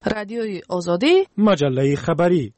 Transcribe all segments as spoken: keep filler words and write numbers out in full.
رادیوی آزادی، مجله خبری.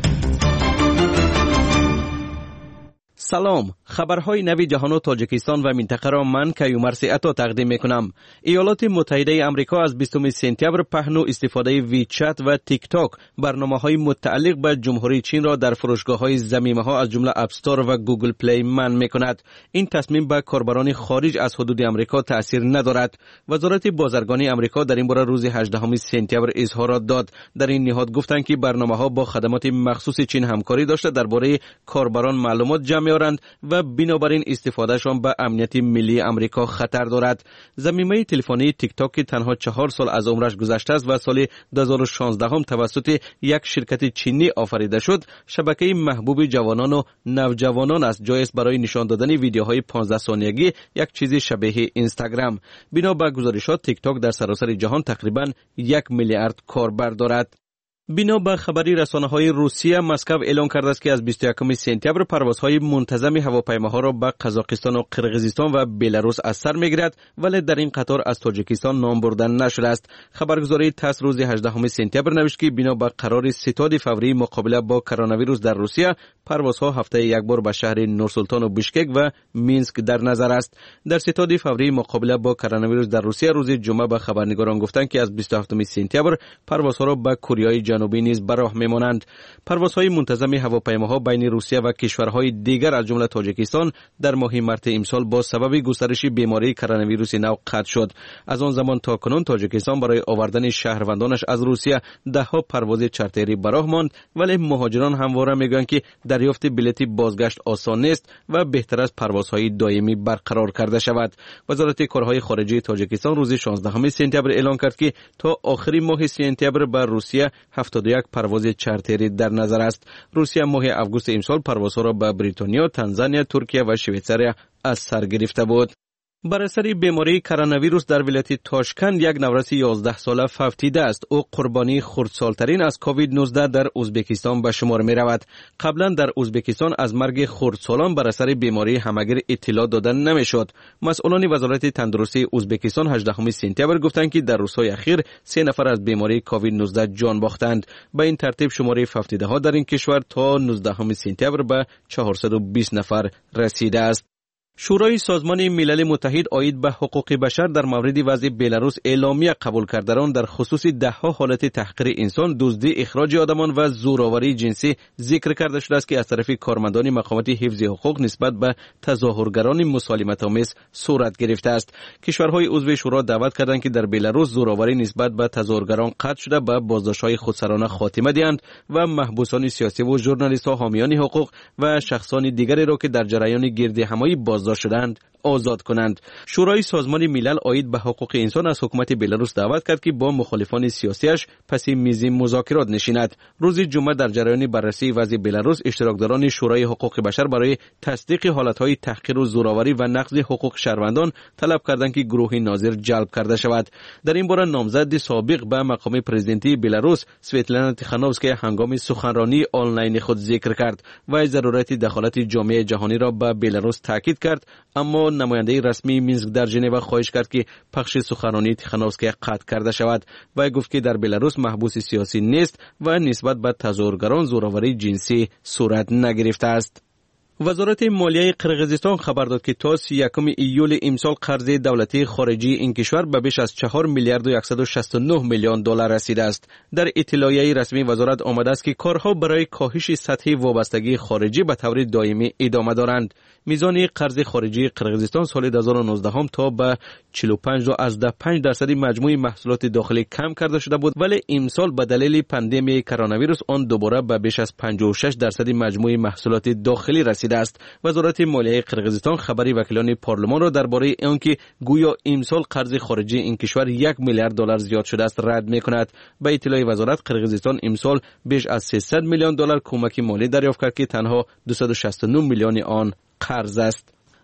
سلام، خبرهای نوی جهان و تاجیکستان و منطقه را من کیومرث عطا تقدیم میکنم. ایالات متحده آمریکا از بیستم سپتامبر پهن و استفاده وی چت و تیک تاک برنامه‌های متعلق به جمهوری چین را در فروشگاه‌های ضمیمه‌ها از جمله اپ استور و گوگل پلی منع میکند. این تصمیم به کاربران خارج از حدود آمریکا تأثیر ندارد. وزارت بازرگانی آمریکا در این باره روز هجدهم سپتامبر اظهارات داد. در این نهاد گفتند که برنامه‌ها با خدمات مخصوص چین همکاری داشته درباره کاربران معلومات جمع می‌آورند و بنابراین استفادهشان به امنیت ملی آمریکا خطر دارد. ضمیمه تلفنی تیک تاک که تنها چهار سال از عمرش گذشته است و سال دو هزار و شانزده هم توسط یک شرکت چینی آفریده شد، شبکه محبوب جوانان و نوجوانان است. جای است برای نشان دادن ویدیوهای پانزده ثانیه‌ای یک چیزی شبیه اینستاگرام. بنا به گزارشات تیک تاک در سراسر جهان تقریباً یک میلیارد کاربر دارد. بنا به خبری رسانه‌های روسیه، مسکو اعلام کرده است که از بیست و یکم سپتامبر پروازهای منتظم هواپیماها را به قزاقستان و قرقیزستان و بلاروس از سر می‌گیرد، ولی در این قطار از تاجیکستان نام برده نشده است. خبرگزاری تاس روز هجدهم سپتامبر نوشت که بنا به قرار ستاد فوری مقابله با کرونا ویروس در روسیه، پروازها هفته یک بار به شهر نورسولتان و بیشکک و مینسک در نظر است. در ستاد فوری مقابله با کرونا ویروس در روسیه روز جمعه به خبرنگاران گفتند که از بیست و هفتم سپتامبر پروازها را به کره جنوبی نیز به راه میمانند. پروازهای منتظم هواپیماها بین روسیه و کشورهای دیگر از جمله تاجیکستان در ماه مارس امسال با سبب گسترش بیماری کرونا ویروس نو قطع شد. از آن زمان تا کنون تاجیکستان برای آوردن شهروندانش از روسیه ده ها پرواز چارتری به راه ماند، ولی مهاجران همواره میگویند که دریافت بلیط بازگشت آسان نیست و بهتر است پروازهای دائمی برقرار کرده شود. وزارت کارهای خارجه تاجیکستان روز شانزدهم سپتامبر اعلام کرد که تا آخر ماه سپتامبر به روسیه هفتاد و یک پرواز چارتری در نظر است. روسیه ماه آگوست امسال پروازها را به بریتانیا، تانزانیا، ترکیه و شویتزار از سر گرفته بود. بر اثر بیماری کرونا ویروس در ولایت تاشکند یک نورس یازده ساله فوتیده است. او قربانی خردسالترین از کووید نوزده در ازبکستان به شمار می رود. قبلا در ازبکستان از مرگ خردسالان بر اثر بیماری همگیر اطلاع دادن نمی شد. مسئولان وزارت تندرستی ازبکستان هجدهم سپتامبر گفتند که در روزهای اخیر سه نفر از بیماری کووید نوزده جان باختند. به این ترتیب شماره فوتیده ها در این کشور تا نوزدهم سپتامبر به چهارصد و بیست نفر رسیده است. شورای سازمان ملل متحد عاید به حقوق بشر در مورد وضع بلاروس اعلامیه قبول کرده آن در خصوص ده ها حالت تحقیر انسان، دزدی، اخراج آدمان و زورآوری جنسی ذکر کرده شده است که از طرف کارمندان مقامات حفظ حقوق نسبت به تظاهرگران مسالمت آمیز صورت گرفته است. کشورهای عضو شورا دعوت کردند که در بلاروس زورآوری نسبت به تظاهرگران قطع شده به بازداشت‌های خودسرانه خاتمه دهند و محبوسان سیاسی و ژورنالیست‌ها، حامیان حقوق و شخصان دیگری را که در جریان گردهمایی بازداشت شدند آزاد کنند. شورای سازمان ملل عاید به حقوق انسان از حکومت بلاروس دعوت کرد که با مخالفان سیاسیش پس میز مذاکرات نشیند. روز جمعه در جریان بررسی وضع بلاروس، اشتراکداران شورای حقوق بشر برای تصدیق حالتهای تحقیر و زورآوری و نقض حقوق شهروندان طلب کردند که گروه ناظر جلب کرده شود. در این باره نامزد سابق به مقام پرزیدنتی بلاروس سویتلانا تیخانووسکیا هنگام سخنرانی آنلاین خود ذکر کرد و ضرورت دخالت جامعه جهانی را به بلاروس تاکید کرد، اما نماینده رسمی مینسک در ژنو خواهش کرد که پخش سخنرانی تیخانووسکیا قطع کرده شود و گفت که در بلاروس محبوس سیاسی نیست و نسبت به تظاهرگران زورآوری جنسی صورت نگرفته است. وزارت مالیه قرقیزستان خبر داد که تا سی و یکم ایول امسال قرض دولتی خارجی این کشور به بیش از چهار میلیارد و صد و شصت و نه میلیون دلار رسیده است. در اطلاعیه رسمی وزارت آمده است که کارها برای کاهش سطح وابستگی خارجی به طور دائمی ادامه دارند. میزان قرض خارجی قرقیزستان سال دو هزار و نوزده هم تا به چهل و پنج و از ده پنج درصد مجموع محصولات داخلی کم کرده شده بود، ولی امسال به دلیل پاندمی کرونا ویروس آن دوباره به بیش از پنجاه و شش درصد مجموع محصولات داخلی رسیده است. وزارت مالیه قرقیزستان خبری وکیلان پارلمان را درباره آنکه گویا امسال قرض خارجی این کشور یک میلیارد دلار زیاد شده است رد می‌کند. به اطلاع وزارت قرقیزستان امسال بیش از سیصد میلیون دلار کمک مالی دریافت کرد که تنها دویست و شصت و نه میلیون آن قرض است.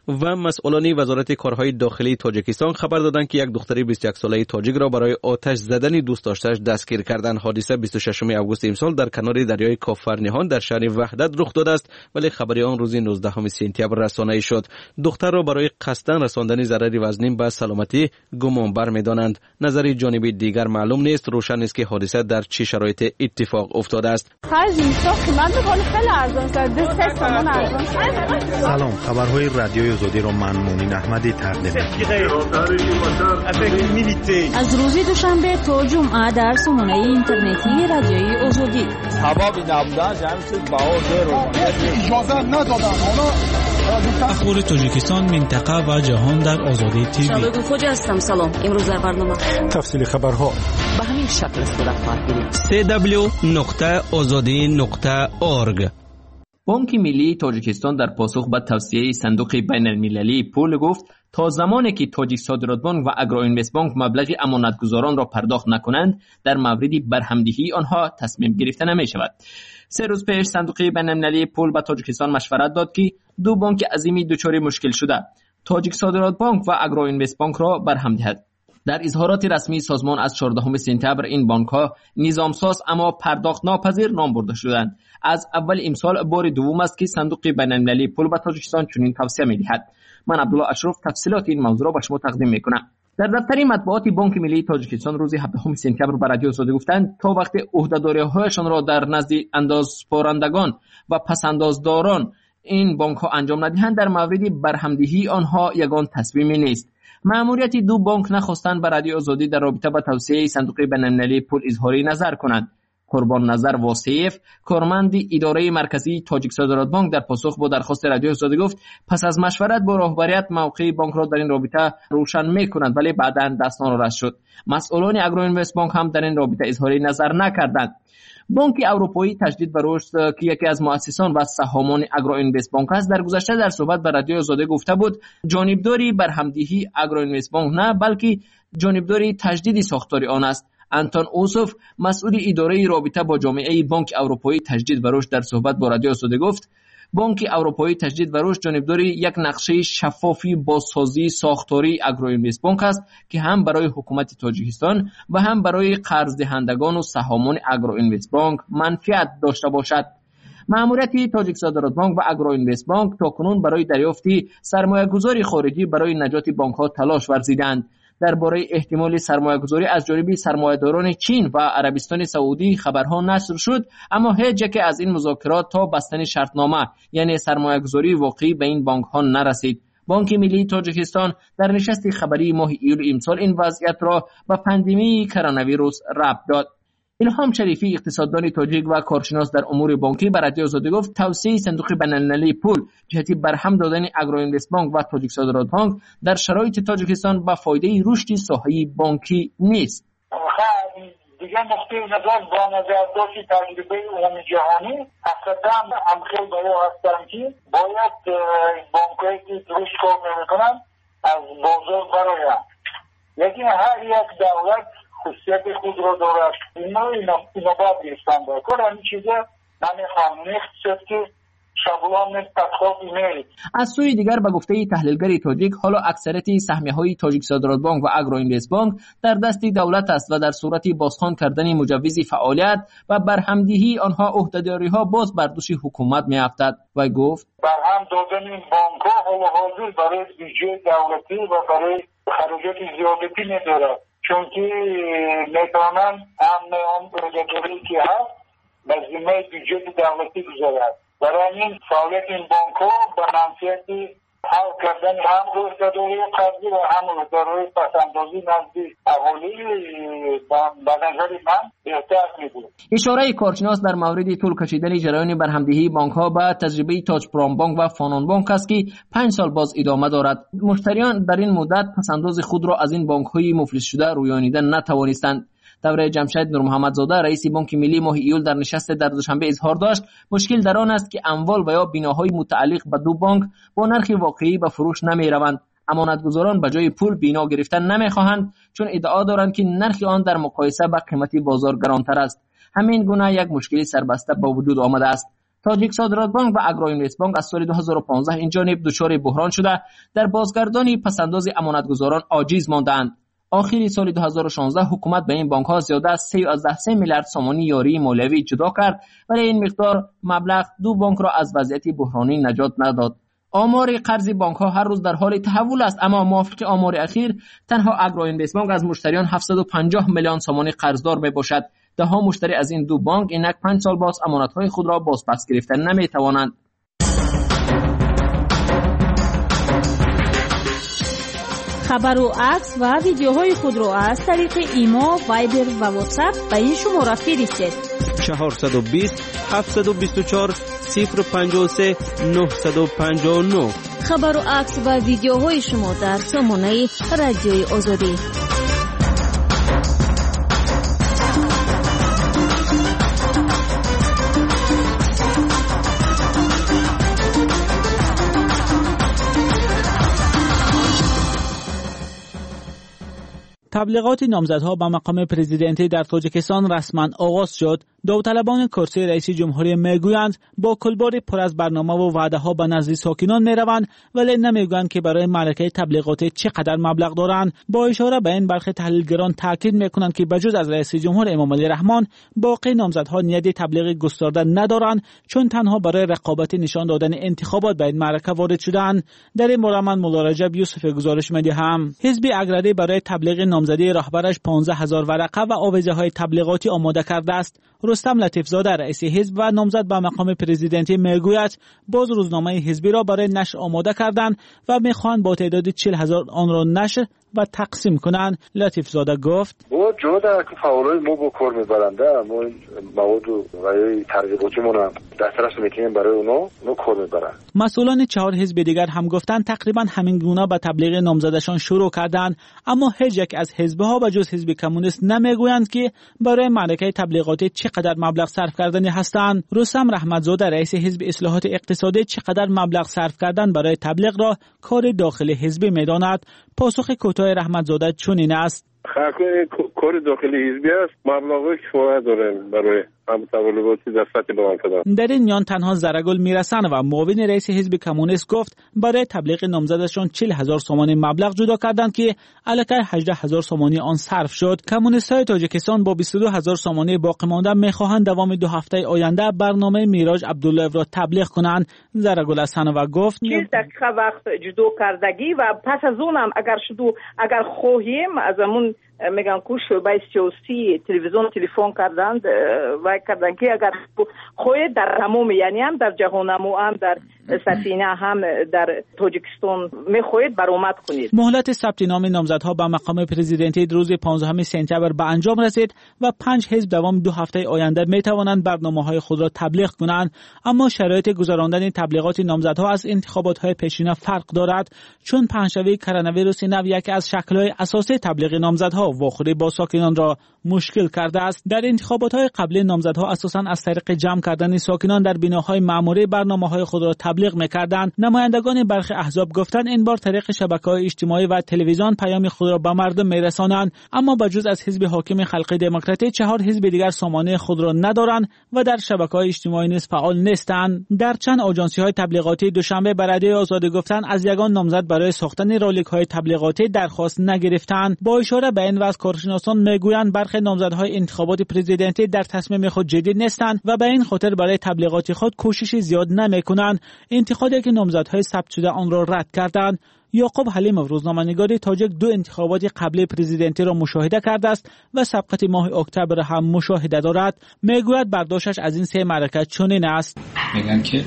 و مسئولان وزارت کارهای داخلی تاجیکستان خبر دادند که یک دختر بیست و یک ساله تاجیک را برای آتش زدن دوست داشته‌اش دستگیر کردند. حادثه بیست و ششم آگوست امسال در کنار دریای کافرنهان در شهر وحدت رخ داده است، ولی خبری آن روز نوزدهم سپتامبر رسانه‌ای شد. دختر را برای قصداً رساندن ضرر وزنی به سلامتی گمانبر می‌دانند. نظری جانب دیگر معلوم نیست. روشن است که حادثه در چه شرایط اتفاق افتاده است. سلام، خبرهای رادیوی آزادی را من مونین احمدی تقدیم می‌کنم. از روز دوشنبه تا جمعه در سامانه اینترنتی رادیوی آزادی. حبابی نبودن جمعیت باور رو اجازه ندادن. اخبار تاجیکستان، منطقه و جهان در آزادی تیوی. شبکه خوجا هستم. سلام. امروز در برنامه تفصیل خبرها به همین شکل صورت خواهد گرفت. سی دبلیو نقطه آزادی نقطه اورگ. بانک ملی تاجیکستان در پاسخ به توصیه صندوق بین المللی پول گفت تا زمانی که تاجیک صادرات بانک و اگرو اینوست بانک مبلغ امانتگزاران را پرداخت نکنند، در مورد برهمدهی آنها تصمیم گرفته نمی شود. سه روز پیش صندوق بین المللی پول به تاجیکستان مشورت داد که دو بانک عظیمی دچار مشکل شده، تاجیک صادرات بانک و اگرو اینوست بانک را برهم دهد. در اظهارات رسمی سازمان از چهاردهم سپتامبر این بانک ها نظام ساز اما پرداخت ناپذیر نام برده شدند. از اول امسال بار دوم است که صندوق بین المللی پول به تاجیکستان چنین توصیه می‌دهد. من عبدالله اشرف تفصیلات این موضوع را به شما تقدیم می‌کنم. در دفتر مطبوعات بانک ملی تاجیکستان روز هفدهم سپتامبر به رادیو آزادی گفتند تا وقتی عهده‌داری‌هایشان را در نزد اندازپارندگان و پس‌اندازداران این بانک ها انجام ندهند، در مورد برهمدهی آنها یگان تصمیمی نیست. مأموریت دو بانک نخواستند به رادیو آزادی در رابطه با توصیه صندوق بین المللی پول اظهاری نظر کنند. قربان نظر واسیف، کارمند اداره مرکزی تاجیک صادرات بانک، در پاسخ با درخواست رادیو آزادی گفت پس از مشورت با راهبریت موقع بانک را در این رابطه روشن می‌کنند، ولی بعداً دستان رد شد. مسئولان اگرو اینوست بانک هم در این رابطه اظهاری نظر نکردند. بانک اروپایی تجدید و رشد که یکی از مؤسسان و سهامان اگرو اینوست بانک است، در گذشته در صحبت به رادیو آزادی گفته بود جانبداری برهمدهی اگرو اینوست بانک نه، بلکه جانبداری تجدید ساختار آن است. انتون اوسوف، مسئول اداره رابطه با جامعه بانک اروپایی تجدید و رشد، در صحبت با رادیو آزادی گفت بانک اروپایی تجدید و رشد جانبداری یک نقشه شفافی بازسازی ساختاری اگرو اینوست بانک است که هم برای حکومت تاجیکستان و هم برای قرض دهندگان و سهامان اگرو اینوست بانک منفعت داشته باشد. مأموریت تاجیک صادرات بانک و اگرو اینوست بانک تاکنون برای دریافت سرمایه‌گذاری خارجی برای نجات بانک‌ها تلاش ورزیدند. درباره احتمال سرمایه‌گذاری از جانب سرمایه‌داران چین و عربستان سعودی خبرها نشر شد، اما هیچ یک از این مذاکرات تا بستن شرطنامه یعنی سرمایه‌گذاری واقعی به این بانک‌ها نرسید. بانک ملی تاجیکستان در نشست خبری ماه ایول امسال این وضعیت را به پاندمی کرونا ویروس ربط داد. الهام شریفی، اقتصاددان تاجیک و کارشناس در امور بانکی، به رادیو آزادی گفت توصیه صندوق بین المللی پول جهتی برهم دادن اگرو اینوست بانک و تاجیک صادرات بانک در شرایط تاجیکستان به فایده رشد ساحه بانکی نیست. دیگه نقطه نظر با نظر داشتی تجربه عمومی جهانی اصلا هم خیلی باید هستن که باید بانکایی که درست کار نمیکنن از بازار برایم. یکی هر یک دولت خصوصیت خود رو دارد. اینا اینا اینا باید گرفتن باید کار همین چیزه نمیخوام نیست که شبولان تدخواست ایمیل. از سوی دیگر به گفته تحلیلگر تاجیک، حالا اکثریت سهمیه‌های تاجیک صادرات بانک و اگرو اینوست بانک در دست دولت است و در صورت بازخوان کردن مجوز فعالیت و برهمدهی آنها عهده‌داری‌ها باز بر دوش حکومت می‌افتد. و گفت برهم دادن این بانک‌ها حالا حاضر برای بودجه دولتی و برای خراجات زیادتی ندارد، چون که میتونن هم عهده‌داری که هست به ذمه بودجه دولتی گذارد. برای این فعالیت این بانک ها به منفعت حل کردن هم عهده‌داری قرضی و هم عهده‌داری پس‌اندازی نزد اهالی به نظر من بهتر می‌بود. اشاره کارشناس در مورد طول کشیدن جریان برهمدهی بانک ها به تجربه تاج پرام بانک و فانون بانک است که پنج سال باز ادامه دارد. مشتریان در این مدت پس‌انداز خود را از این بانک های مفلس شده رویانیدن نتوانستند. دور جمشید نور محمد زاده، رئیس بانک ملی، ماه ایول در نشست در دوشنبه اظهار داشت مشکل در آن است که اموال و یا بناهای متعلق به دو بانک با نرخ واقعی به فروش نمی روند. امانتگزاران به جای پول بنا گرفتن نمی خواهند، چون ادعا دارند که نرخ آن در مقایسه با قیمت بازار گرانتر است. همین گونه یک مشکلی سربسته با وجود آمده است. تاجیک صادرات بانک و اگروینوست بانک از سال دو هزار و پانزده این جانب دچار بحران شده در بازگردانی پسنداز امانتگزاران عاجز ماندند. آخر سال دو هزار و شانزده حکومت به این بانک‌ها زیاده از سه و سه میلیارد سومانی یاری مالیوی جدا کرد ولی این مقدار مبلغ دو بانک را از وضعیت بحرانی نجات نداد. آمار قرض بانک‌ها هر روز در حال تحول است، اما موافق آمار اخیر تنها اگروینوست بانک از مشتریان هفتصد و پنجاه میلیون سومانی قرضدار میباشد. ده ها مشتری از این دو بانک اینک پنج سال باز امانت‌های خود را بازپس گرفتن نمی‌توانند. خبر و عکس و ویدیوهای خود را از طریق ایما، وایبر و واتساپ به این شماره فرستید. چهارصد و بیست هفتصد و بیست و چهار صفر پنجاه و سه نهصد و پنجاه و نه. خبر و عکس و ویدیوهای شما در سامانه رادیوی آزادی. تبلیغات نامزدها به مقام پرزیدنتی در تاجیکستان رسما آغاز شد. داوطلبان کرسی رئیس جمهوری میگویند با کلبار پر از برنامه و وعده ها به نزد ساکنان میروند ولی نمیگویند که برای معرکه تبلیغاتی چقدر مبلغ دارند. با اشاره به این برخی تحلیلگران تاکید میکنند که بجز از رئیس جمهور امام علی رحمان باقی نامزدها نیت تبلیغ گسترده ندارند چون تنها برای رقابت نشان دادن انتخابات به این معرکه وارد شدند. در این باره من مولا رجب یوسف گزارش میدهم. حزب اگرری برای تبلیغ نامزدی رهبرش پانزده هزار ورقه و آویزه های تبلیغاتی آماده کرده است. رستم لطیفزاده رئیس حزب و نامزد به مقام پرزیدنتی میگوید باز روزنامه حزبی را برای نشر آماده کردند و میخواهند با تعداد چهل هزار آن را نشر و تقسیم کنند. لطیفزاده گفت با جدا در فعالای ما با کار میبرنده ما مواد و غیره ترغیباتی ما را در طرف میکنیم برای اونا اونا کار میبرن. مسئولان چهار حزب دیگر هم گفتند تقریبا همین گونه به تبلیغ نامزدشان شروع کردند، اما هیچ یک از حزب‌ها به جز حزب کمونیست نمیگویند که برای معرکه تبلیغاتی چقدر مبلغ صرف کردنی هستند. رستم رحمتزاده رئیس حزب اصلاحات اقتصادی چقدر مبلغ صرف کردن برای تبلیغ را کار داخلی حزبی میداند. پاسخ کوتاه رحمتزاده چنین است: کار داخلی حزبی است، مبلغی کفایت داره برای هم تبلیغاتی در سطح بلند. در این میان تنها زرگل میرسن و معاون رئیس حزب کمونیست گفت برای تبلیغ نامزدشان چهل هزار سومانی مبلغ جدا کردند که الکی هجده هزار سومانی آن صرف شد. کمونیست‌های تاجیکستان با بیست و دو هزار سومانی باقی مانده میخواهند دوام دو هفته آینده برنامه میراج عبدالله را تبلیغ کنند. زرگل حسنوی گفت چهل دقیقه وقت جدا کردگی و پس از اونم اگر شدو اگر خواهیم از همون میگن که شعبه سیاسی تلویزیون تلفن کردند و کردند که اگر خواهید در تمام یعنی هم در جهان هم در سفینه هم در تاجیکستان میخواهید برآمد کنید. مهلت ثبت نام نامزدها به مقام پرزیدنتی روز پانزدهم سپتامبر به انجام رسید و پنج حزب دوام دو هفته آینده میتوانند برنامه‌های خود را تبلیغ کنند، اما شرایط گذراندن تبلیغات نامزدها از انتخابات‌های پیشینه فرق دارد چون پنجشنبه کرونا نو یکی از شکل‌های اساسی تبلیغ نامزدها واخوری با ساکنان را مشکل کرده است. در انتخابات‌های قبلی نامزدها اساساً از طریق جمع کردن ساکنان در بناهای معمولی برنامه‌های خود را تبلیغ می‌کردند. نمایندگان برخی احزاب گفتند این بار طریق شبکه‌های اجتماعی و تلویزیون پیام خود را به مردم می‌رسانند، اما بجز از حزب حاکم خلق دموکراتی چهار حزب دیگر سامانه خود را ندارند و در شبکه‌های اجتماعی نیز فعال نیستند. در چند آژانسی‌های تبلیغاتی دوشنبه به رادیوی آزادی گفتند از یگان نامزد برای ساختن رالیک‌های تبلیغاتی درخواست نگرفتند. با اشاره به این وضع کارشناسان میگویند برخی نامزدهای انتخابات پرزیدنتی در تصمیم خود جدی نیستند و به این خاطر برای تبلیغات خود کوشش زیاد نمی‌کنند. انتخاباتی که نامزدهای ثبت شده آن را رد کردند. یعقوب حلیمov روزنامه‌نگار تاجیک دو انتخابات قبلی پرزیدنتی را مشاهده کرده است و سبقت ماه اکتبر هم مشاهده دارد. میگوید برداشتش از این سه معرکه چنین است: میگن که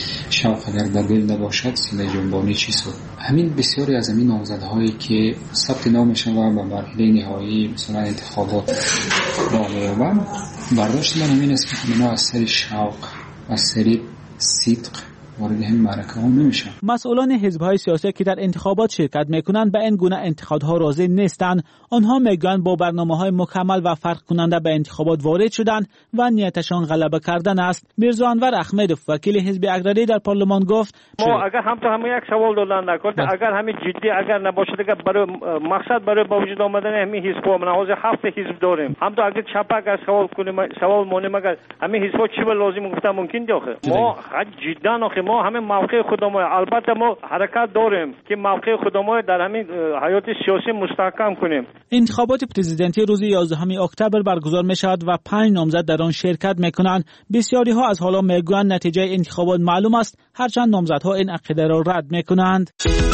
شوق اگر در دل نباشد سینه جنبانی چی سود. همین بسیاری از همین نامزدهایی که ثبت نامشون و به مرحله نهایی مثلا انتخابات راه می‌یابند، برداشت من همین است که اینا از سر شوق، از سر صدق وارد این معرکه ها نمیشن. مسئولان حزب‌های سیاسی که در انتخابات شرکت میکنند به این گونه انتقادها راضی نیستند. آنها میگویند با برنامه‌های مکمل و فرق کننده به انتخابات وارد شدند و نیتشان غلبه کردن است. میرزا انور احمدوف وکیل حزب اقراری در پارلمان گفت ما اگر هم تو همین یک سوال دادن نکنه اگر همین جدی اگر نباشه دیگه برای مقصد برای با وجود آمدن همین حزب ها مناظر هفت حزب داریم هم تو اگر چپ اگر سوال کنیم سوال مونیم اگر همین حزب ها چی به لازم گفتن ممکن دی آخه ما جدا آخه ما همین موقع خودمون البته ما حرکت داریم که موقع خودمون در همین حیات سیاسی مستحکم کنیم. انتخابات پرزیدنتی روز یازدهم اکتبر برگزار می شود و پنج نامزد در آن شرکت می کنند. بسیاری ها از حالا می گویند نتیجه انتخابات معلوم است، هرچند نامزدها این عقیده را رد می کنند.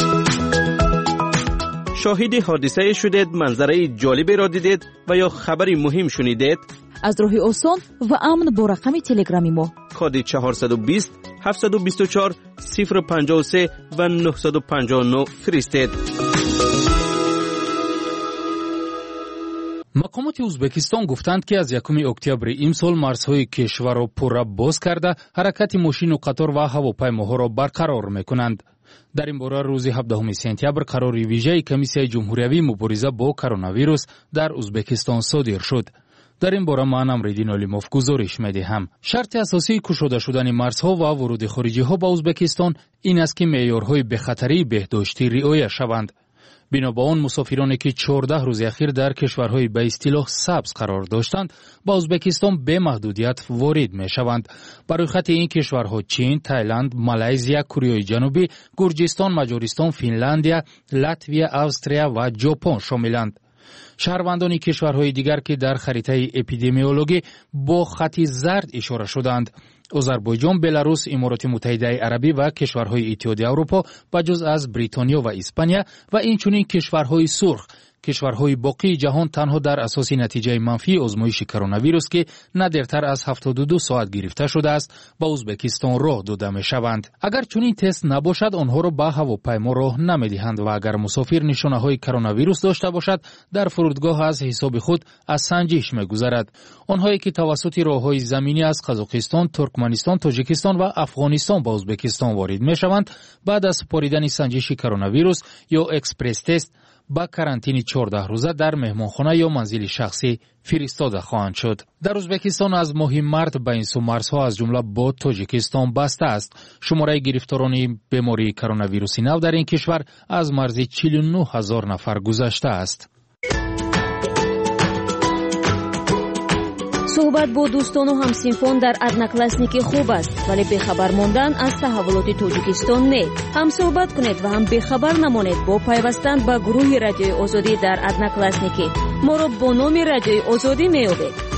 شاهد حادثه شدید، منظره جالبی را دیدید و یا خبری مهم شنیدید؟ از راه آسان و امن با رقم تلگرامی ما کد چهارصد و بیست هفتصد و بیست و چهار صفر پنجاه و سه و نهصد و پنجاه و نه فرستید. مقامات ازبکستان گفتند که از یکم اکتبر امسال مرزهای کشور را پورا باز کرده حرکت ماشین و قطار و هواپیماها را برقرار میکنند. در این باره روز هفدهم سپتامبر قرار ویژه کمیسیون جمهوری مبارزه با کرونا ویروس در ازبکستان صادر شد. در این باره من امردین علیموف گزارش می‌دهم. شرط اساسی گشوده شدن مرزها و ورود خارجی ها به ازبکستان این است که معیارهای بخطری بهداشتی رعایت شوند. بنابراین مسافرانی که چهارده روز اخیر در کشورهای به اصطلاح سبز قرار داشتند با ازبکستان به محدودیت وارد می شوند. برای خط این کشورها چین، تایلند، مالزی، کره جنوبی، گرجستان، مجارستان، فنلاندیا، لاتویا، استرالیا و ژاپن شاملند. شهروندان کشورهای دیگر که در خریطه اپیدمیولوژی با خط زرد اشاره شدند: آذربایجان، بلاروس، امارات متحده عربی و کشورهای اتحادیه اروپا بجز از بریتانیا و اسپانیا و اینچنین کشورهای سرخ. کشورهای باقی جهان تنها در اساس نتیجه منفی آزمایش کرونا ویروس که نه دیرتر از هفتاد و دو ساعت گرفته شده است با ازبکستان راه داده می شوند. اگر چنین تست نباشد آنها را به هواپیما راه نمیدهند و اگر مسافر نشانه های کرونا ویروس داشته باشد در فرودگاه از حساب خود از سنجش میگذرد. آنهایی که توسط راههای زمینی از قزاقستان، ترکمنستان، تاجیکستان و افغانستان به ازبکستان وارد می شوند بعد از سپاریدن سنجش کرونا ویروس یا اکسپرس تست با کارانتین چهارده روزه در مهمانخانه یا منزل شخصی فرستاده خواهند شد. در ازبکستان از ماه مارت به این سو مرزها از جمله با تاجیکستان بسته است. شماره گرفتاران بیماری کرونا ویروس نو در این کشور از مرز چهل و نه هزار نفر گذشته است. صحبت با دوستان و همسینفان در ادناکلاسنیکی خوب است، ولی بخبر ماندن از تحولات تاجیکستان نه. هم صحبت کنید و هم بخبر نمانید با پیوستن به گروه رادیوی آزادی در ادناکلاسنیکی. ما را با نام رادیوی آزادی میابید.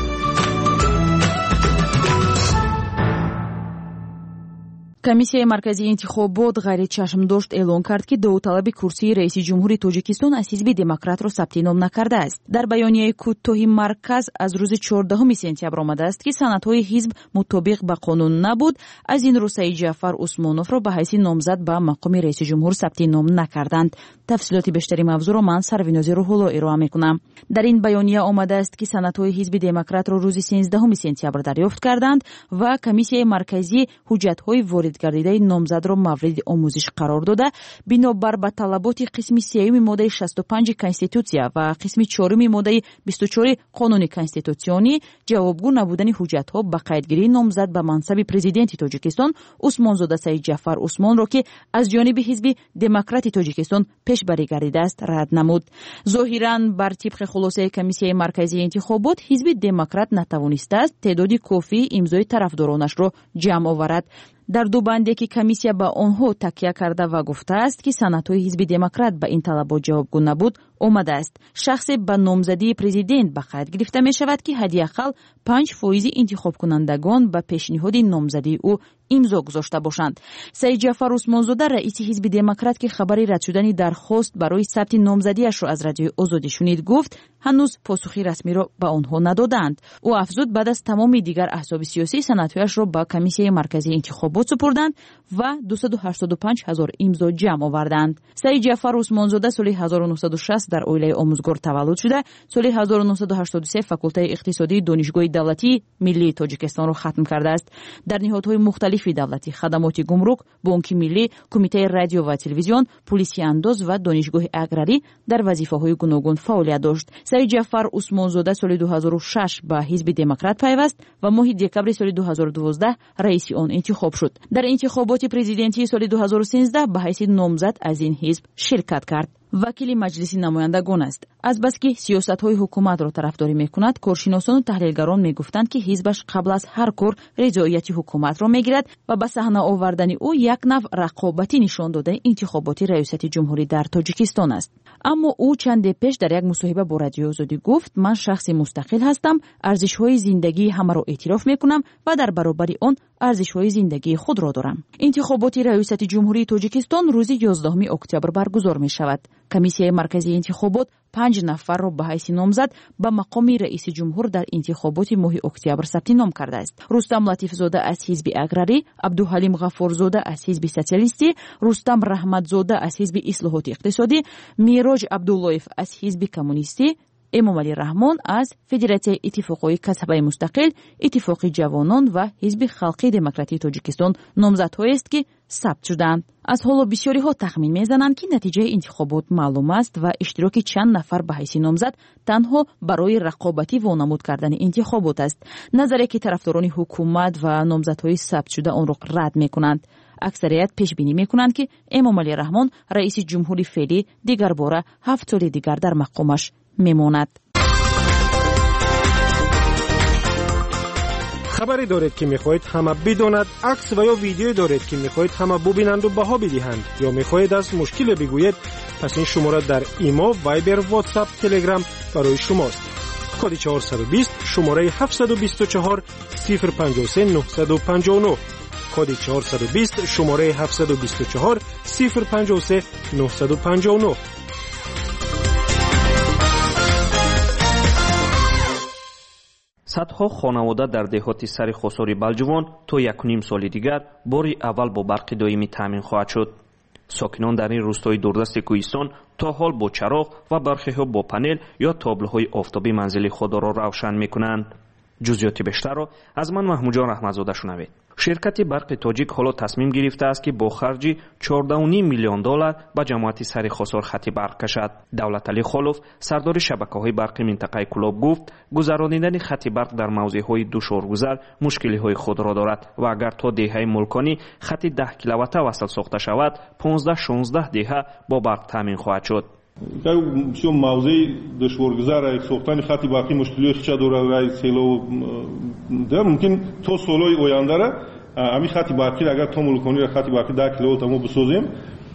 комиссияи марказии интихобот ғайри чашмдошт эълон кард ки довталаби курсии раиси ҷумҳури тоҷикистон аз ҳизби демократро сабти ном накардааст. дар баёнияи кӯтоҳи марказ аз рӯзи чордаҳуми сентябр омадааст ки санадҳои ҳизб мутобиқ ба қонун набуд. аз ин рӯ саид ҷаъфар усмоновро ба ҳайси номзад ба мақоми раиси ҷумҳур сабти ном накарданд. тафсилоти бештари мавзӯъро ман сарвинози рӯҳулло ироа мекунам. дар ин баёния омадааст ки санадҳои ҳизби демократро рӯзи сенздаҳуми сентябр дарёфт карданд ва комиссияи марказӣ ҳуҷҷатҳои ворид гардидаи номзадро мавриди омӯзиш қарор дода бинобар ба талаботи қисми сеюми моддаи шасту панҷи конститутсия ва қисми чоруми моддаи бисту чори қонуни конститутсионӣ ҷавобгӯ набудани ҳуҷҷатҳо ба қайдгирии номзад ба мансаби президенти тоҷикистон усмонзода саид ҷаъфар усмонро ки аз ҷониби ҳизби демократи тоҷикистон пешбарӣ гардидааст рад намуд. зоҳиран бар тибқи хулосаи комиссияи марказии интихобот ҳизби демократ натавонистааст теъдоди кофии имзои тарафдоронашро ҷамъ оварад. дар ду банде ки комиссия ба онҳо такя карда ва гуфтааст ки санадҳои ҳизби демократ ба ин талабот ҷавобгӯ набуд омадааст. шахсе ба номзадии президент ба қайд гирифта мешавад ки ҳадиақал панҷ фоизи интихобкунандагон ба пешниҳоди номзадии ӯ имзо гузошта бошанд. саид ҷаъфар усмонзода раиси ҳизби демократ ки хабари рад шудани дархост барои сабти номзадиашро аз радиои озодӣ шунид гуфт ҳанӯз посухи расмиро ба онҳо надоданд. ӯ афзуд баъд аз тамоми дигар аҳзоби сиёсӣ санадҳояшро ба комиссияи марказии интихобот супурданд ва дусаду ҳаштоду панҷ ҳазор имзо ҷамъ оварданд. саид ҷаъфар усмонзода соли ҳазору нуҳсаду шаст شخص در اویلای آموزگار تولد شده، سال هزار و نهصد و هشتاد و سه فاکولته اقتصادی دانشگاه دولتی ملی تاجیکستان را ختم کرده است. در نهادهای مختلف دولتی، خدمات گمرک، بانک ملی، کمیته رادیو و تلویزیون، پلیس انداز و دانشگاه اگراری در وظیفه‌های گوناگون فعالیت داشت. سعید جعفر عثمانزاده سال دو هزار و شش به حزب دموکرات پیوست و ماه دکبر سال دو هزار و دوازده رئیس آن انتخاب شد. در انتخابات پرزیدنتی سال دو هزار و سیزده به حیث نامزد از این حزب شرکت کرد. وکیل مجلس نمایندگان است. از بس که سیاست‌های حکومت را طرفداری می‌کند، کارشناسان و تحلیلگران می‌گفتند که حزبش قبل از هر کار رضایت حکومت را می‌گیرد و به صحنه آوردن او یک نوع رقابتی نشان داده انتخابات ریاست جمهوری در تاجیکستان است. اما او چند پیش در یک مصاحبه با رادیو آزادی گفت: من شخصی مستقل هستم، ارزش‌های زندگی همه را اعتراف می‌کنم و در برابر آن ارزش‌های زندگی خود را دارم. انتخابات ریاست جمهوری تاجیکستان روز یازدهم اکتبر برگزار می‌شود. کمیسیه مرکزی انتخابات پنج نفر را به حیث نامزد به مقام رئیس جمهور در انتخابات ماه اکتبر ثبت نام کرده است. رستم لطیف زاده از حزب اگراری، عبدالحلیم غفورزاده از حزب سوسیالیستی، رستم رحمت زاده از حزب اصلاحات اقتصادی، میراج عبداللهیف از حزب کمونیستی، امامعلی رحمان از فدراسیون اتفاقهای کسبه مستقل، اتفاق جوانان و حزب خلقی دموکراتی تاجیکستان نامزدهایی است که ثبت شدند. از حالا بسیاری ها تخمین میزنند که نتیجه انتخابات معلوم است و اشتراک چند نفر به حیث نامزد تنها برای رقابتی وانمود کردن انتخابات است. نظری که طرفداران حکومت و نامزدهای ثبت شده آن را رد میکنند. اکثریت پیش بینی میکنند که امامعلی رحمان رئیس جمهوری فعلی دیگر باره هفت سال دیگر در مقامش میماند. خبری دارید که میخواهید همه بداند، عکس و یا ویدیو دارید که میخواهید همه ببینند و بها بدهند، یا میخواهید از مشکل بگویید، پس این شماره در ایما، وایبر، واتساپ، تلگرام برای شماست. کد چهارصد و بیست شماره هفتصد و بیست و چهار صفر پنجاه و سه نهصد و پنجاه و نه. کد چهارصد و بیست شماره هفتصد و بیست و چهار صفر پنجاه و سه نهصد و پنجاه و نه. صدها خانواده در دهات سر خساری بلجوان تا یک و نیم سال دیگر باری اول با برق دائمی تامین خواهد شد. ساکنان در این روستای دوردست کوهستان تا حال با چراغ و برخی‌ها با پنل یا تابلوهای آفتابی منزل خود را روشن می‌کنند. جزئیات بیشتر را از من محمود جان رحمتزاده شنوید. شرکت برق تاجیک حالا تصمیم گرفته است که با خرج چهارده و نیم میلیون دلار به جماعت سر خسار خط برق کشد. دولت علی خالوف سردار شبکه‌های برقی منطقه کلاب گفت گذرانیدن خط برق در موضع‌های دشوارگذر مشکلی‌های خود را دارد و اگر تا دهه ملکانی خط ده کیلووات وصل ساخته شود پانزده شانزده دهه با برق تامین خواهد شد. در موضع دشوارگذر ساختن خط برقی مشکلی خیلی داره رای سیلو در ممکن تا سالهای آینده را همین خط برقی اگر تا ملکانی را خط برقی ده کیلووات ما بسازیم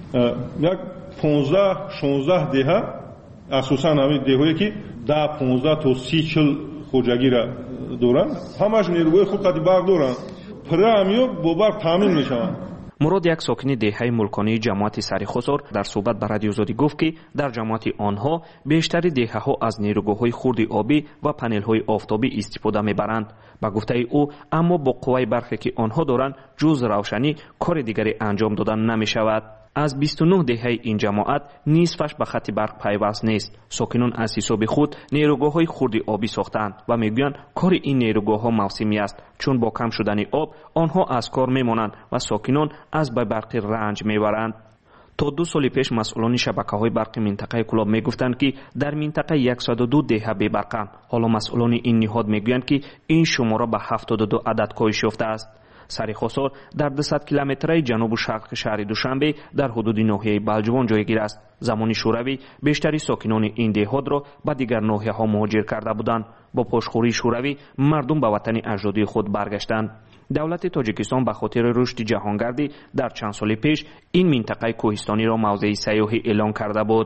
یک پانزده شانزده دهه اساسا همین دههایی که ده پانزده تا سی چل خرجگی را دارن همش نیروی خود خط برق دارن پر همیو با برق تامین میشوند. مراد یک ساکن دهه ملکانی جماعت سر خسار در صحبت با رادیو آزادی گفت که در جماعت آنها بیشتر دهه ها از نیروگاه‌های خرد آبی و پنل‌های آفتابی استفاده می‌برند. با گفته او اما با قوای برقی که آنها دارند جز روشنی کار دیگری انجام دادن نمی‌شود. از بیست و نه دهه این جماعت نصفش به خط برق پیوست نیست. ساکنان از حساب خود نیروگاه‌های خرد آبی ساختند و میگویند کار این نیروگاه‌ها موسمی است چون با کم شدن آب آنها از کار میمانند و ساکنان از به برق رنج میبرند. تا دو سال پیش مسئولان شبکه‌های برقی منطقه کلاب میگفتند که در منطقه صد و دو دهه بی برقند. حالا مسئولان این نهاد میگویند که این شماره به هفتاد و دو عدد کاهش یافته است. سر خسار در دویست کیلومتری جنوب شرق شهر دوشنبه در حدود ناحیه بلجوان جایگیر است. زمانی شوروی بیشتری ساکنان این دهات را به دیگر ناحیه‌ها مهاجر کرده بودند. با پشتخوری شوروی مردم به وطن اجدادی خود برگشتند. دولت تاجیکستان به خاطر رشد جهانگردی در چند سال پیش این منطقه کوهستانی را موضع سیاحی اعلان کرده بود.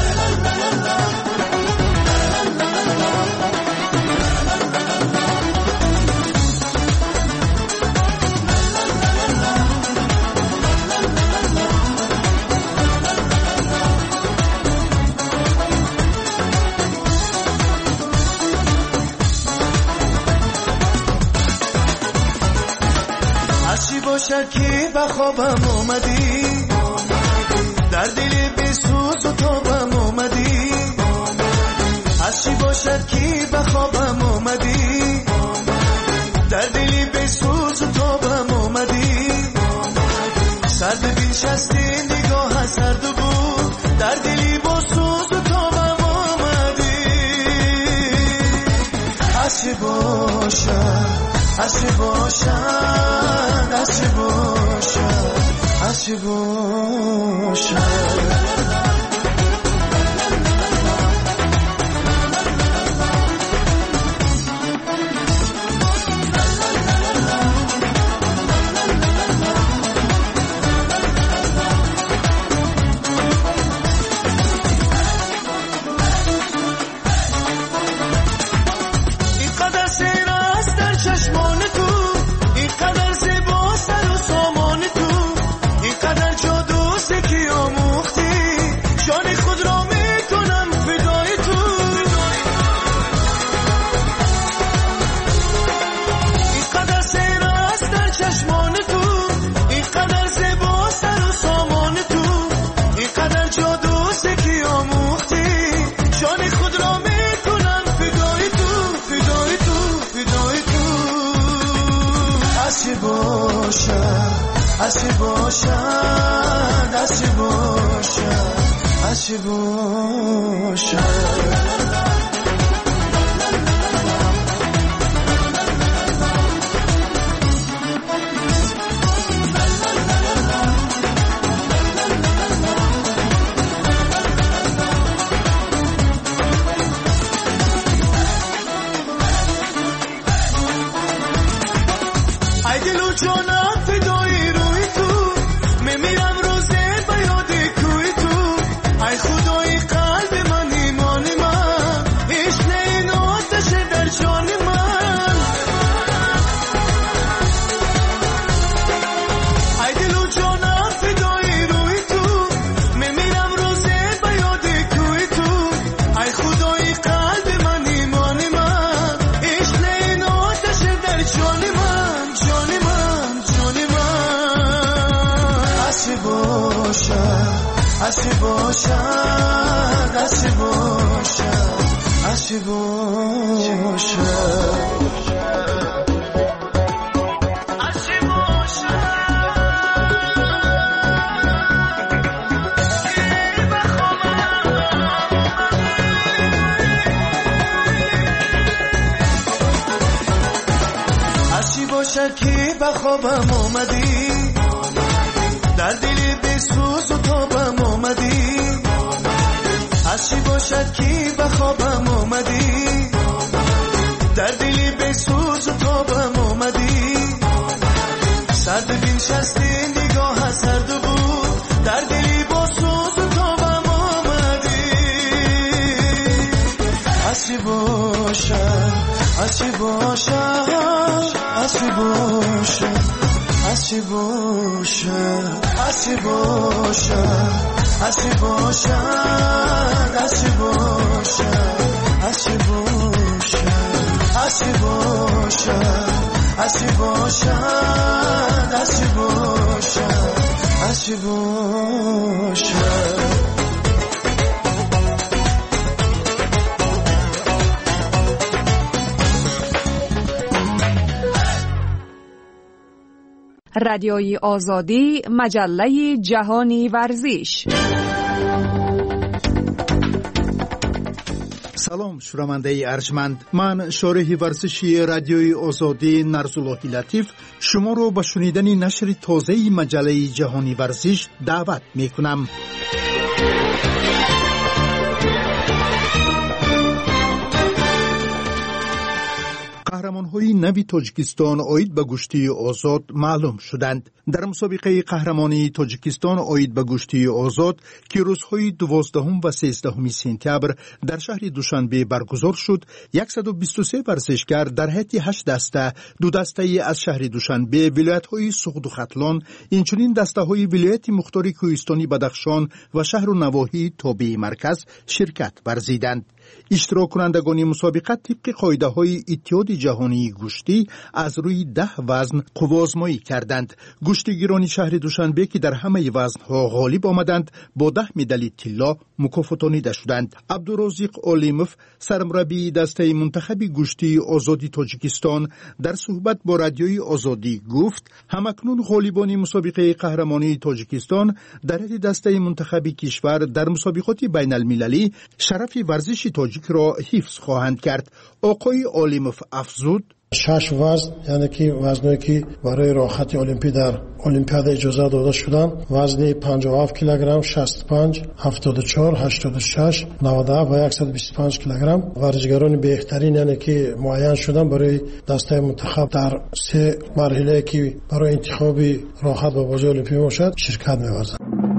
باشد که به خوابم اومدی در دل بی سوز و تابم اومدی هرچی باشد که به خوابم اومدی در دلی به سوز و تابم اومدی سرد بینشستی نگاه سرد بود در دلی با سوز و تابم اومدی هرچی باشد هرچی باشد هرچی باشد هرچی باشد هرچی باشد هرچی باشد هرچی باشد ای دل و جانم فدای روی تو میمیرم روزه به یاد کوی تو ای خدای قلب من ایمان من عشق این آتش در جان من ای دل و جانم فدای روی تو میمیرم روزه به یاد کوی تو ای خدای قلب من ایمان من عشق این آتش در جان من هرچی باشد هرچی باشد هرچی هرچی باشد که به خوابم اومدی در دلی به سوز و تابم اومدی هرچی باشد که به خوابم اومدی در دلی به سوز و تابم اومدی سرد بینشستی نگاه سرد بود در دلی با سوز و تابم اومدی هرچی باشد هرچی باشد هرچی باشد هرچی باشد هرچی باشد هرچی باشد هرچی باشد هرچی باشد هرچی باشد هرچی باشد هرچی باشد هرچی باشد رادیوی آزادی، مجله جهانی ورزش. سلام شنونده ارجمند، من شارح ورزشی رادیوی آزادی نرزالله لطیف شما رو به شنیدن نشر تازه مجله جهانی ورزش دعوت می کنم. قهرمان‌های نوی تاجیکستان عاید به گشتی آزاد معلوم شدند. در مسابقه قهرمانی تاجیکستان عاید به گشتی آزاد که روزهای دوازدهم و سیزدهم سپتامبر در شهر دوشنبه برگزار شد، صد و بیست و سه ورزشکار در هیئت هشت دسته، دو دسته از شهر دوشنبه، ولایت‌های سوخت و ختلان، اینچنین دسته‌های ولایت مختار کوهستانی بدخشان و شهر و نواحی تابع مرکز شرکت ورزیدند. اشتراک کنندگان مسابقه طبق قاعده های اتحاد جهانی گوشتی از روی ده وزن قوازمایی کردند. گوشتگیران شهر دوشنبه که در همه وزنها غالب آمدند با ده مدال طلا مکافاتانیده شدند. عبدالرزاق علیموف سرمربی دسته منتخب گوشتی آزادی تاجیکستان در صحبت با رادیوی آزادی گفت همکنون غالبان مسابقه قهرمانی تاجیکستان در حد دسته منتخب کشور در مسابقات بین المللی شرف ورزش تاجیک را حفظ خواهند کرد. آقای علیموف افزود شش وزن، یعنی که وزنی که برای راحت المپی در المپیاد اجازه داده شدن، وزن پنجاه و هفت کیلوگرم، شصت و پنج، هفتاد و چهار، هشتاد و شش، نود و هفت و صد و بیست و پنج کیلوگرم ورزشکاران بهترین یعنی که معین شدن برای دسته منتخب در سه مرحله که برای انتخاب راحت به بازی المپی باشد شرکت می‌ورزند.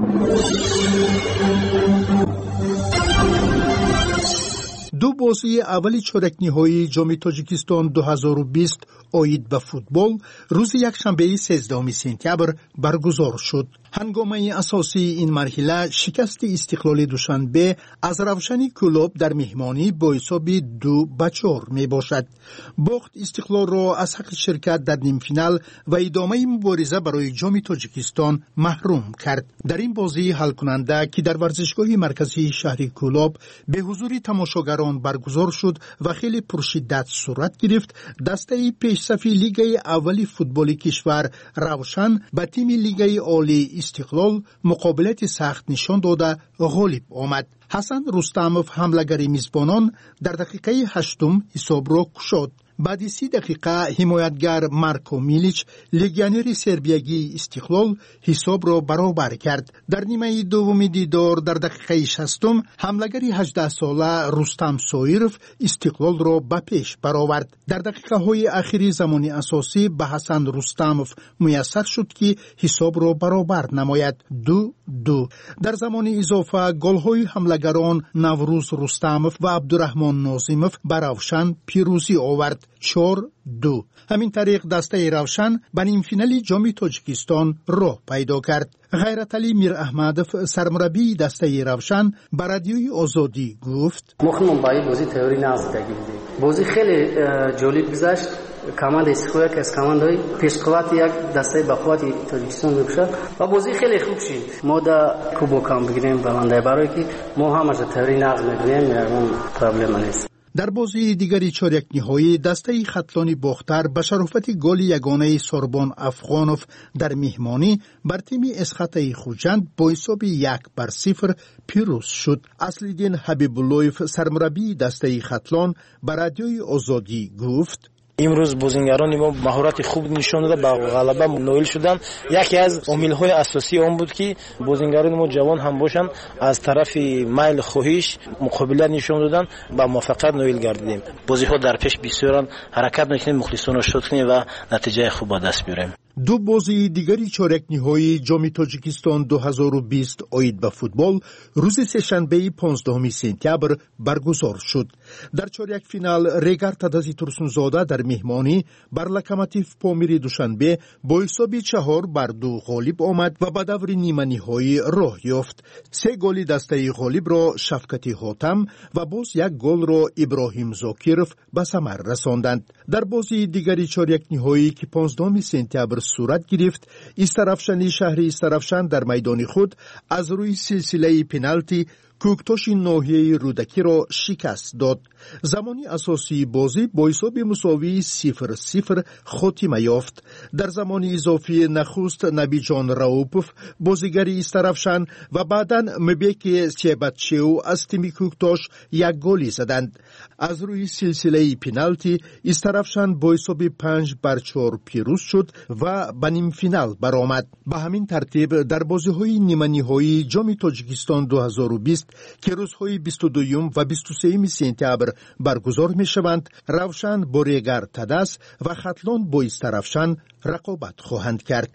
دو بازی اولی چهارک نهایی جام تاجیکستان دو هزار و بیست آید به فوتبال روز یکشنبه سیزدهم سپتامبر برگزار شد. هنگامه اساسی این مرحله شکست استقلال دوشنبه از روشن کلوب در مهمانی با حساب دو به چهار می باشد. باخت استقلال را از حق شرکت در نیم فینال و ادامه مبارزه برای جام تاجیکستان محروم کرد. در این بازی حل کننده که در ورزشگاه مرکزی شهر کلوب به حضور تماشاگران برگزار شد و خیلی پرشدت صورت گرفت، دسته پیشصفی لیگ اولی فوتبال کشور روشن به تیم لیگ عالی استقلال مقابلت سخت نشان داده غالب آمد. حسن رستموف حمله‌گر میزبانان در دقیقه هشتم حساب را گشود. بعد سی دقیقه حمایتگر مارکو میلیچ لگیونر سربیایی استقلال حساب را برابر کرد. در نیمه دوم دیدار در دقیقه شصتم حمله‌گر هجده ساله رستم سویروف استقلال را به پیش برآورد. در دقیقه های اخیر زمان اساسی به حسن رستموف میسر شد که حساب را برابر نماید. دو دو. در زمان اضافه گل های حمله‌گران نوروز رستموف و عبدالرحمن ناظیموف بر روشن پیروزی آورد. چهار دو. همین طریق دسته روشن به نیم فینال جام تاجیکستان راه پیدا کرد. غیرتعلی میر احمدوف سرمربی دسته روشن به رادیوی آزادی گفت ما خودمون با این بازی تئوری نزدیک بودیم. بازی خیلی جالب گذشت. کاماند استقلال که از کاماندهای پیشقوات یک دسته با قوت تاجیکستان میشه و بازی خیلی خوب شد. ما دا کوبوکام بگیریم بلنده برای که ما همش تئوری نزد میگیم اون پرابلم نیست. در بازی دیگری چهارک نهایی دسته خطلان باختر به شرافت گل یگانه سوربان افغانوف در مهمانی بر تیم اسخط خوجند با حساب یک بر صفر پیروز شد. اصلیدین حبیب‌اللهیف سرمربی دسته خطلان به رادیوی آزادی گفت امروز بازیگران ما مهارت خوب نشان داده به غلبه نائل شدن. یکی از عامل‌های اساسی آن بود که بازیگران ما جوان هم باشند از طرف میل خواهش مقابله نشان دادن با موفقیت نائل گردیدیم. بازی‌ها در پیش بسیار حرکت می‌کنیم، مخلصانه شد کنیم و نتیجه خوب به دست بیاریم. دو بازی دیگری چهارک نهایی جام تاجیکستان دو هزار و بیست آید به فوتبال روز سه‌شنبه پانزدهم سپتامبر برگزار شد. در چهارک فینال ریگر تدازی ترسونزاده در مهمانی بر لوکوموتیو پامیر دوشنبه با حساب چهار بر دو غالب آمد و به دور نیمه نهایی راه یافت. سه گل دسته غالب را شفقتی حاتم و باز یک گل را ابراهیم زاکیروف به ثمر رساندند. در بازی دیگری چهارک نهایی که پانزدهم سپتامبر صورت گرفت، استرافشانی شهر استرافشان در میدان خود از روی سلسله پنالتی کوکتاش ناحیه رودکی را شکست داد. زمانی اساسی بازی با حساب مساوی صفر صفر خاتمه یافت. در زمان اضافی نخست نبی جان راوپوف بازیگر استرافشان و بعداً مبیک سیباتچیو از تیم کوکتاش یک گلی زدند. از روی سلسله پنالتی استرافشان با حساب پنج بر چهار پیروز شد و به نیم فینال برآمد. به همین ترتیب در بازی‌های نیمه نهایی جام تاجیکستان دو هزار و بیست که روزهای بیست و دوم و بیست و سوم سپتامبر برگزار می شوند، روشن با ریگر تدس و خطلان با استرافشان رقابت خواهند کرد.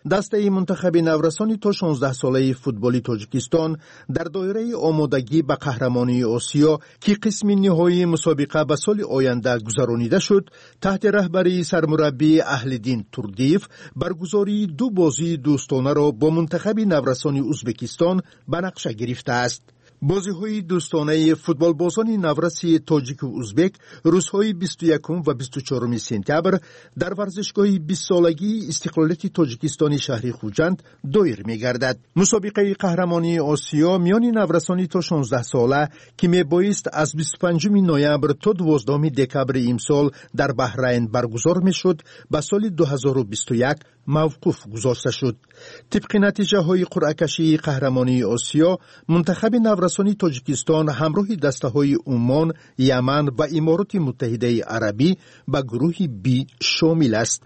دسته منتخب نورسان تا شانزده ساله فوتبالی تاجیکستان در دایره آمادگی به قهرمانی آسیا که قسم نهایی مسابقه به سال آینده گذرانیده شد، تحت رهبری سرمربی اهلدین توردیف برگزاری دو بازی دوستانه را با منتخب نورسان ازبکستان به نقشه گرفته است. بازی‌های دوستانه فوتبال بازان نورسی تاجیک و ازبک روزهای بیست و یکم و بیست و چهارم سپتامبر در ورزشگاه بیست سالگی استقلالیت تاجیکستان شهر خوجند دایر می‌گردد. مسابقه قهرمانی آسیا میان نورسان تا شانزده ساله که میبایست از بیست و پنجم نوامبر تا دوازدهم دکمبر امسال در بحرین برگزار میشد، به سال دو هزار و بیست و یک موقوف گذاشته شد. طبق نتیجه های قرعه کشی قهرمانی آسیا، منتخب نورسان تاجیکستان همراه دسته های عمان، یمن و امارات متحده عربی به گروه بی شامل است.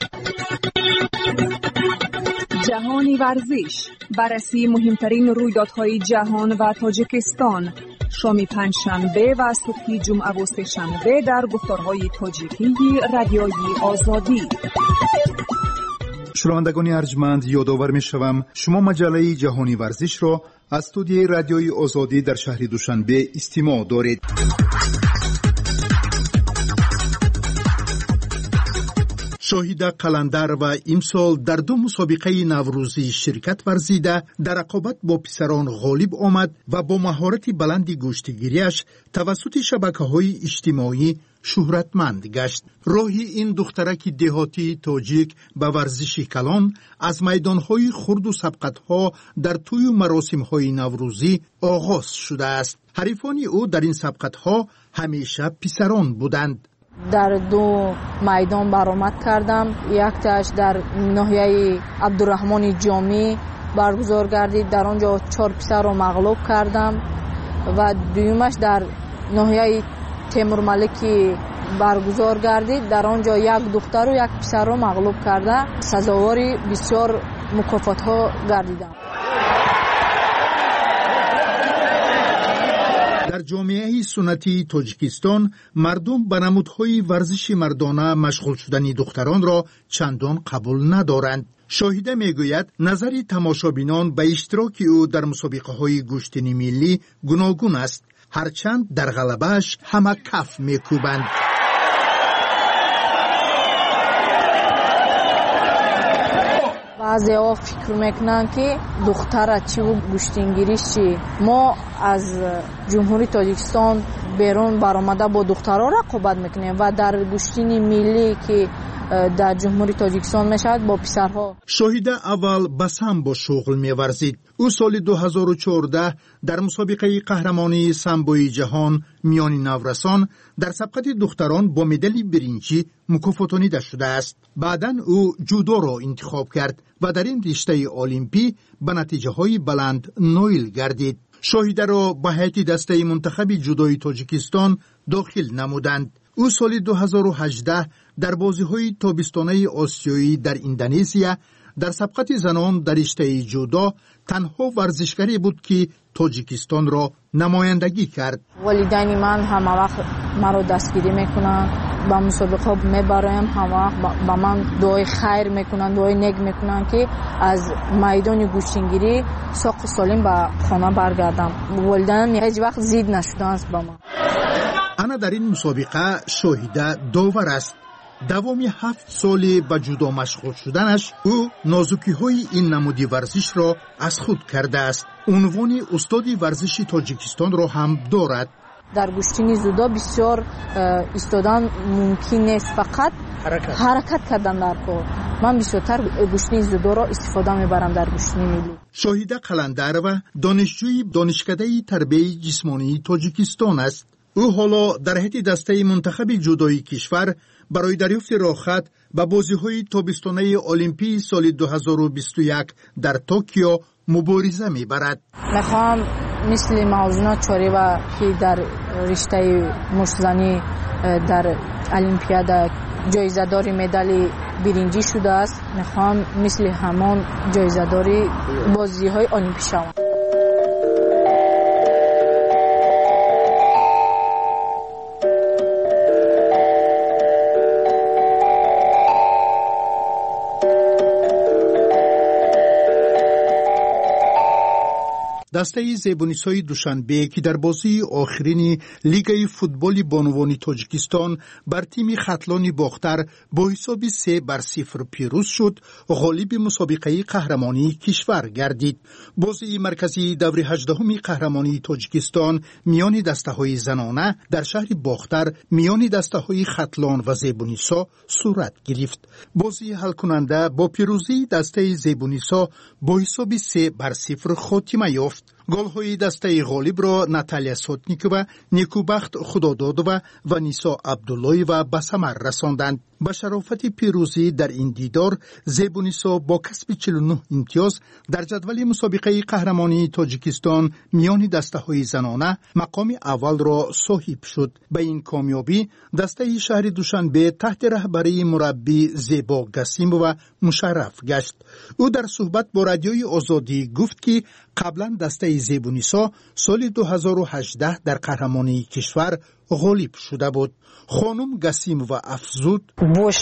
جهانی ورزش، بررسی مهمترین رویدادهای جهان و تاجیکستان، شام پنجشنبه و صبح جمعه و سه‌شنبه در گفتارهای تاجیکی رادیوی آزادی. شنوندگان ارجمند، یادآور می‌شوم شما مجله جهانی ورزش را از استودیوی رادیوی آزادی در شهر دوشنبه استماع دارید. شاهد قلندر و امسال در دو مسابقه نوروزی شرکت ورزیده، در رقابت با پسران غالب آمد و با مهارت بلند گوشتگیریش توسط شبکه‌های اجتماعی شهرتمند گشت. راهی این دخترک دهاتی تاجیک به ورزش کلان از میدانهای خرد و سبقتها در طی مراسمهای نوروزی آغاز شده است. حریفان او در این سبقتها همیشه پسران بودند. در دو میدان برآمد کردم. یک تاش در ناحیه عبدالرحمن جامی برگزار گردید، در آنجا چهار پسر را مغلوب کردم و دویمش در ناحیه تیمور ملکی برگزار گردید، در آنجا یک دختر و یک پسر را مغلوب کرده سزاواری بسیار مکافات ها گردیدم. در جامعه سنتی تاجیکستان مردم به نمودهای ورزش مردانه مشغول شدن دختران را چندان قبول ندارند. شاهده میگوید نظر تماشابینان به اشتراک او در مسابقه های گشتنی ملی گوناگون است، هرچند در غلبه‌اش همه کف میکوبند. بعضی ها فکر میکنن که دختر چی و گوشتینگیریش چی. ما از جمهوری تاجیکستان بیرون برآمده با دخترها رقابت میکنیم و در گوشتین ملی که در جمهوری تاجیکستان میشود با پسرها. شاهده اول بسم با شغل میورزید. او سال دو هزار و چهارده در مسابقه قهرمانی سامبوی جهان میان نورسان در سبقت دختران با مدال برنجی مکافاتانیده شده است. بعداً او جودو را انتخاب کرد و در این رشته المپی به نتیجه های بلند نایل گردید. شاهده را به هیئت دسته منتخب جودوی تاجیکستان داخل نمودند. او سال دو هزار و هجده در بازی‌های تابستانه آسیایی در اندونزیا در سبقت زنان در رشته جودو تنها ورزشکاری بود که تاجیکستان را نمایندگی کرد. والدین من همه وقت مرا دستگیری میکنن، با مسابقه میبرایم، همه وقت با من دعای خیر میکنن، دعای نیک میکنن که از میدان گوشتینگیری ساق سالم به خانه برگردم. والدینم هیچ وقت زید نشدن با من. انا در این مسابقه شاهده داور است. دوامی هفت سالی به جودو مشغول شدنش او نازکی های این نمودی ورزش را از خود کرده است. عنوان استادی ورزش تاجیکستان را هم دارد. در گوشتین جودو بسیار ایستادن ممکن نیست، فقط حرکت, حرکت کردن در کار. من بسیارتر گوشتین جودو را استفاده میبرم در گوشتین ملی. شاهده قلندر و دانشجوی دانشکده تربیت جسمانی تاجیکستان است. او حالا در هیئت دسته منتخب جودوی کشور برای دریافت راهخط به بازی‌های تابستانه المپی سال دو هزار و بیست و یک در توکیو مبارزه می‌برد. می‌خوام مثل موضوع چاریوا که در رشته مشت‌زنی در المپیاد جایزه‌دار مدال برنجی شده است، می‌خوام مثل همان جایزه‌دار بازی‌های المپی شوم. دسته زیبونیسای دوشنبه که در بازی آخرین لیگ فوتبال بانوان تاجیکستان بر تیم خطلان باختر با حساب سه بر صفر پیروز شد، غالب مسابقه قهرمانی کشور گردید. بازی مرکزی دور هجدهم قهرمانی تاجیکستان میان دسته‌های زنانه در شهر باختر میان دسته‌های خطلان و زیبونیسا صورت گرفت. بازی حل کننده با پیروزی دسته زیبونیسا با حساب سه بر صفر خاتمه یافت. گل‌های دسته غالب را ناتالیا سوتنیکووا، نیکوبخت خدادادووا و نیسا عبداللهی و به ثمر رساندند. با شرافت پیروزی در این دیدار، زیبونیسا با کسب چهل و نه امتیاز در جدول مسابقه قهرمانی تاجیکستان میان دسته‌های زنانه مقام اول را صاحب شد. به این کامیابی دسته شهر دوشنبه تحت رهبری مربی زیبا گسیمووا مشرف گشت. او در صحبت با رادیوی آزادی گفت که قبلا دسته زیبونیسا سال دو هزار و هجده در قهرمانی کشور غالب شده بود. خانم گسیمووا افزود: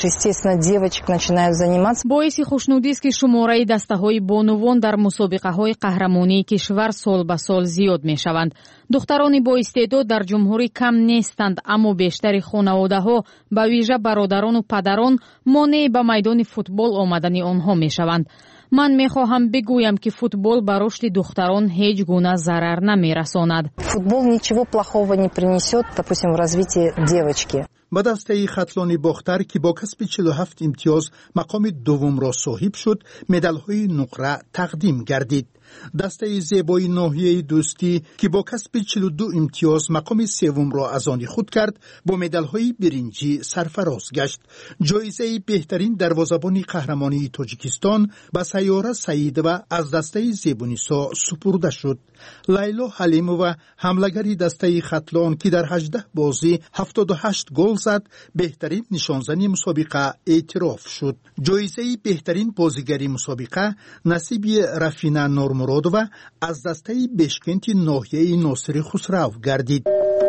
باعث خوشنودی است که شماره دسته‌های بانوان در مسابقه‌های قهرمانی کشور سال به سال زیاد می‌شوند. دختران با استعداد در جمهوری کم نیستند، اما بیشتر خانواده‌ها به ویژه برادران و پدران مانع به میدان فوتبال آمدن آنها می‌شوند. من میخواهم بگویم که فوتبال به رشد دختران هیچ گونه ضرر نمیرساند. فوتبال ничего плохого не принесет, допустим, в развитии девочки. با دسته خطلان باختر که با کسب چهل و هفت امتیاز مقام دوم را صاحب شد، مدال‌های نقره تقدیم گردید. دسته زیبای ناحیه دوستی که با کسب چهل و دو امتیاز مقام سوم را از آن خود کرد، با مدال‌های برنجی سرفراز گشت. جایزه بهترین دروازه‌بان قهرمانی تاجیکستان به سیاره سعیدووا از دسته زیبونیسا سپرده شد. لیلا حلیمووا حمله‌گر دسته خطلان که در هجده بازی هفتاد و هشت گل زد، بهترین نشانزنی مسابقه اعتراف شد. جایزه بهترین بازیگری مسابقه نصیب رفینا نورمرادووا از دسته بشکنت ناحیه ناصر خسرو گردید.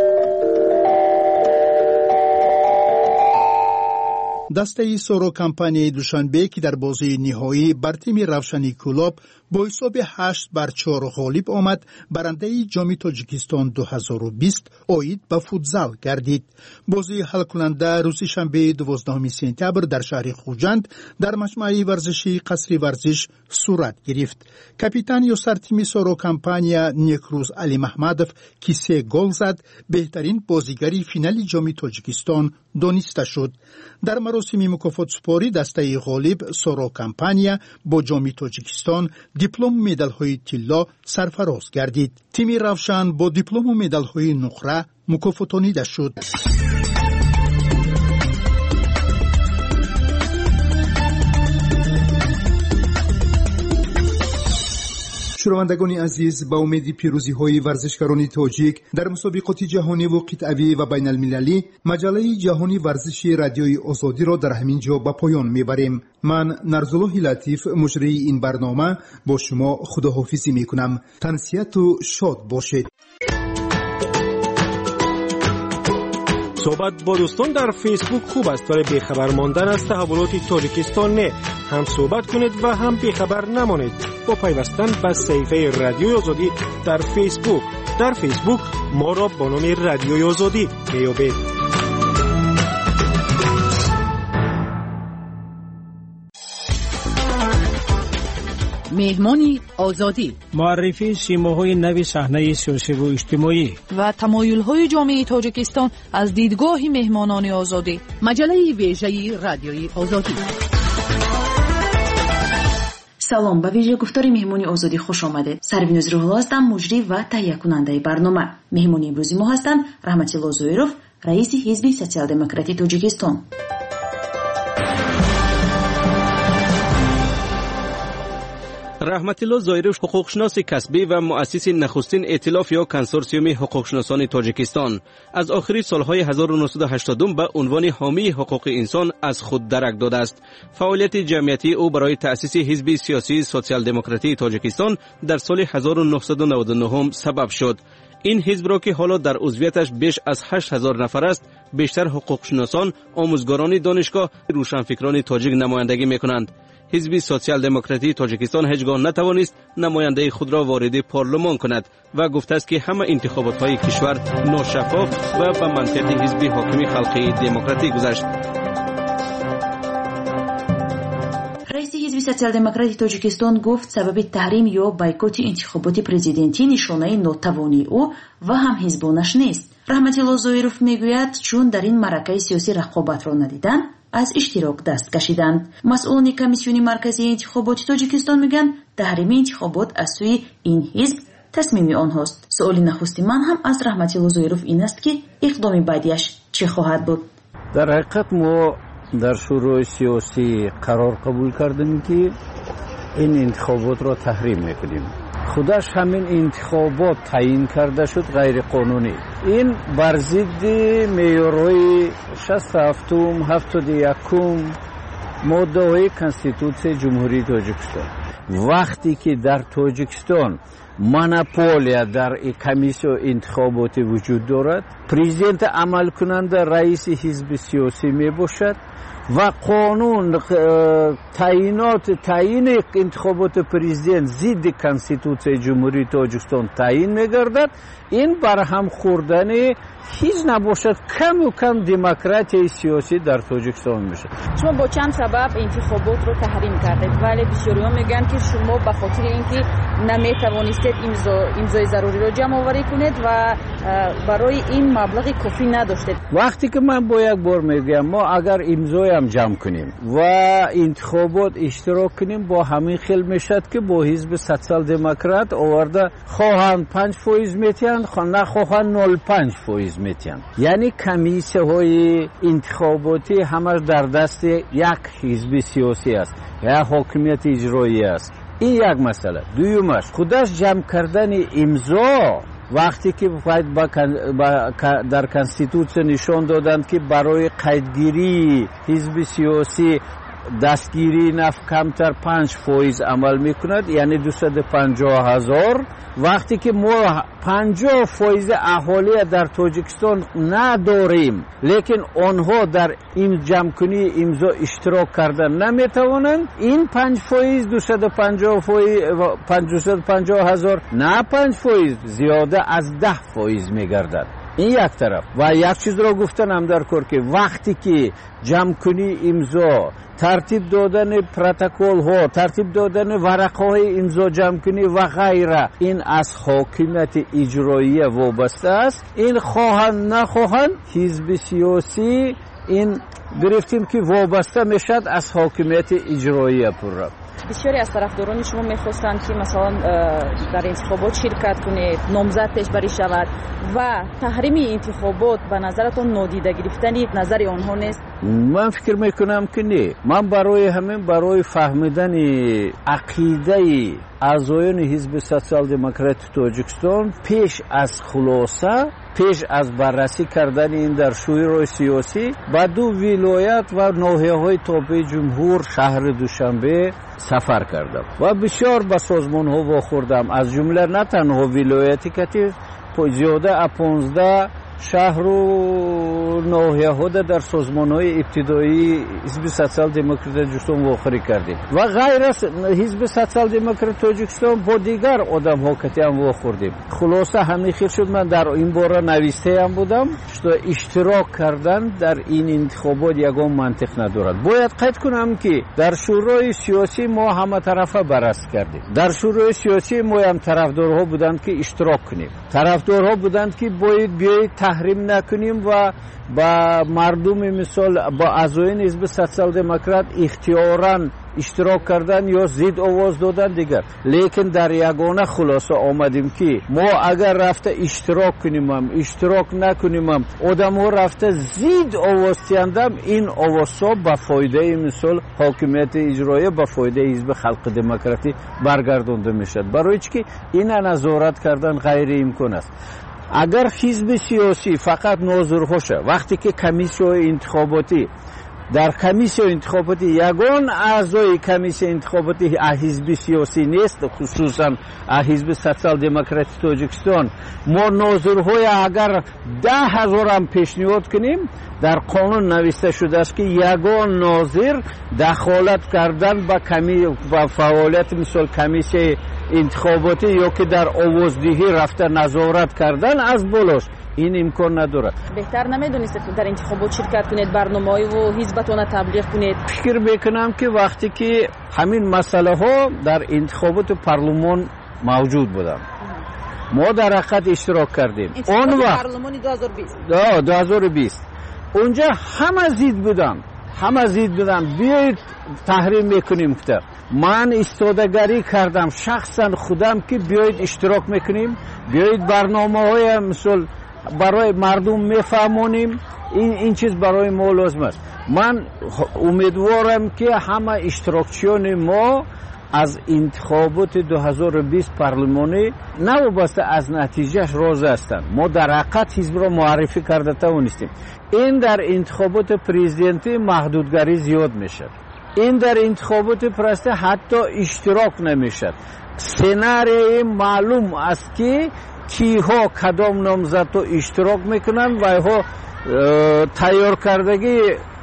دسته سورو کمپانی دوشنبه که در بازی نهایی بر تیم روشنی کلاب با حساب هشت بر چهار غالب آمد، برنده جام تاجیکستان دو هزار و بیست عاید به فوتزال گردید. بازی حل کننده روز شنبه دوازدهم سپتامبر در شهر خوجند در مجمع ورزشی قصر ورزش صورت گرفت. کاپیتان یوسر تیم سورو کمپانی نیکروز علی محمدوف که سه گل زد، بهترین بازیگری فینال جام تاجیکستان دانسته شد. در مراسم مکافات سپاری دسته غالب سورو کمپانی با جام تاجیکستان دیپلم مدال های طلا سرفراز گردید. تیم روشن با دیپلم و مدال های نقره مکافاتانیده شد. شنوندگان عزیز، با امید پیروزی های ورزشکاران تاجیک در مسابقات جهانی و قطعی و بین المللی، مجله جهانی ورزشی رادیوی آزادی را در همین جا به پایان میبریم. من نرزالله لطیف مجری این برنامه با شما خداحافظی میکنم. تنسیت و شاد باشید. صحبت با دوستان در فیسبوک خوب است، ولی بیخبر ماندن از تحولات تاجیکستان نه. هم صحبت کنید و هم بیخبر نمانید با پیوستن به صفحه رادیوی آزادی در فیسبوک. در فیسبوک ما را با نام رادیوی آزادی میابید. مهمانی آزادی، معرفی سیماهای نوی صحنه سیاسی و اجتماعی و تمایل‌های جامعه تاجیکستان از دیدگاه مهمانان آزادی. مجله ویژه رادیوی آزادی. سلام، به ویژه گفتار مهمانی آزادی خوش آمده. سروینوز روح‌الله هستم، مجری و تهیه کننده برنامه. مهمانی امروزی ما هستند رحمتالله زویروف، رئیس حزب سوسیال دموکراتی تاجیکستان. رحمتالله زایروف حقوقشناس کسبی و مؤسس نخستین ائتلاف یا کنسورسیوم حقوقشناسان تاجیکستان از آخری سالهای هزار و نهصد و هشتاد به عنوان حامی حقوق انسان از خود درک داده است. فعالیت جمعیتی او برای تأسیس حزب سیاسی سوسیال دموکراتی تاجیکستان در سال هزار و نهصد و نود و نه سبب شد. این حزب را که حالا در عضویتش بیش از هشت هزار نفر است، بیشتر حقوقشناسان، آموزگاران دانشگاه، روشنفکران تاجیک نمایندگی میکنند. حزب سوسیال دموکراتی تاجیکستان هیچگاه نتوانست نماینده خود را وارد پارلمان کند و گفته است که همه انتخابات های کشور ناشفاف و به منطق حزب حاکم خلقی دموکراتی گذشت. رئیس حزب سوسیال دموکراتی تاجیکستان گفت سبب تحریم یا بایکوت انتخابات پرزیدنتی نشانه ناتوانی او و هم حزبانش نیست. رحمت الله زویروف میگوید چون در این معرکه سیاسی رقابت را ندیدن از اشتراک دست کشیدند. مسئولان کمیسیون مرکزی انتخابات تاجیکستان میگن تحریم انتخابات از سوی این حزب تصمیم آنهاست. سؤال نخستی من هم از رحمت الله زویروف این است که اقدام بعدیش چه خواهد بود. در حقیقت ما در شورای سیاسی قرار قبول کردیم که این انتخابات را تحریم میکنیم. خودش همین انتخابات تعیین کرده شد غیر قانونی. این بر ضد معیارهای شصت و هفت هفتاد و یک ماده های کنستیتوسیون جمهوری تاجیکستان. وقتی که در تاجیکستان مونوپولیا در کمیسیون انتخاباتی وجود دارد، پرزیدنت عمل کننده رئیس حزب سیاسی می باشد و قانون تعیینات تعیین انتخابات پرزیدنت ضد کنستیتوسیون جمهوری تاجیکستان تعیین می‌گردد. این برهم خوردن هیچ نباشد کم و کم دموکراسی سیاسی در تاجیکستان میشه. شما با چند سبب انتخابات رو تحریم کردید ولی بسیاری‌ها میگن که شما به خاطر اینکه نمیتوانستید امضا امضای ضروری رو جمع آوری کنید و برای این مبلغ کافی نداشتید. وقتی که من با یک بار میگم ما اگر امضای هم جمع کنیم و انتخابات اشتراک کنیم با همین خیل میشد که با حزب سوسیال دموکرات آورده خواهند پنج فیصد میتین نخواهند نود و پنج فیصد میتین. یعنی کمیسیون های انتخاباتی همش در دست یک حزب سیاسی است یا حاکمیت اجرایی است. این یک مسئله. دویمش خودش جمع کردن امضا وقتی که در کنستیتوسیون نشان دادند که برای قیدگیری حزب سیاسی دستگیری نفت کمتر پنج فیصد عمل میکند، یعنی دویست و پنجاه هزار. وقتی که ما پنجاه فیصد اهالی در تاجیکستان نداریم لیکن آنها در این جمع کنی امضا اشتراک کردن نمیتوانند، این پنج فیصد دویست و پنجاه هزار نه پنج فیصد زیاده از ده فیصد میگردد. این یک طرف. و یک چیز را گفتنم در کار که وقتی که جمع کنی امضا، ترتیب دادن پروتکل ها، ترتیب دادن ورقه های امضا جمع کنی و غیره، این از حاکمیت اجرایی وابسته است. این خواهند نخواهند حزب سیاسی این گرفتیم که وابسته میشد از حاکمیت اجرایی پورا. بسیاری از طرفداران شما میخواستند که مثلا در انتخابات شرکت کنید، نامزد پیشبری شود و تحریم انتخابات به نظرتون نادیده گرفتن نظر آنها نیست؟ من فکر میکنم که نه. من برای همین برای فهمیدن عقیده اعضایان حزب سوسیال دموکراتی تاجیکستان پیش از خلاصه، پیش از بررسی کردن این در شورای سیاسی با دو ولایت و ناحیه‌های تابع جمهور شهر دوشنبه سفر کردم و بسیار به سازمان ها واخوردم، از جمله نه تنها ولایتی که زیاده از پانزده شهر و ناحیه ها در سازمان های ابتدایی حزب سوسیال دموکراتی تاجیکستان واخوری کردیم و غیر از حزب سوسیال دموکراتی تاجیکستان با دیگر آدم ها که هم واخوردیم. خلاصه همین خیر شد من در این باره نویسته هم بودم که اشتراک کردن در این انتخابات یگان منطق ندارد. باید قید کنم که در شورای سیاسی ما همه طرفه بررسی کردیم. در شورای سیاسی ما هم طرفدارها بودند که اشتراک کنیم، طرفدارها بودند که باید بیایید تحریم نکنیم و با مردم مثال با اعضایان حزب سوسیال دموکرات اختیاراً اشتراک کردن یا زید آواز دادن دیگر. لیکن در یگانه خلاصه آمدیم که ما اگر رفته اشتراک کنیم هم اشتراک نکنیم هم آدم ها رفته زید آواز تیندم، این آواز ها به فایده مثال حاکمیت اجرایی به فایده حزب خلق دموکراتی برگردانده میشد. برای چی که این نظارت کردن غیر امکان است. اگر حزب سیاسی فقط ناظر باشه وقتی که کمیسیون انتخاباتی در کمیسیون انتخاباتی یگان اعضای کمیسیون انتخاباتی حزب سیاسی نیست، خصوصا حزب سوسیال دموکراتی تاجیکستان. ما ناظرهای اگر ده هزار هم پیشنهاد کنیم، در قانون نوشته شده است که یگان ناظر دخالت کردن با کمی با فعالیت مثل کمیسیون انتخاباتی یا که در آوازدهی رفته نظارت کردن از بالاش این امکان نداره. بهتر نمیدونید در انتخابات شرکت کنید، برنامه‌ای و حزبتون تبلیغ کنید؟ فکر میکنم که وقتی که همین مسئله ها در انتخابات پارلمان موجود بودن، ما در حقیقت اشتراک کردیم. اون وقت پارلمان دو هزار و بیست دو هزار و بیست اونجا همه زید بودن، همه زید بودن بیایید تحریم میکنیم که من استادگاری کردم شخصا خودم که بیایید اشتراک میکنیم، بیایید برنامه های مثل برای مردم میفهمونیم. این این چیز برای ما لازم است. من امیدوارم که همه اشتراکچیان ما از انتخابات دو هزار و بیست پارلمانی نوابسته از نتیجهش راضی هستند. ما در حقیقت حزب را معرفی کرده توانستیم. این در انتخابات پرزیدنتی محدودگری زیاد میشه. این در انتخابات پرسته حتی اشتراک نمیشد. سناریوی معلوم است که کیها کدام نامزد اشتراک میکنن و ها تیار کردگی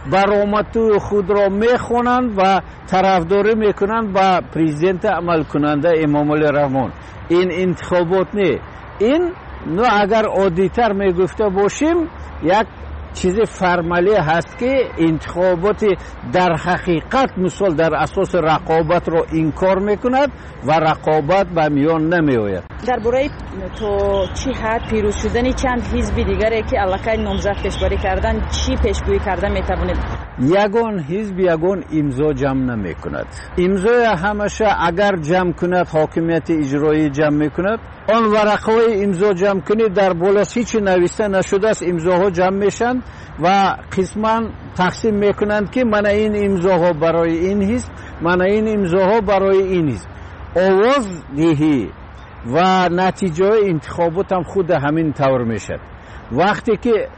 برآمد خود را میخونند و طرفداری میکنند با پرزیدنت عمل کننده امام علی رحمان. این انتخابات نه. این نو اگر عادی‌تر میگفته باشیم یک چیز فرمالی هست که انتخابات در حقیقت مثل در اساس رقابت را انکار میکند و رقابت به میان نمیآید. در برای تو چی حد پیروز شدن چند حزب دیگری که علاقه نامزد پیشبری کردن چی پیشگویی کرده میتوانید؟ یگان حزب یگان امضا جمع نمیکند. امضای همشه اگر جمع کند حاکمیت اجرایی جمع میکند. آن ورقهای امضا جمع کنید در بالاش هیچ نوشته نشده است، امضاها جمع میشن و قسما تقسیم میکنند که من این امضاها برای این حزب، من این امضاها برای این حزب. آواز دهی و نتیجه انتخابات هم خود همین طور میشد. وقتی که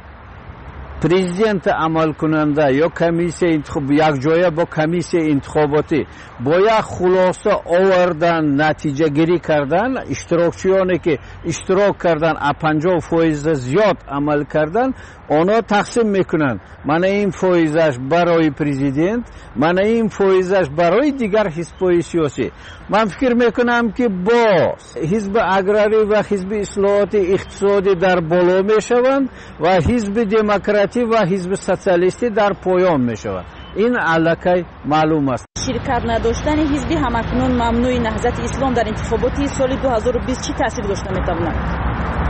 پرزیدنت عمل کننده یا کمیسیون انتخاب یک جای با کمیسیون انتخاباتی با یک خلاصه آوردن نتیجه گیری کردن، اشتراکچیانی که اشتراک کردن پنجاه فیصد زیاد عمل کردن، آنها تقسیم میکنن. من این فیصدش برای پرزیدنت، من این فیصدش برای دیگر حزب‌های سیاسی. من فکر میکنم که با حزب اگراری و حزب اصلاحات اقتصادی در بالا میشوند و حزب دموکراتی و حزب سوسیالیستی در پایان میشوند. این علاقه معلوم است. شرکت نداشتن حزبی همکنون ممنوع نهضت اسلام در انتخابات سال دو هزار و بیست چی تاثیر داشته میتواند؟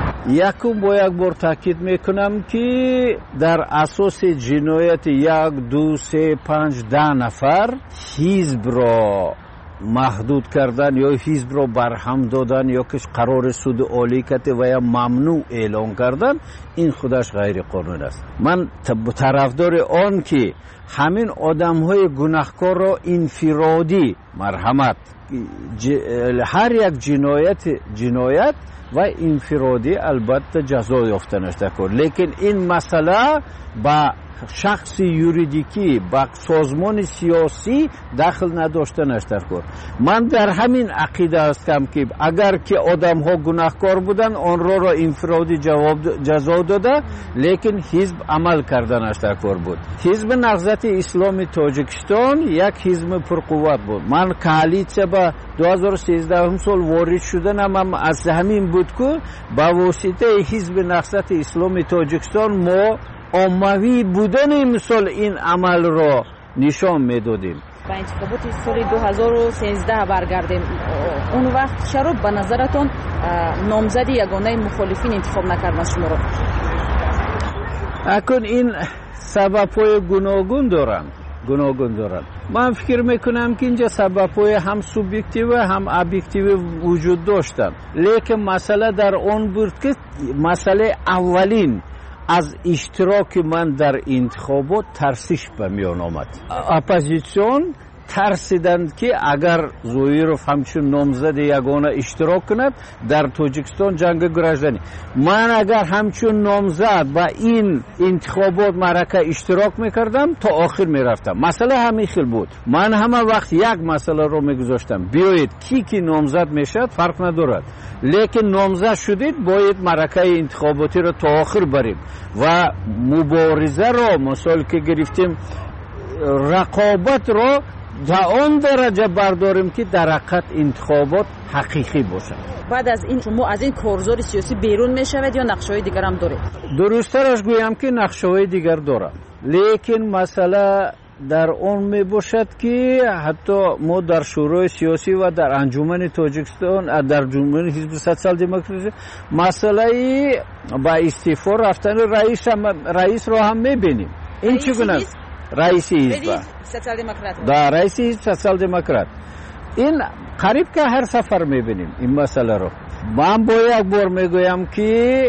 یکم با یک بار تاکید میکنم که در اساس جنایت یک دو سه پنج ده نفر حزب را محدود کردن یا حزب را برهم دادن یا که قرار سود عالی کرده و یا ممنوع اعلان کردن، این خودش غیر قانون است. من طرفدار آن که همین آدم های گناهکار را انفرادی مرحمت، هر یک جنایت جنایت و انفرادی البته جزا یافتنش دکر، لیکن این مسئله با شخص یوریدیکی با سازمان سیاسی دخل نداشتنش دکر. من در همین عقیده هستم که اگر که آدم ها گناهکار بودن آن را را انفرادی جواب جزا داده، لیکن حزب عمل کردنش دکر بود. حزب نهضت اسلامی تاجیکستان یک حزب پرقوت بود. من کالیسیا با دو هزار و سیزده سال وارد شدنم هم از همین بود که با واسطه حزب نهضت اسلامی تاجیکستان ما عمومی بودن مثل این عمل را نشان میدادیم. با انتخابات سال دو هزار و سیزده برگردیم. اون وقت چرا به نظرتون نامزد یگانه مخالفین انتخاب نکردن شما را؟ اکنون این سبب‌های گوناگون دارن. گوناگون دارن. من فکر میکنم که اینجا سبب‌های هم سوبژکتیو هم ابجکتیو وجود داشتن. لیکن مسئله در اون بود که مسئله اولین از اشتراک من در انتخابات ترسیش به میان آمد. اپوزیسیون ترسیدند که اگر زویروف همچون نامزد یگانه اشتراک کند در تاجیکستان جنگ گراژدنی، من اگر همچون نامزد با این انتخابات معرکه اشتراک میکردم تا آخر میرفتم. مسئله همین خیل بود. من همه وقت یک مسئله رو میگذاشتم، بیایید کی کی نامزد میشد فرق ندارد، لیکن نامزد شدید باید معرکه انتخاباتی رو تا آخر بریم و مبارزه رو مثال که گرفتیم رقابت رو در آن درجه برداریم که در حقیقت انتخابات حقیقی باشد. بعد از این شما از این کارزار سیاسی بیرون میشوید یا نقشه‌های دیگر هم دارید؟ درست‌ترش گویم که نقشه‌های دیگر دارم، لیکن مسئله در اون می باشد که حتی ما در شورای سیاسی و در انجمن تاجیکستان در انجمن حزب سوسیال دموکراسی مسئله با استعفا رفتن رئیس رئیس رو هم می‌بینیم. این چگونه رئیس حزب سوسیال دموکرات در رئیس حزب سوسیال دموکرات این قریب که هر سفر می‌بینیم این مسئله رو. من با یک بار میگویم که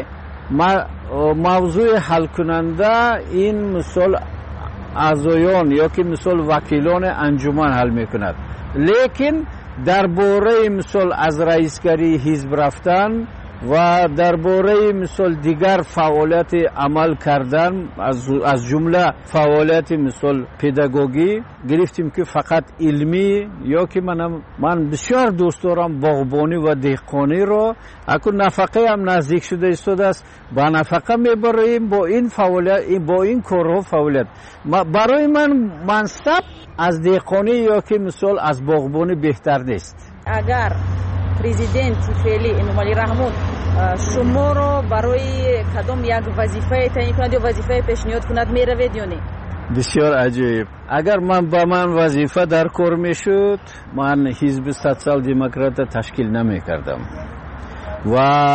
موضوع حل کننده این مثال اعضایان یا که مثال وکیلان انجمن حل میکند، لیکن درباره مثال از رئیسگری حزب رفتن و درباره مثال دیگر فعالیت عمل کردن از از جمله فعالیت مثال پداگوژی گرفتیم که فقط علمی یا که من من بسیار دوست دارم باغبانی و دهقانی رو اکنون نفقه هم نزدیک شده استاد است، با نفقه میبریم با این فعالیت با این کارها فعالیت. برای من منصب از دهقانی یا که مثال از باغبانی بهتر نیست. اگر پرزیدنت فعلی امامعلی رحمون شما رو برای کدام یک وظیفه تعیین کند یا وظیفه پیشنهاد کند میروید یا نه؟ بسیار عجیب. اگر من با من وظیفه در کار میشد من حزب سوسیال دموکرات تشکیل نمی کردم و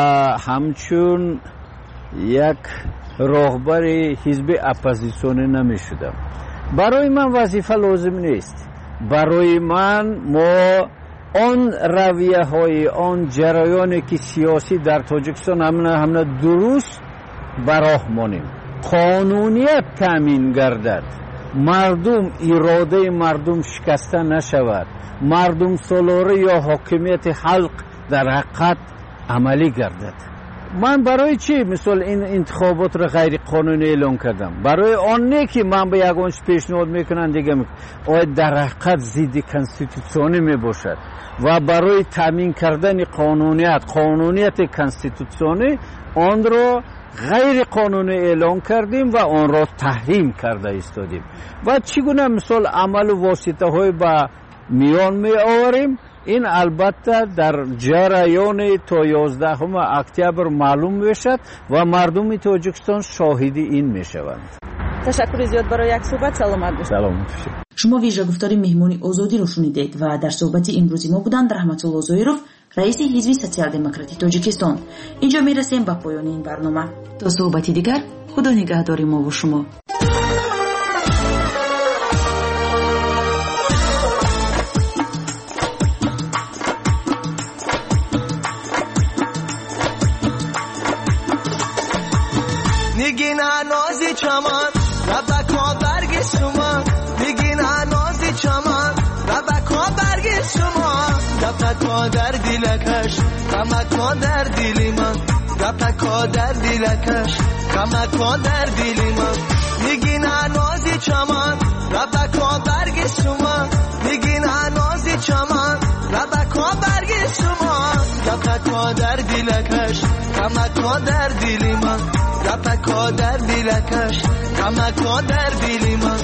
همچون یک راهبر حزب اپوزیسیونی نمی شدم. برای من وظیفه لازم نیست. برای من ما آن رویه های آن جریانی که سیاسی در تاجیکستان همه همه درست براه مانیم، قانونیت تامین گردد، مردم اراده مردم شکسته نشود، مردم سالاره یا حاکمیت خلق در حقیقت عملی گردد. من برای چی مثلا این انتخابات را غیر قانونی اعلام کردم؟ برای آن نه که من به یگانش پیشنهاد میکنم دیگه آید در حقیقت ضد کانستیتوسیونی می باشد و برای تامین کردن قانونیت قانونیت کانستیتوسیونی آن را غیر قانونی اعلام کردیم و آن را تحریم کرده ایستادیم. و چگونه مثال عمل و واسطه های با میان می آوریم؟ این البته در جریان تا یازدهم اکتبر معلوم میشد و مردم تاجیکستان شاهدی این میشوند. تشکر زیاد برای یک صحبت. سلامت باشید. سلامت. شما ویژه گفتار مهمانی آزادی رو شنیدید و در صحبت امروزی ما بودند رحمت الله زویروف، رئیس حزب سوسیال دموکراتی تاجیکستان. اینجا میرسیم به پایان این برنامه. تا صحبتی دیگر خدا نگهدار ما و شما. میگین نازی چمان ربکا برگ شما، میگین نازی چمان ربکا برگ شما، ربکا در دیلکش ربکا در دیلی من، ربکا در دیلکش ربکا در دیلی من. میگین نازی چمان ربکا برگ شما، میگین نازی چمان ربکا برگ شما، ربکا در دیلکش ربکا در دیلی من، ربکا در دیلکش ربکا در دیلی من.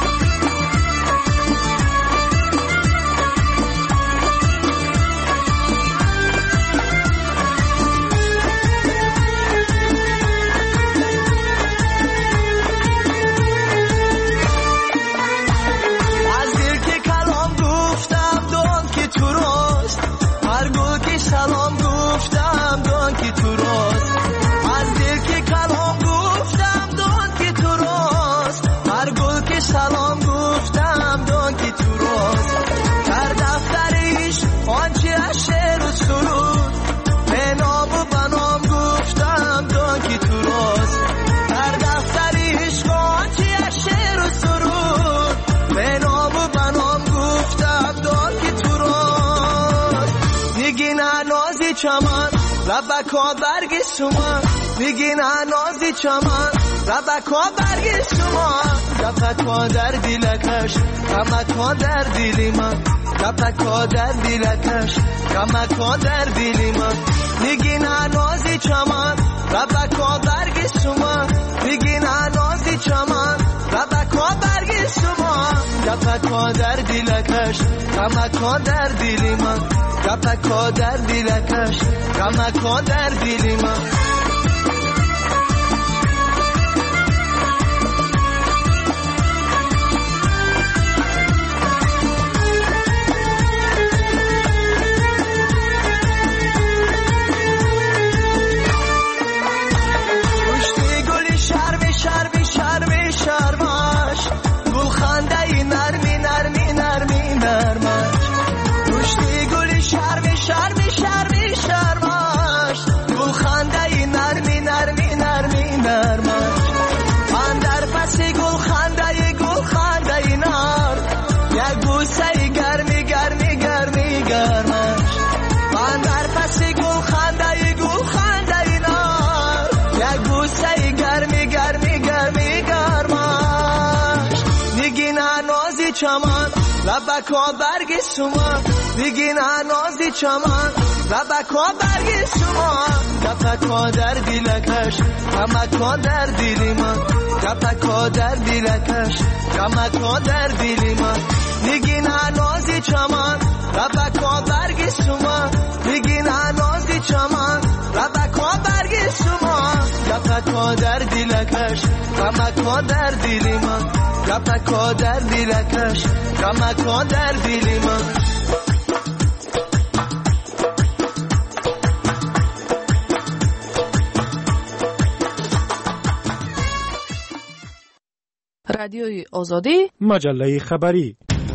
از دل که کلام گفتم دان که تو راست، هر گل که سلام گفتم دان که تو راست، از دل که کلام گفتم دان که تو راست، هر گل که لبکا برگ شما میگین نازی چمن لبکا برگ شما لبکا در دیلکش غمکا در دیلی من لبکا در دیلکش غمکا در دیلی من میگین نازی چمن لبکا برگ شما میگین نازی چمن لبکا برگ شما لبکا در دیلکش غمکا در دیلی من لبکا در دیلکش غمکا در دیلی من لبکا برگ شما میگین نازی چمن لبکا برگ شما لبکا در دیلکش غمکا در دیلی من لبکا در دیلکش غمکا در دیلی من میگین نازی چمن لبکا برگ شما میگین نازی چمن لبکا برگ شما لبکا در دیلکش غمکا در دیلی من لبکا در دیلکش غمکا در دیلی من رادیوی آزادی مجله خبری.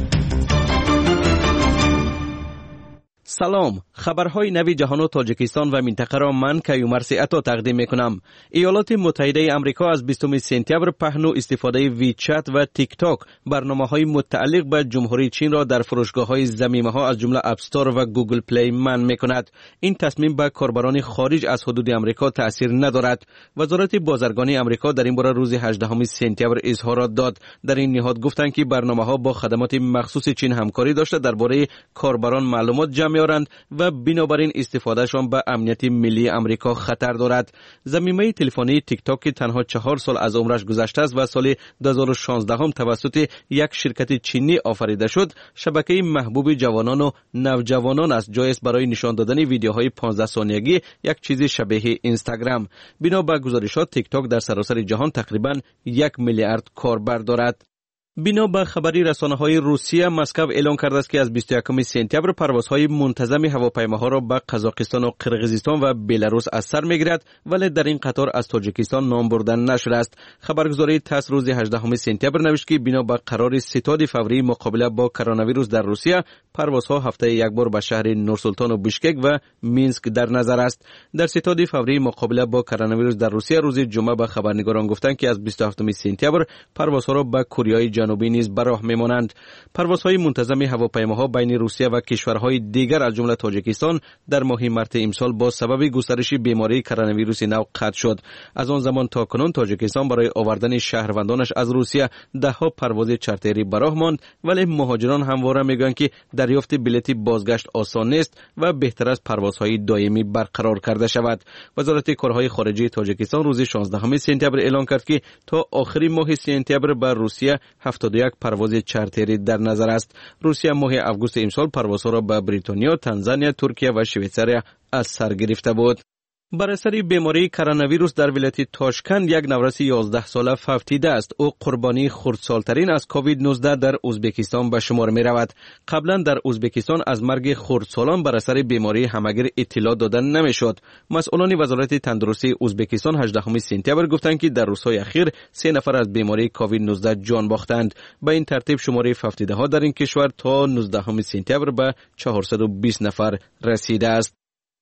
سلام، خبرهای نوی جهان و تاجیکستان و منطقه را من کیومرث عطا تقدیم میکنم. ایالات متحده آمریکا از بیستم سپتامبر پهن و استفاده ویچت و تیک تاک برنامه‌های متعلق به جمهوری چین را در فروشگاه‌های ضمیمه‌ها از جمله اپ استور و گوگل پلی منع میکند. این تصمیم به کاربران خارج از حدود آمریکا تأثیر ندارد. وزارت بازرگانی آمریکا در این باره روز هجدهم سپتامبر اظهارات داد. در این نهاد گفتند که برنامه‌ها با خدمات مخصوص چین همکاری داشته درباره کاربران معلومات جمع می‌آورند و بنابراین استفادهشان به امنیت ملی آمریکا خطر دارد. ضمیمه تلفنی تیک تاک که تنها چهار سال از عمرش گذشته است و سال دو هزار و شانزده هم توسط یک شرکت چینی آفریده شد، شبکه محبوب جوانان و نوجوانان است. جای است برای نشان دادن ویدیوهای پانزده ثانیه‌ای یک چیز شبیه اینستاگرام. بنا به گزارشات تیک تاک در سراسر جهان تقریباً یک میلیارد کاربر دارد. بنا به خبری رسانه‌های روسیه، مسکو اعلام کرده است که از بیست و یکم سپتامبر پروازهای منتظم هواپیماها را به قزاقستان و قرقیزستان و بلاروس از سر می‌گیرد، ولی در این قطار از تاجیکستان نام برده نشده است. خبرگزاری تاس روز هجدهم سپتامبر نوشت که بنا به قرار ستاد فوری مقابله با کرونا ویروس در روسیه، پروازها هفته یک بار به شهر نورسولتان و بیشکک و مینسک در نظر است. در ستاد فوری مقابله با کرونا ویروس در روسیه روز جمعه به خبرنگاران گفتند که از بیست و هفتم سپتامبر پروازها را به کره جنوبی نیز به راه میمانند. پروازهای منتظم هواپیماها بین روسیه و کشورهای دیگر از جمله تاجیکستان در ماه مارس امسال با سبب گسترش بیماری کرونا ویروس نو قطع شد. از آن زمان تا کنون تاجیکستان برای آوردن شهروندانش از روسیه ده ها پرواز چارتری به راه ماند، ولی مهاجران همواره میگویند که دریافت بلیط بازگشت آسان نیست و بهتر است پروازهای دائمی برقرار کرده شود. وزارت کارهای خارجه تاجیکستان روز شانزدهم سپتامبر اعلام کرد که تا آخر ماه سپتامبر به روسیه هفتاد و یک پرواز چارتری در نظر است. روسیه ماه آگوست امسال پروازها را به بریتانیا، تانزانیا، ترکیه و شویتزار از سر گرفته بود. بر اثر بیماری کرونا ویروس در ولایت تاشکند یک نورس یازده ساله فوت دیده است. او قربانی خردسالترین از کووید نوزده در ازبکستان به شمار می رود. قبلا در ازبکستان از مرگ خردسالان بر اثر بیماری همگیر اطلاع داده نمی شد. مسئولان وزارت تندرستی ازبکستان هجدهم سپتامبر گفتند که در روزهای اخیر سه نفر از بیماری کووید نوزده جان باختند. به این ترتیب شماره فوت دیده ها در این کشور تا نوزدهم سپتامبر به چهارصد و بیست نفر رسیده است.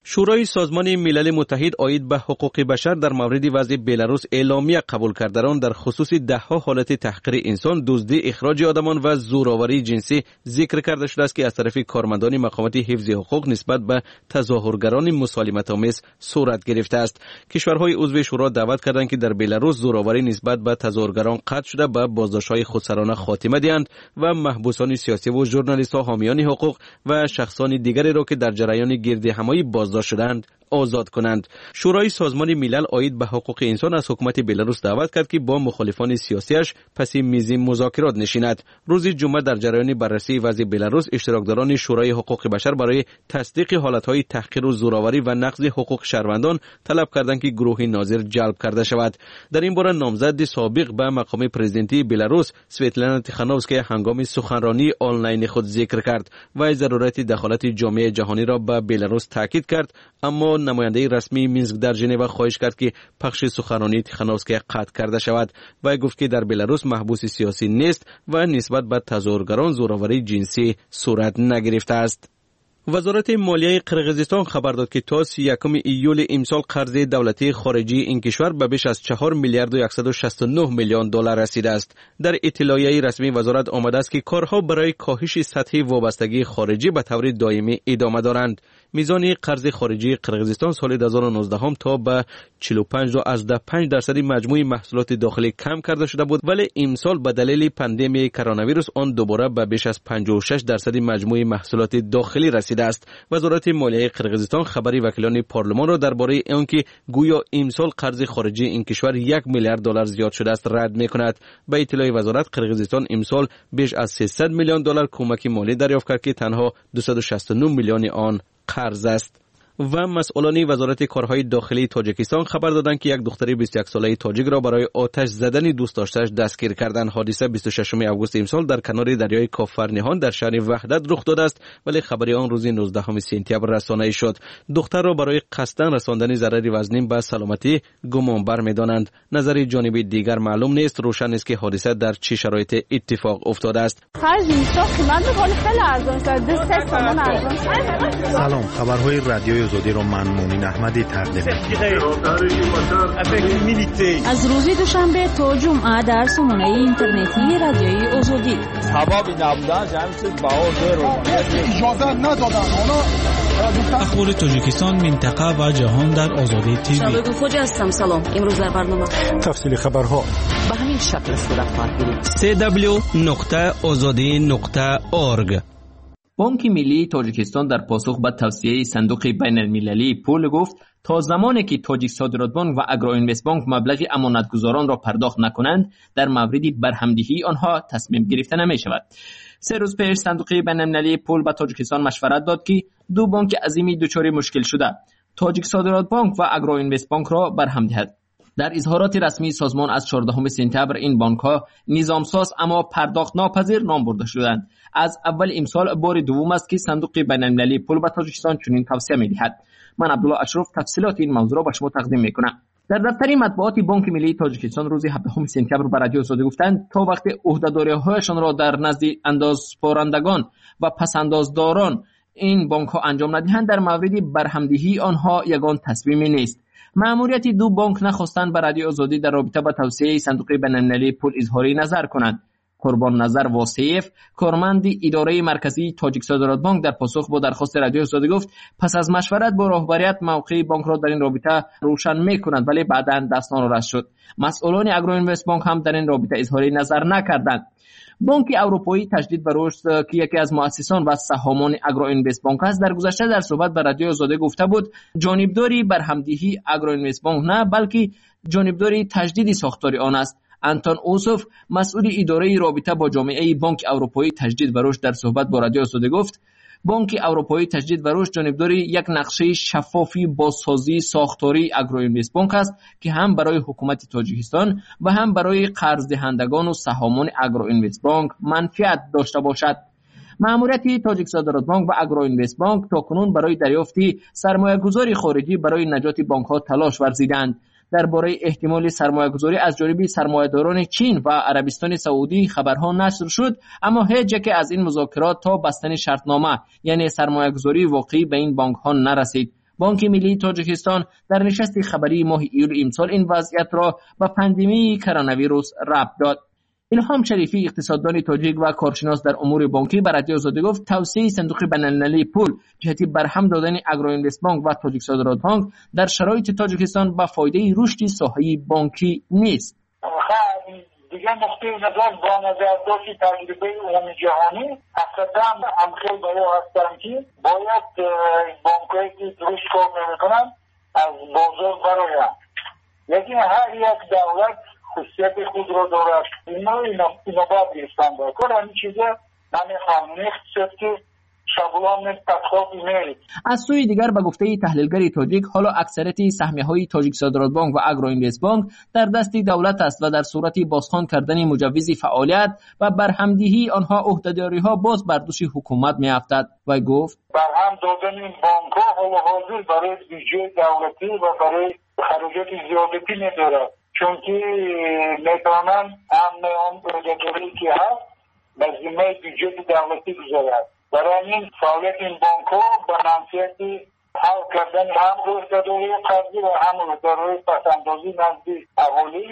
شورای سازمان ملل متحد عاید به حقوق بشر در مورد وضع بلاروس اعلامیه قبول کرده آن در خصوص ده ها حالت تحقیر انسان، دزدی، اخراج آدمان و زورآوری جنسی ذکر کرده شده است که از طرف کارمندان مقامات حفظ حقوق نسبت به تظاهرگران مسالمت‌آمیز صورت گرفته است. کشورهای عضو شورا دعوت کردند که در بلاروس زورآوری نسبت به تظاهرگران قطع شده به بازداشت‌های خودسرانه خاتمه دهند و محبوسان سیاسی و ژورنالیست‌ها، حامیان حقوق و شخصان دیگری را که در جریان گردهمایی بازداشت شدند آزاد کنند. شورای سازمان ملل عاید به حقوق انسان از حکومت بلاروس دعوت کرد که با مخالفان سیاسیش پس میز مذاکرات نشیند. روز جمعه در جریان بررسی وضع بلاروس اشتراکداران شورای حقوق بشر برای تصدیق حالتهای تحقیر و زورآوری و نقض حقوق شهروندان طلب کردند که گروه ناظر جلب کرده شود. در این باره نامزد سابق به مقام پرزیدنتی بلاروس سویتلانا تیخانووسکا هنگام سخنرانی آنلاین خود ذکر کرد و ضرورت دخالت جامعه جهانی را به بلاروس تاکید کرد، اما نماینده رسمی مینسک در ژنو خواهش کرد که پخش سخنرانی تیخانووسکا قطع کرده شود و گفت که در بلاروس محبوس سیاسی نیست و نسبت به تظاهرگران زورآوری جنسی صورت نگرفته است. وزارت مالیه قرقیزستان خبر داد که تا سی و یکم ایول امسال قرض دولتی خارجی این کشور به بیش از چهار میلیارد و صد و شصت و نه میلیون دلار رسیده است. در اطلاعیه رسمی وزارت آمده است که کارها برای کاهش سطح وابستگی خارجی به طور دائمی ادامه دارند. میزان قرض خارجی قرقیزستان سال دو هزار و نوزده هم تا به چهل و پنج و پنج درصد مجموع محصولات داخلی کم کرده شده بود، ولی امسال به دلیل پاندمی کرونا ویروس آن دوباره به بیش از پنجاه و شش درصد مجموع محصولات داخلی رسیده است. وزارت مالیه قرقیزستان خبری وکیلان پارلمان را درباره آنکه گویا امسال قرض خارجی این کشور یک میلیارد دلار زیاد شده است رد می‌کند. به اطلاع وزارت قرقیزستان امسال بیش از سیصد میلیون دلار کمک مالی دریافت کرد که تنها دویست و شصت و نه میلیون آن قرض است. و مسئولان وزارت کارهای داخلی تاجیکستان خبر دادند که یک دختر بیست و یک ساله تاجیک را برای آتش زدن دوست داشته‌اش دستگیر کردند. حادثه بیست و ششم آگوست امسال در کنار دریای کافرنهان در شهر وحدت رخ داده است، ولی خبری آن روز نوزدهم سپتامبر رسانه‌ای شد. دختر را برای قصداً رساندن ضرر وزنی به سلامتی گمانبر می‌دانند. نظر جانب دیگر معلوم نیست. روشن است که حادثه در چه شرایط اتفاق افتاده است. سلام، خبرهای رادیوی آزادی را من مومن احمدی تقدیم از روز دوشنبه تا جمعه در سامانه اینترنتی رادیوی آزادی. سبب نبودن جمعیت باور رو اجازه ندادن. اخبار تاجیکستان، منطقه و جهان در آزادی تیوی. شباب خوش هستم. سلام. امروز در برنامه تفصیل خبرها به همین شکل صورت خواهد گرفت. سی دبلیو نقطه آزادی نقطه اورگ. بانک ملی تاجیکستان در پاسخ به توصیه صندوق بین المللی پول گفت تا زمانی که تاجیک صادرات بانک و اگرو اینوست بانک مبلغ امانتگزاران را پرداخت نکنند در مورد برهمدهی آنها تصمیم گرفته نمی شود. سه روز پیش صندوق بین المللی پول به تاجیکستان مشورت داد که دو بانک عظیمی دچار مشکل شده، تاجیک صادرات بانک و اگرو اینوست بانک را برهم دهد. در اظهارات رسمی سازمان از چهاردهم سپتامبر این بانک‌ها نظامساز اما پرداخت ناپذیر نام برده شدند. از اول امسال بار دوم است که صندوق بین المللی پول به تاجیکستان چنین توصیه می‌دهد. من عبدالله اشرف تفصیلات این موضوع را به شما تقدیم می‌کنم. در دفتر مطبوعات بانک ملی تاجیکستان روز هفدهم سپتامبر به رادیو آزادی گفتند تا وقتی عهده‌داری‌هایشان را در نزد اندازپارندگان و پس‌اندازداران این بانک‌ها انجام ندهند در مورد برهمدهی آنها یگان تصمیمی نیست. مأموریت دو بانک نخواستند به رادیو آزادی در رابطه با توصیه صندوق بین‌المللی پول اظهاری نظر کنند. قربان نظر واسیف، کارمند اداره مرکزی تاجیک صادرات بانک، در پاسخ با درخواست رادیو آزادی گفت پس از مشورت با رهبریت موقع بانک را در این رابطه روشن می‌کنند، ولی بعداً دستان رد شد. مسئولان اگرو اینوست بانک هم در این رابطه اظهاری نظر نکردند. بانک اروپایی تجدید به رشد که یکی از مؤسسان و سهامان اگرو اینوست بانک است در گذشته در صحبت به رادیو آزادی گفته بود جانبداری برهمدهی اگرو اینوست بانک نه بلکه جانبداری تجدید ساختار آن است. انتون اوسوف مسئول اداره رابطه با جامعه بانک اروپایی تجدید و رشد در صحبت با رادیو آزادی گفت بانک اروپایی تجدید و رشد جانبداری یک نقشه شفافی بازسازی ساختاری اگرو اینوست بانک است که هم برای حکومت تاجیکستان و هم برای قرض دهندگان و سهامان اگرو اینوست بانک منفعت داشته باشد. مأموریت تاجیک صادرات بانک و اگرو اینوست بانک تاکنون برای دریافت سرمایه‌گذاری خارجی برای نجات بانک‌ها تلاش ورزیدند. درباره احتمال سرمایه‌گذاری از جانب سرمایه‌داران چین و عربستان سعودی خبرها نشر شد، اما هیچ یک از این مذاکرات تا بستن شرطنامه یعنی سرمایه‌گذاری واقعی به این بانک‌ها نرسید. بانک ملی تاجیکستان در نشست خبری ماه ایول امسال این وضعیت را به پاندمی کرونا ویروس ربط داد. الهام شریفی اقتصاددان تاجیک و کارشناس در امور بانکی به رادیو آزادی گفت توسعه صندوق بین‌المللی پول جهت برهم دادن اگرو اینوست بانک و تاجیک صادرات بانک در شرایط تاجیکستان به فایده رشد ساحه بانکی نیست. دیگه نقطه نظر با نظر داشت تجربه عمومی جهانی اصلا هم خیلی باید هستن که باید بانکایی که درست کار نمیکنن از بازار برایم. یکی هر یک دولت خصوصیت خود را دارد. اینا اینا اینا باید بیستن باید کار همین چیزه نمیخوام نخصیت که شبولان تدخواست ایمیل. از سوی دیگر به گفته تحلیلگر تاجیک حالا اکثریت سهمیه‌های تاجیک صادرات بانک و اگرو اینوست بانک در دست دولت است و در صورت بازخوان کردن مجوز فعالیت و برهمدهی آنها عهده‌داری‌ها باز بر دوش حکومت می‌افتد. و گفت برهم دادن این بانک‌ها حالا حاضر برای بودجه دولتی و برای خراجات زیادتی ندارد چون که میتوانند هم آن عهده‌داری که هست به ذمه بودجه دولتی گذارد. برای این فعالیت این بانک ها به منفیت حل کردن هم عهده‌داری قرضی و هم عهده‌داری پس‌اندازی نزد اهالی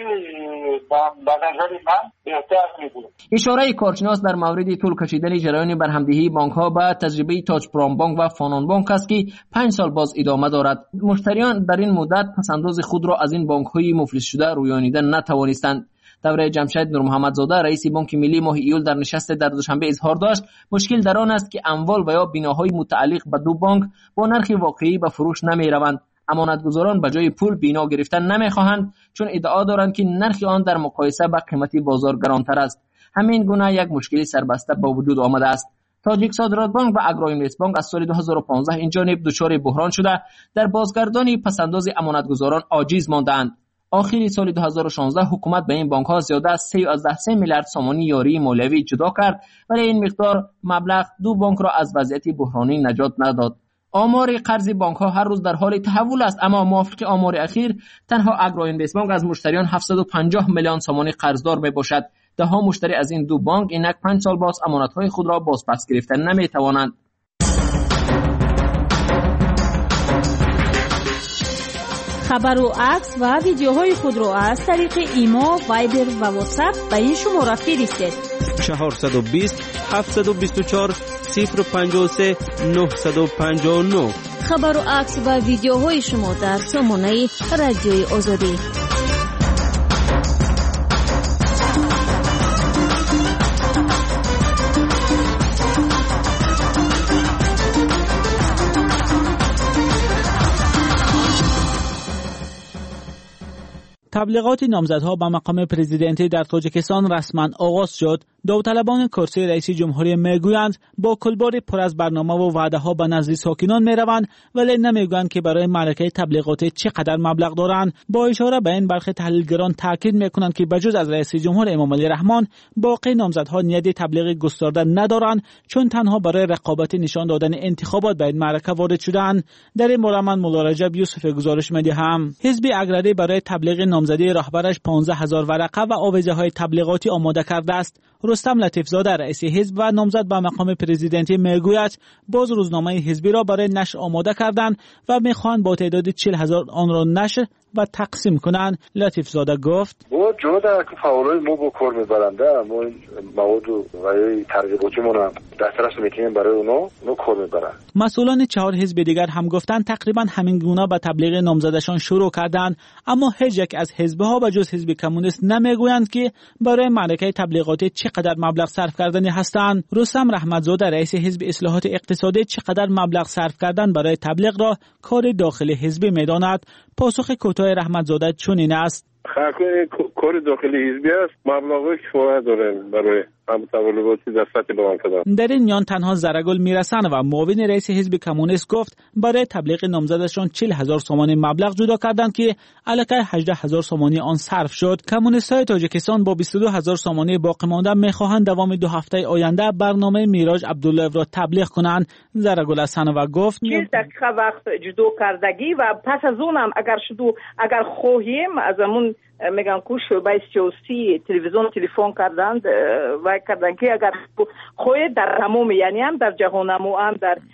به نظر من بهتر می‌بود. اشاره کارشناس در مورد طول کشیدن جریان برهمدهی بانک ها به تجربه تاج پرام بانک و فانان بانک است که پنج سال باز ادامه دارد. مشتریان در این مدت پس‌انداز خود را از این بانک های مفلس شده رویانیدن نتوانستند. دبیر جمشید نور محمدزاده رئیس بانک ملی ماه ایول در نشست در دوشنبه اظهار داشت مشکل در آن است که اموال و یا بناهای متعلق به دو بانک با نرخ واقعی به فروش نمی روند. امانتگزاران به جای پول بنا گرفتن نمی خواهند چون ادعا دارند که نرخ آن در مقایسه با قیمت بازار گرانتر است. همین گونه یک مشکل سربسته با وجود آمده است. تاجیک صادرات بانک و اگرو اینوست بانک از سال دو هزار و پانزده این جانب دچار بحران شده در بازگردانی پس‌انداز امانتگزاران عاجز ماندند. آخر سال دو هزار و شانزده حکومت به این بانک ها زیاده از سه میلیارد سامانی یاری مالیوی جدا کرد ولی این مقدار مبلغ دو بانک را از وضعیت بحرانی نجات نداد. آمار قرض بانک ها هر روز در حال تحول است اما موافق آمار اخیر تنها اگرو اینوست بانک از مشتریان هفتصد و پنجاه میلیون سامانی قرضدار می باشد. ده ها مشتری از این دو بانک اینک پنج سال باز امانت های خود را بازپس گرفتن نمی توانند. خبر و عکس و ویدیوهای خود را از طریق ایما، وایبر و واتساپ به این شماره فرستید. چهارصد و بیست هفتصد و بیست و چهار صفر پنجاه و سه نهصد و پنجاه و نه. خبر و عکس و ویدیوهای شما در سامانه رادیوی آزادی. تبلیغات نامزدها به مقام پرزیدنتی در تاجیکستان رسما آغاز شد. داوطلبان کرسی رئیس جمهوری میگویند با کلبار پر از برنامه و وعده ها به نزد ساکنان میروند ولی نمیگویند که برای معرکه تبلیغاتی چقدر مبلغ دارند. با اشاره به این برخی تحلیلگران تاکید میکنند که بجز از رئیس جمهور امام علی رحمان باقی نامزدها نیت تبلیغ گسترده ندارند چون تنها برای رقابت نشان دادن انتخابات به این معرکه وارد شدند. در این باره من مولا رجب یوسف گزارش میدهم. حزب اگرری برای تبلیغ نامزدی رهبرش پانزده هزار ورقه و آویزه های تبلیغاتی آماده کرده است. رستم لطیفزاده رئیس حزب و نامزد به مقام پرزیدنتی میگوید باز روزنامه حزبی را برای نشر آماده کردند و میخواهند با تعداد چهل هزار آن را نشر و تقسیم کنند. لطیفزاده گفت ما جدا در که فعالای ما با کار میبرنده ما این مواد و برای ترغیباتی ما دسترس میکنیم برای اونا اونا کار میبرند. مسئولان چهار حزب دیگر هم گفتند تقریبا همین گونه به تبلیغ نامزدشان شروع کردند اما هیچ یک از حزب‌ها به جز حزب کمونیست نمیگویند که برای معرکه تبلیغاتی چقدر مبلغ صرف کردنی هستند. رستم رحمتزاده رئیس حزب اصلاحات اقتصادی چقدر مبلغ صرف کردن برای تبلیغ را کار داخلی حزبی میداند. پاسخ کوتاه رحمتزاده چنین است: کار داخلی حزبی است، مبلغی کفایه داره برای هم تبلیغاتی در سطح بلند کردن. در این میان تنها زرگل میرسن و معاون رئیس حزب کمونیست گفت برای تبلیغ نامزدشان چهل هزار سومانی مبلغ جدا کردند که الکی هجده هزار سومانی آن صرف شد. کمونیست‌های تاجیکستان با بیست و دو هزار سومانی باقی مانده میخواهند دوام دو هفته آینده برنامه میراج عبدالله را تبلیغ کنند. زرگل حسنова گفت چهل دقیقه وقت جدا کردگی و پس از اونم اگر شدو اگر خواهیم از همون میگن که شعبه سیاسی تلویزیون تلفن کردند و کردند که اگر خواهید در تمام یعنی هم در جهان نمو هم در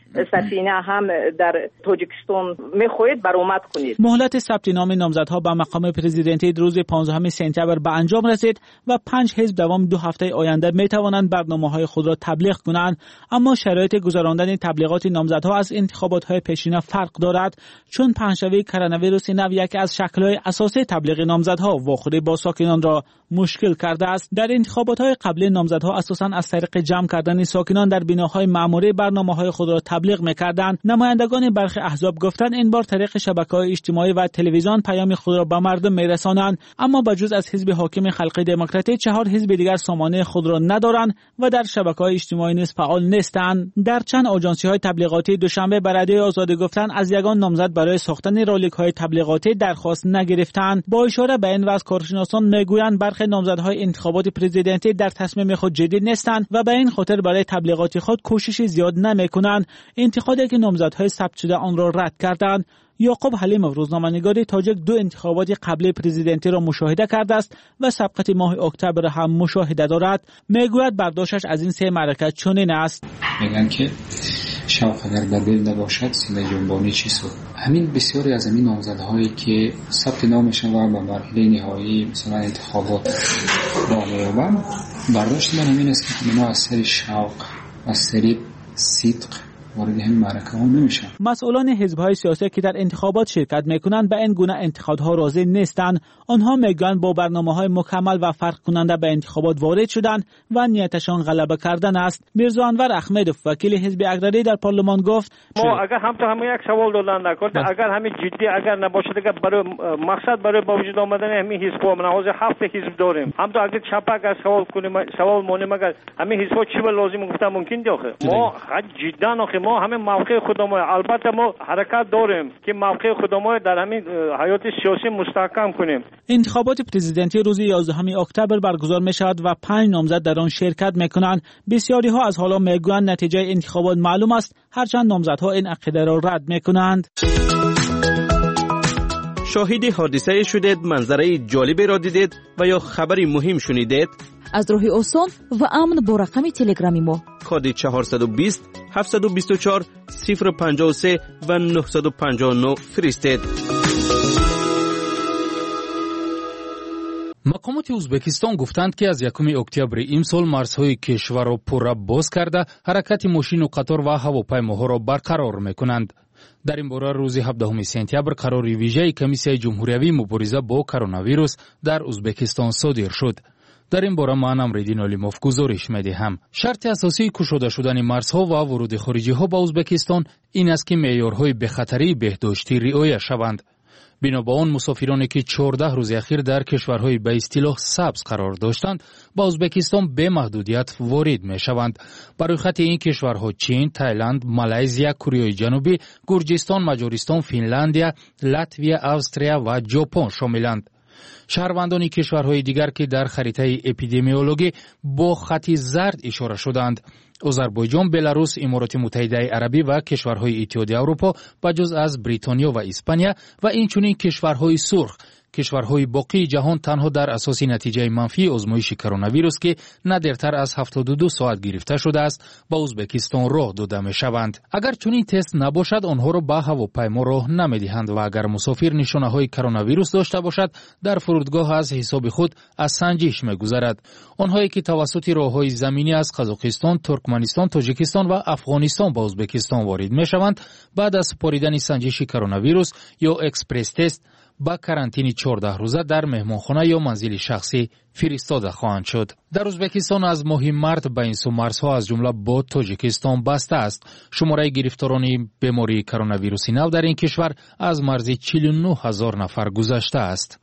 سفینه هم در تاجیکستان میخواهید برآمد کنید. مهلت ثبت نام نامزدها به مقام پرزیدنتی روز پانزدهم سپتامبر به انجام رسید و پنج حزب دوام دو هفته آینده می توانند برنامه‌های خود را تبلیغ کنند، اما شرایط گذراندن تبلیغات نامزدها از انتخابات‌های پیشین فرق دارد، چون پنجشنبه کرونا ویروس نو یکی از شکل‌های اساسی تبلیغ نامزدها واخوری با ساکنان را مشکل کرده است. در انتخابات‌های قبلی نامزدها اساساً از طریق جمع کردن ساکنان در بناهای معموری برنامه‌های خود را تبلیغ می‌کردند. نمایندگان برخی احزاب گفتند این بار طریق شبکه‌های اجتماعی و تلویزیون پیام خود را به مردم می‌رسانند، اما بجز از حزب حاکم خلق دموکراتی چهار حزب دیگر سامانه خود را ندارند و در شبکه‌های اجتماعی نیز فعال نیستند. در چند آژانسی‌های تبلیغاتی دوشنبه به رادیوی آزادی گفتند از یگان نامزد برای ساختن رولک‌های تبلیغاتی درخواست نگرفتند. با اشاره به این وضع کارشناسان میگویند برخی نامزدهای انتخابات پرزیدنتی در تصمیم خود جدی نیستند و به این خاطر برای تبلیغات خود کوشش زیاد نمی‌کنند. انتقادی که نامزدهای ثبت شده آن را رد کردند. یعقوب حلیم روزنامه‌نگار تاجیک دو انتخابات قبلی پرزیدنتی را مشاهده کرده است و سبقت ماه اکتبر هم مشاهده دارد. میگوید برداشتش از این سه معرکت چنین است. میگن که شوق اگر در دل نباشد سینه جنبانی چیست؟ همین بسیاری از همین نامزدهایی که ثبت نام میشن و به مرحله نهایی مثلا انتخابات راه می‌یابند، برداشت من همین است که اینا از سر شوق، از سر صدق وارد همین معرکه ها نمیشن. مسئولان حزب‌های سیاسی که در انتخابات شرکت میکنند به این گونه انتقادها راضی نیستند. آنها میگویند با برنامه‌های مکمل و فرق کننده به انتخابات وارد شدند و نیتشان غلبه کردن است. میرزا انور احمدوف وکیل حزب اگراری در پارلمان گفت ما اگر هم تو همه یک سوال دادن نکرد، اگر همین جدی اگر نباشه دیگه برای مقصد برای با وجود آمدن همین حزب‌ها مناظر هفت حزب داریم، هم تو اگر چپ اگر سوال کنیم سوال مونیم اگر همین حزب‌ها چی به لازم گفتن ممکن دیگه ما جدا ما همین موقع خودمون البته ما حرکت داریم که موقع خودمون در همین حیات سیاسی مستحکم کنیم. انتخابات پرزیدنتی روز یازدهم اکتبر برگزار می شود و پنج نامزد در آن شرکت می کنند. بسیاری ها از حالا می گویند نتیجه انتخابات معلوم است، هرچند نامزدها این عقیده را رد می کنند. شاهد حادثه شدید، منظره جالبی را دیدید و یا خبری مهم شنیدید؟ از راه آسان و امن با رقم تلگرامی ما کد چهارصد و بیست هفتصد و بیست و چهار صفر پنجاه و سه و نهصد و پنجاه و نه فرستید. مقامات ازبکستان گفتند که از یکم اکتبر امسال مرزهای کشور را پورا باز کرده حرکت ماشین و قطار و هواپیماها را برقرار میکنند. در این باره روز هفدهم سپتامبر قرار ویژه کمیسیون جمهوری مبارزه با کرونا ویروس در ازبکستان صادر شد. در این باره من امریدین علیموف گزارش می‌دهم. شرط اساسی گشوده شدن مرزها و ورود خارجی ها به ازبکستان این است که معیارهای بخطری بهداشتی رعایت شوند. بنا آن مسافرانی که چهارده روز اخیر در کشورهای به اصطلاح سبز قرار داشتند با ازبکستان به محدودیت وارد می شوند. برای خط این کشورها چین، تایلند، مالزی، کره جنوبی، گرجستان، مجارستان، فنلاندیا، لاتویا، استرالیا و ژاپن شاملند. شهروندان کشورهای دیگر که در خریطه اپیدمیولوژی با خط زرد اشاره شدند، آذربایجان، بلاروس، امارات متحده عربی و کشورهای اتحادیه اروپا بجز از بریتانیا و اسپانیا و اینچنین کشورهای سرخ، کشورهای باقی جهان تنها در اساس نتیجه منفی آزمایش کرونا ویروس که نه دیرتر از هفتاد و دو ساعت گرفته شده است با ازبکستان راه داده می شوند. اگر چنین تست نباشد آنها را به هواپیما راه نمیدهند و اگر مسافر نشانه های کرونا ویروس داشته باشد در فرودگاه از حساب خود از سنجش میگذرد. آنهایی که توسط راههای زمینی از قزاقستان، ترکمنستان، تاجیکستان و افغانستان به ازبکستان وارد می شوند بعد از سپاریدن سنجش کرونا ویروس یا اکسپرس تست با کرانتین چهارده روزه در مهمانخانه یا منزل شخصی فرستاده خواهند شد. در ازبکستان از ماه مارت به این سو مرزها از جمله با تاجیکستان بسته است. شماره گرفتاران بیماری کرونا ویروس نو در این کشور از مرز چهل و نه هزار نفر گذشته است.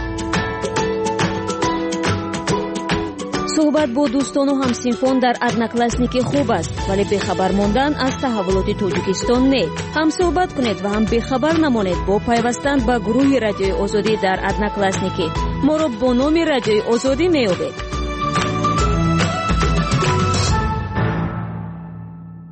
صحبت با دوستان و همسینفون در ادناکلاسنیک خوب است، ولی بخبر ماندن از تحولات تاجیکستان نه. هم صحبت کنید و هم بخبر نمانید با پیوستن به گروه رادیوی آزادی در ادناکلاسنیک. ما را با نام رادیوی آزادی میابید.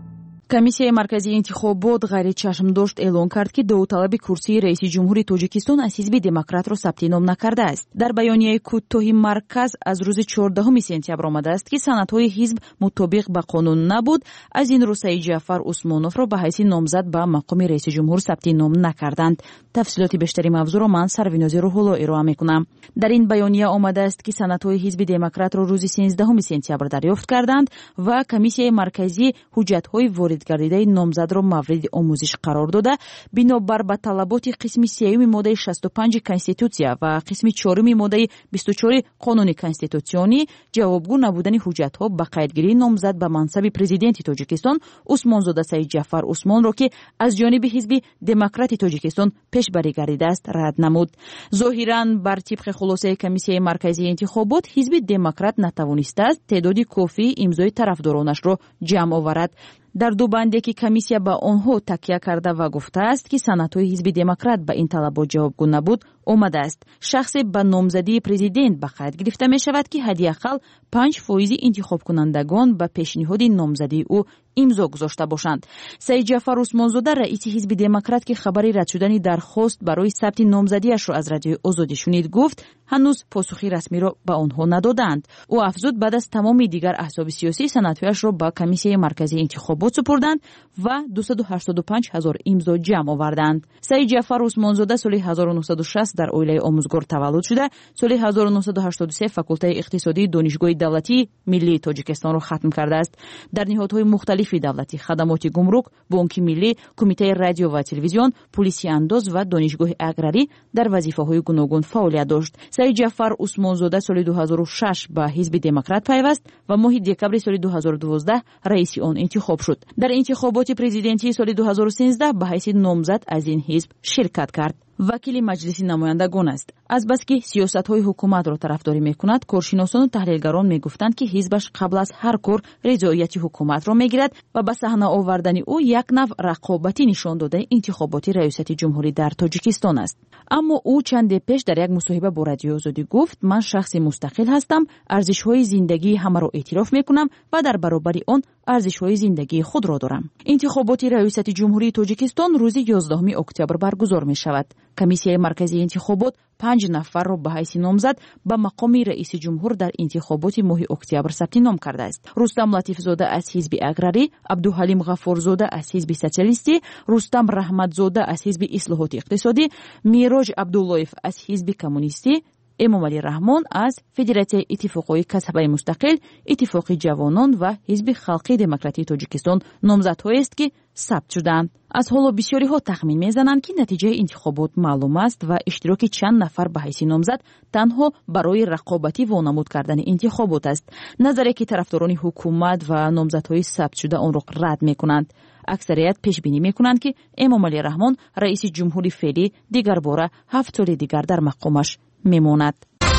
комиссияи марказии интихобот ғайри чашмдошт эълон кард ки довталаби курсии раиси ҷумҳури тоҷикистон аз ҳизби демократро сабти ном накардааст. дар баёнияи кӯтоҳи марказ аз рӯзи чордаҳуми сентябр омадааст ки санадҳои ҳизб мутобиқ ба қонун набуд. аз ин рӯ Саид Ҷаъфар Усмоновро ба ҳайси номзад ба мақоми раиси ҷумҳур сабти ном накарданд. тафсилоти бештари мавзӯъро ман Сарвинози Рӯҳулло ироа мекунам. дар ин баёния омадааст ки санадҳои ҳизби демократро рӯзи сенздаҳуми сентябр дарёфт карданд ва комиссияи марказӣ ҳуҷҷатҳои воридгардидаи номзадро мавриди омӯзиш қарор дода, бинобар ба талаботи қисми сеюми моддаи шасту панҷи Конститутсия ва қисми чоруми моддаи бисту чори Қонуни Конститутсионӣ ҷавобгӯ набудани ҳуҷҷатҳо ба қайдгирии номзад ба мансаби президенти Тоҷикистон Усмонзода Саид Ҷаъфар Усмонро ки аз ҷониби ҳизби демократи Тоҷикистон пешбарӣ гардидааст рад намуд. зоҳиран бар тибқи хулосаи комиссияи марказии интихобот ҳизби демократ натавонистааст теъдоди кофии имзои тарафдоронашро ҷамъ оварад. дар ду банде ки комиссия ба онҳо такя карда ва гуфтааст ки санадҳои ҳизби демократ ба ин талабот ҷавобгӯ набуд омадааст. шахсе ба номзадии президент ба қайд гирифта мешавад ки ҳадиақал панҷ фоизи интихобкунандагон ба пешниҳоди номзадии ӯ имзо гузошта бошанд. Саид Ҷаъфар Усмонзода раиси ҳизби демократ ки хабари рад шудани дархост барои сабти номзадиашро аз радиои Озодӣ шунид гуфт ҳанӯз посухи расмиро ба онҳо надоданд. ӯ афзуд баъд аз тамоми дигар аҳзоби сиёсӣ санадҳояшро ба комиссияи марказии интихобот супурданд ва дусаду ҳаштоду панҷ ҳазор имзо ҷамъ оварданд. Саид Ҷаъфар Усмонзода соли ҳазору нуҳсаду шаст дар оилаи омӯзгор таваллуд шуда, соли ҳазору нуҳсаду ҳаштоду се факултаи иқтисодии донишгоҳи давлатии миллии Тоҷикистонро хатм кардааст. дар ниҳодҳои мухталифи давлатӣ, хадамоти гумрук, бонки миллӣ, кумитаи радио ва телевизион, пулиси андоз ва донишгоҳи аграрӣ дар вазифаҳои гуногун фаъолият дошт. Саид Ҷаъфар Усмонзода соли ду ҳазору шаш ба ҳизби демократ пайваст ва моҳи декабри соли ду ҳазору дувоздаҳ раиси он интихоб шуд. дар интихоботи президентии соли ду ҳазору сенздаҳ ба ҳайси номзад аз ин ҳизб ширкат кард. вакили маҷлиси намояндагон аст. азбаски сиёсатҳои ҳукуматро тарафдорӣ мекунад, коршиносону таҳлилгарон мегуфтанд ки ҳизбаш қабл аз ҳар кор ризоияти ҳукуматро мегирад ва ба саҳна овардани ӯ як нав рақобатӣ нишон додаи интихоботи раёсати ҷумҳурӣ дар Тоҷикистон аст. аммо ӯ чанде пеш дар як мусоҳиба бо радиои Озодӣ гуфт: ман шахси мустақил ҳастам, арзишҳои зиндагии ҳамаро эътироф мекунам ва дар баробари он арзишҳои зиндагии худро дорам. интихоботи раёсати ҷумҳурии Тоҷикистон рӯзи ёздаҳуми октябр баргузор мешавад. комиссияи марказии интихобот панҷ нафарро ба ҳайси номзад ба мақоми раиси ҷумҳур дар интихоботи моҳи октябр сабти ном кардааст. Рустам Латифзода аз ҳизби аграрӣ, Абдуҳалим Ғаффорзода аз ҳизби социалистӣ, Рустам Раҳматзода аз ҳизби ислоҳоти иқтисодӣ, Мироҷ Абдуллоев аз ҳизби коммунистӣ, Эмомалӣ Раҳмон аз Федератсияи иттифоқҳои касбаи мустақил, Иттифоқи ҷавонон ва ҳизби халқи демократии Тоҷикистон номзадҳоест ки сабт шуданд. аз ҳоло бисёриҳо тахмин мезананд ки натиҷаи интихобот маълум аст ва иштироки чанд нафар ба ҳайси номзад танҳо барои рақобатӣ вонамуд кардани интихобот аст. назаре ки тарафдорони ҳукумат ва номзадҳои сабтшуда онро рад мекунанд. аксарият пешбинӣ мекунанд ки Эмомалӣ Раҳмон раиси ҷумҳури феълӣ дигар бора ҳафт соли дигар дар мақомаш мемонад.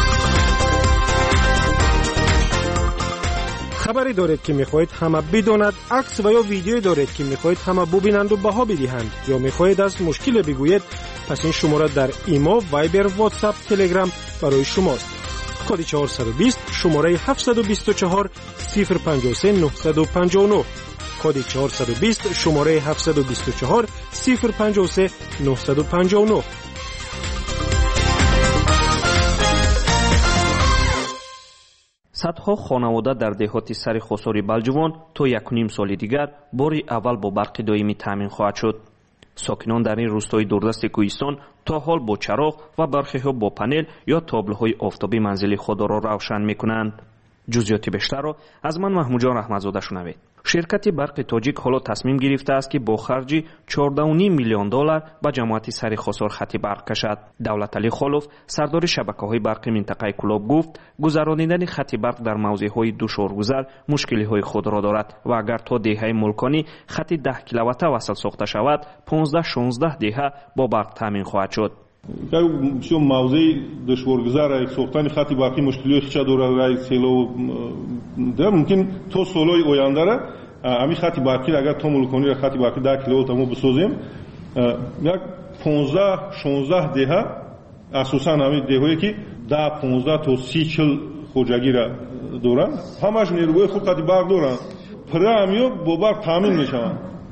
хабаре доред ки мехоҳед ҳама бидонад, акс ва ё видеое доред ки мехоҳед ҳама бубинанду баҳо бидиҳанд ё мехоҳед аз мушкиле бигӯед, пас ин шумора дар имо, вайбер, ватсап, телеграм барои шумост. коди чаҳорсаду бист шумораи ҳафтсаду бисту чаҳор сифр панҷоҳу се нуҳсаду панҷоҳу нӯҳ коди чаҳорсаду бист шумораи ҳафтсаду бисту чаҳор сифр панҷоҳу се нуҳсаду панҷоҳу нӯҳ. садҳо хонавода дар деҳоти сари хусори Балҷувон то якуним соли дигар бори аввал бо барқи доимӣ таъмин хоҳад шуд. сокинон дар ин рӯстои дурдасти Кӯҳистон то ҳол бо чароғ ва бархиҳо бо панел ё таблоҳои офтобӣ манзили худро равшан мекунанд. ҷузъиёти бештарро аз ман Маҳмудҷон Раҳматзода шунавед. ширкати барқи тоҷик ҳоло тасмим гирифтааст ки бо харҷи чордаҳу ним миллион доллар ба ҷамоати сари хусор хати барқ кашад. Давлаталӣ Холов, сардори шабакаҳои барқи минтақаи Кӯлоб гуфт, гузаронидани хати барқ дар мавзеъҳои душоргузар мушкилиҳои худро дорад ва агар то деҳаи мулконӣ хати даҳ киловатта васл сохта шавад, понздаҳ шонздаҳ деҳа бо барқ таъмин хоҳад шуд. все мавзеи душворгузар сохтани хати барқи мушкилиҳои хича дорад рай селов да мумкин то солҳои ояндара ами хати барқи агар то мулконира хати барқи даҳ киловатта мо бисозем як понздаҳ шонздаҳ деҳа асосан ами деҳое ки даҳ понздаҳ то си чил хоҷагира доранд ҳамаш нерӯҳои худ хати барқ доранд пра амиё бо барқ таъмин мешаванд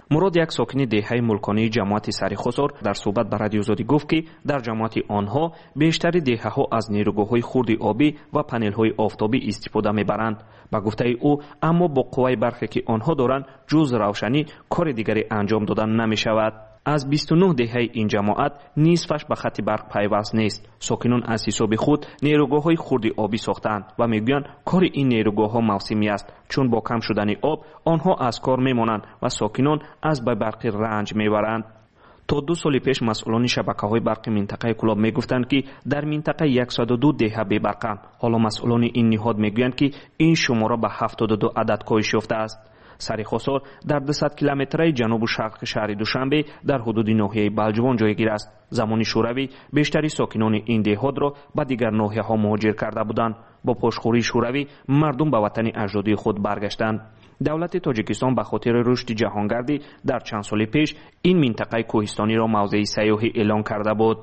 мурод як сокини деҳаи мулконии ҷамоати сарихусор дар суҳбат ба радио озодӣ гуфт ки дар ҷамоати онҳо бештари деҳаҳо аз нейругоҳҳои хурди обӣ ва панелҳои офтобӣ истифода мебаранд. ба гуфтаи ӯ аммо бо қувваи барқе ки онҳо доранд ҷуз равшанӣ кори дигаре анҷом дода намешавад. аз бисту нӯҳ деҳаи ин ҷамоат нисфаш ба хатти барқ пайваст нест. сокинон аз ҳисоби худ нейругоҳҳои хурди обӣ сохтаанд ва мегӯянд кори ин нейругоҳҳо мавсимӣ аст, чун бо кам шудани об онҳо аз кор мемонанд ва сокинон аз байбарқӣ ранҷ мебаранд. то ду соли пеш масъулони шабакаҳои барқи минтақаи Кӯлоб мегуфтанд ки дар минтақа яксаду ду деҳа бебарқанд. ҳоло масъулони ин ниҳод мегӯянд ки ин шумора ба ҳафтоду ду адад коҳиш ёфтааст. сарихусор дар дусад километраи ҷанубу шарқи шаҳри Душанбе дар ҳудуди ноҳияи Балҷувон ҷойгир аст. замони шӯравӣ бештари сокинони ин деҳотро ба дигар ноҳияҳо муҳоҷир карда буданд. бо пошхӯрии шӯравӣ мардум ба ватани аҷдодии худ баргаштанд. давлати Тоҷикистон ба хотири рушди ҷаҳонгардӣ дар чанд соли пеш ин минтақаи кӯҳистониро мавзеи сайёҳӣ эълон карда буд.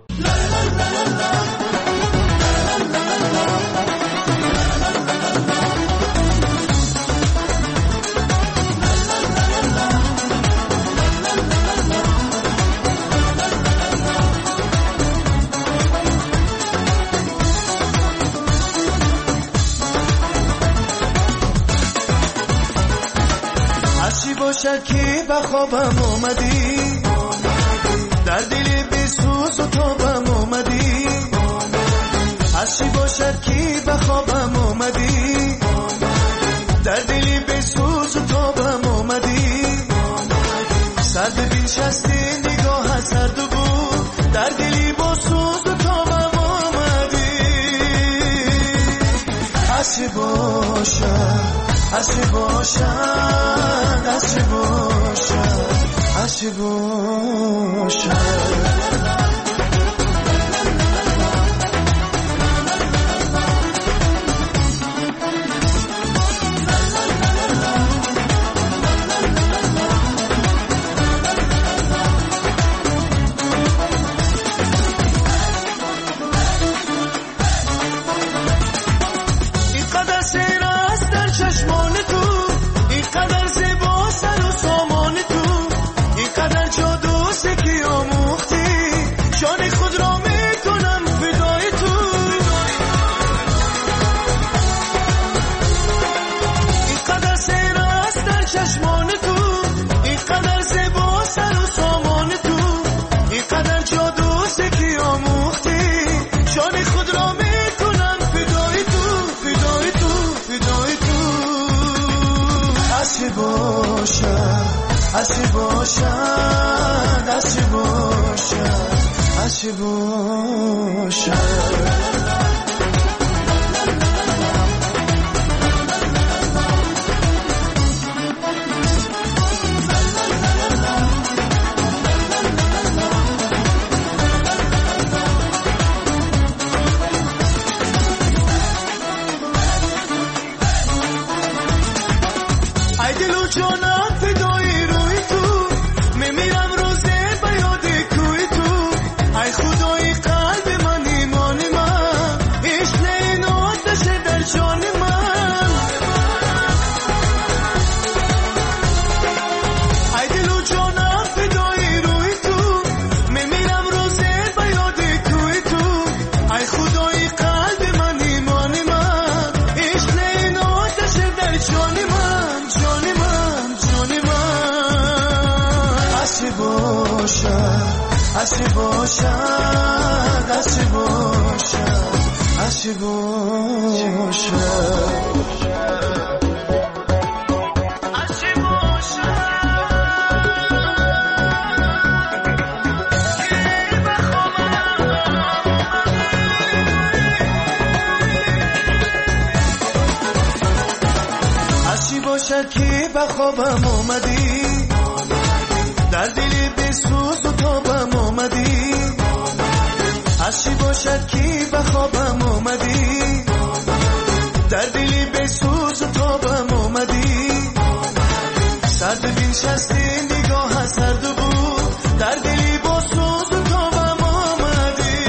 باشد که به خوابم اومدی در دل بسوز و تابم اومدی هرچی باشد که به خوابم اومدی در دل بسوز و تابم اومدی سرد بنشستی نگاه سرد بود در دلی بسوز و تابم اومدی هرچی باشد هرچی باشد هرچی باشد هرچی باشد هرچی باشد هرچی باشد هرچی باشد ای دل و جانم فدای روی تو میمیرم روزه به یاد کوی تو ای خدای قلب من ایمان من عشق این آتش در جان من ای دل و جانم فدای روی تو میمیرم روزه به یاد کوی تو ای خدای قلب من ایمان من عشق این آتش در جان من هرچی باشد هرچی باشد هرچی باشد که به خوابم اومدی در دل بسوز و تابم اومدی هرچی باشد که به خوابم اومدی در دل بسوز و تابم اومدی سرد بنشستی نگاه سرد بود در دلی بسوز و تابم اومدی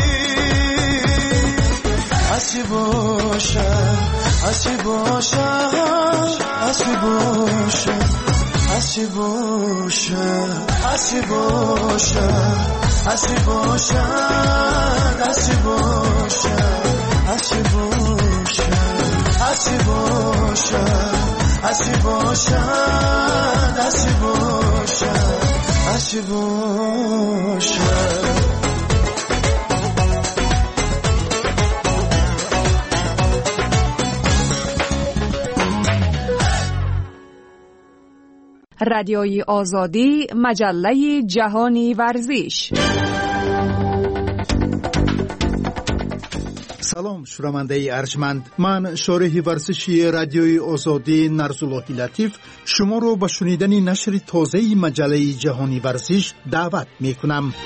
هرچی باشد هرچی باشد هرچی باشد هرچی باشد هرچی باشد هرچی باشد هرچی باشد هرچی باشد هرچی باشد هرچی باشد هرچی باشد هرچی باشد. رادیوی آزادی، مجله جهانی ورزش. سلام شنونده ارجمند، من شارح ورزشی رادیوی آزادی نرزالله لطیف شما رو به شنیدن نشر تازه مجله جهانی ورزش دعوت می کنم.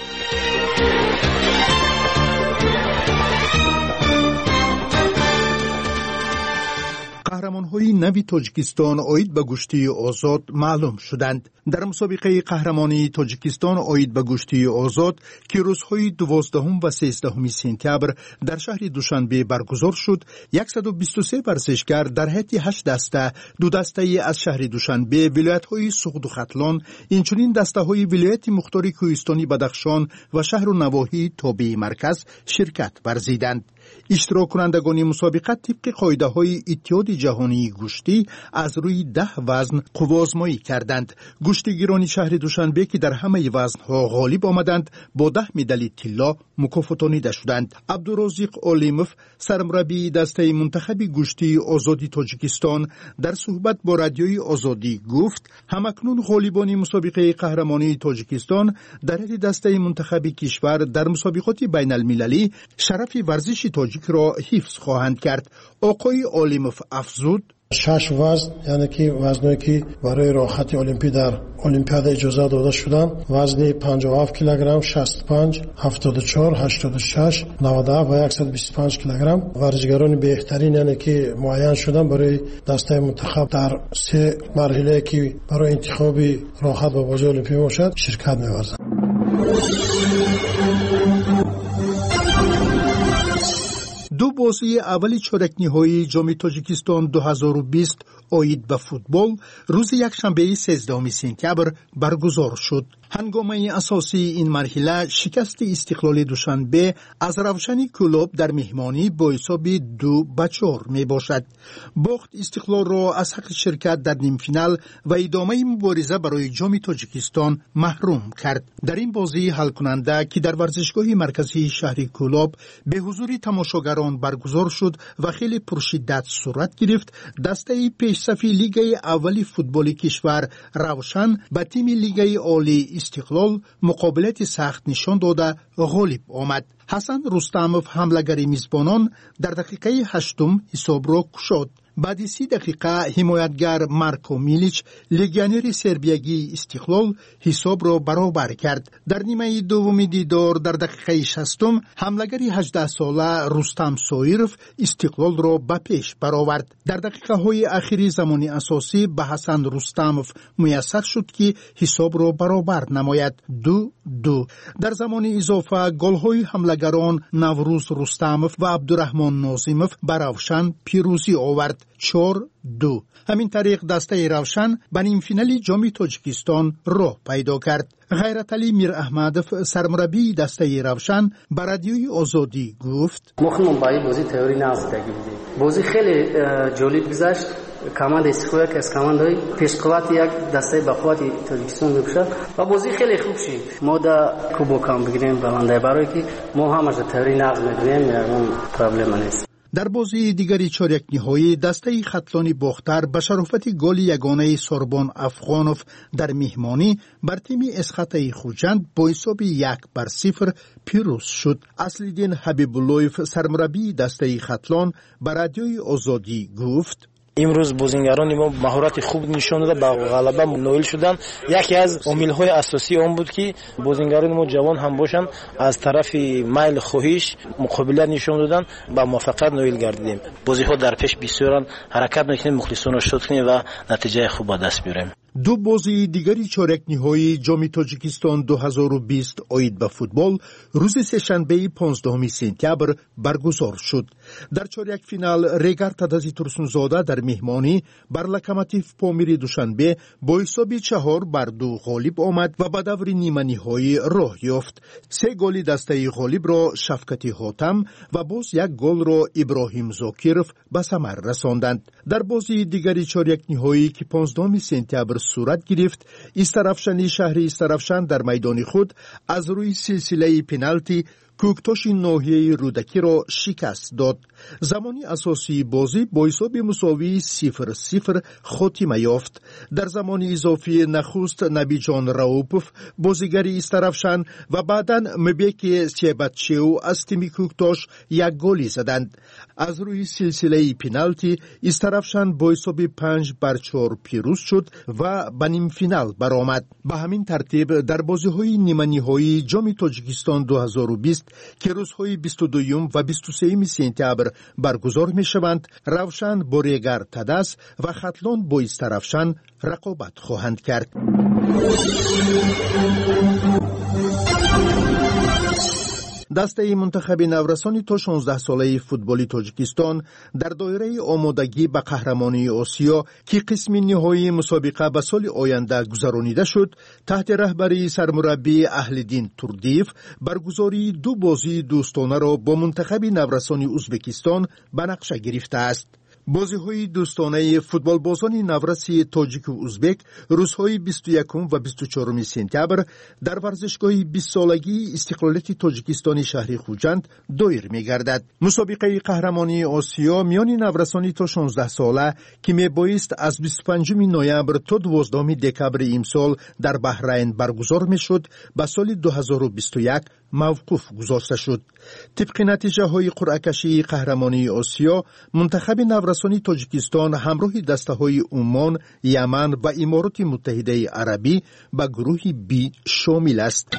قهرمان‌های نوی تاجیکستان عاید به گشتی آزاد معلوم شدند. در مسابقه قهرمانی تاجیکستان عاید به گشتی آزاد که روزهای دوازدهم و سیزدهم سپتامبر در شهر دوشنبه برگزار شد، صد و بیست و سه ورزشکار در هیئت هشت دسته، دو دسته از شهر دوشنبه، ولایت‌های سوخت و ختلان، اینچنین دسته‌های ولایت مختار کوهستانی بدخشان و شهر و نواحی تابع مرکز شرکت ورزیدند. اشتراک کنندگان مسابقه طبق قاعده های اتحاد جهانی گشتی از روی ده وزن قوازمایی کردند. گشتیگیران شهر دوشنبه که در همه وزنها غالب آمدند با ده مدال طلا مکافاتانیده شدند. عبدالرزاق علیموف سرمربی دسته منتخب گشتی آزادی تاجیکستان در صحبت با رادیوی آزادی گفت همکنون غالبان مسابقه قهرمانی تاجیکستان در دسته منتخب کشور در مسابقات بین المللی شرف ورزش تاجیک را حفظ خواهند کرد. آقای علیموف افزود شش وزن، یعنی که وزنایی که برای راحتی المپی در المپیاد اجازه داده شدن، وزن پنجاه و هفت کیلوگرم، شصت و پنج، هفتاد و چهار، هشتاد و شش، نود و هفت و صد و بیست و پنج کیلوگرم. ورزشکاران بهترین یعنی که معین شدن برای دسته منتخب در سه مرحله که برای انتخاب راحت و بازی المپی باشد شرکت می‌ورزند. دو بازی اولی چارک نهایی جام تاجیکستان دو هزار و بیست عاید به فوتبال روز یکشنبه سیزدهم سپتامبر برگزار شد. هنگامه اساسی این مرحله شکست استقلال دوشنبه از روشن کلوب در مهمانی با حساب دو به چهار می باشد. باخت استقلال را از حق شرکت در نیم فینال و ادامه مبارزه برای جام تاجیکستان محروم کرد. در این بازی حل کننده که در ورزشگاه مرکزی شهر کلوب به حضور تماشاگران برگزار شد و خیلی پرشدت صورت گرفت، دسته پیشصفی لیگ اولی فوتبال کشور روشن با تیم لیگ عالی استقلال مقابلت سخت نشان داده غالب آمد. حسن رستموف حمله‌گر میزبانان در دقیقه هشتم حساب را گشود. بعد سی دقیقه حمایتگر مارکو میلیچ لگیونر سربیایی استقلال حساب را برابر کرد. در نیمه دوم دیدار در دقیقه شصتم حمله‌گر هجده ساله رستم سایروف استقلال را به پیش برآورد. در دقیقه های اخیر زمان اساسی به حسن رستموف میسر شد که حساب را برابر نماید. دو دو. در زمان اضافه گل های حمله‌گران نوروز رستموف و عبدالرحمن ناظیموف بر روشن پیروزی آورد. چهار دو. همین طریق دسته روشن به نیم فینال جام تاجیکستان راه پیدا کرد. غیرتعلی میر احمدوف سرمربی دسته روشن به رادیوی آزادی گفت ما خودمون با این بازی تئوری نزدیکی بودیم. بازی خیلی جالب گذشت. کماند استقلال که از کماندهای پیشقوت یک دسته با قوت تاجیکستان میباشد و بازی خیلی خوب شد. ما دا کوبوکام بگیریم بلنده برای که ما همش تئوری نقض میگیریم، اون پرابلم نیست. در بازی دیگری چهارک نهایی دسته ختلانی باختر به شرافت گل یگانه سوربان افغانوف در مهمانی بر تیم اسخط خوجند با حساب یک بر صفر پیروز شد. اصلیدین حبیب‌اللهیف سرمربی دسته ختلان به رادیوی آزادی گفت امروز بازیگران ما مهارت خوب نشان داده، با غلبه نائل شدن. یکی از عامل‌های اساسی آن بود که بازیگران ما جوان هم باشن، از طرف میل خواهش مقابله نشان دادن، با موفقیت نائل گردیدیم. بازی‌ها در پیش بسیارن، حرکت می‌کنیم، مخلصانه شد کنیم و نتیجه خوب به دست بیاریم. دو بازی دیگری چارک نهایی جام تاجیکستان دو هزار و بیست آید به فوتبال روز سه‌شنبه پانزدهم سپتامبر برگزار شد. در چارک فینال ریگر تدازی ترسونزاده در مهمانی بر لوکوموتیو پامیر دوشنبه با حساب چهار بر دو غالب آمد و به دور نیمه نهایی راه یافت. سه گل دسته غالب را شفقتی حاتم و باز یک گل را ابراهیم زاکیروف به ثمر رساندند. در بازی دیگری چارک نهایی که پانزدهم سپتامبر صورت گرفت، استرافشانی شهری استرافشان در میدان خود از روی سلسله پنالتی کوکتاش ناحیه رودکی را شکست داد. زمانی اساسی بازی با حساب مساوی صفر صفر خاتمه یافت. در زمان اضافی نخست نبی جان راوپوف بازیگر استرافشان و بعداً مبیک سیباتچیو از تیم کوکتاش یک گلی زدند. از روی سلسله پنالتی استرافشان با حساب پنج بر چهار پیروز شد و به نیم فینال برآمد. به همین ترتیب در بازی‌های نیمه نهایی جام تاجیکستان دو هزار و بیست که روزهای بیست و دو و بیست و سه سپتامبر برگزار می شوند، روشن با ریگر تداس و خطلان با استرافشان رقابت خواهند کرد. دسته منتخب نورسانی تا شانزده ساله فوتبالی تاجیکستان در دایره آمادگی به قهرمانی آسیا که قسم نهایی مسابقه به سال آینده گذرانیده شد، تحت رهبری سرمربی اهلدین توردیف برگزاری دو بازی دوستانه را با منتخب نورسانی ازبکستان به نقشه گرفته است. بازی‌های دوستانه فوتبال بازان نورسی تاجیک و ازبک روزهای بیست و یکم و بیست و چهارم سپتامبر در ورزشگاه بیست سالگی استقلالیت تاجیکستان شهر خوجند دایر می‌گردد. مسابقه قهرمانی آسیا میان نورسانی تا شانزده ساله که میبایست از بیست و پنجم نوامبر تا دوازدهم دکمبر امسال در بحرین برگزار میشد، به سال دو هزار و بیست و یک موقوف گذاشته شد. طبق نتیجه های قرعه کشی قهرمانی آسیا، منتخب نورسانی تاجیکستان همراه دسته های عمان، یمن و امارات متحده عربی به گروه بی شامل است.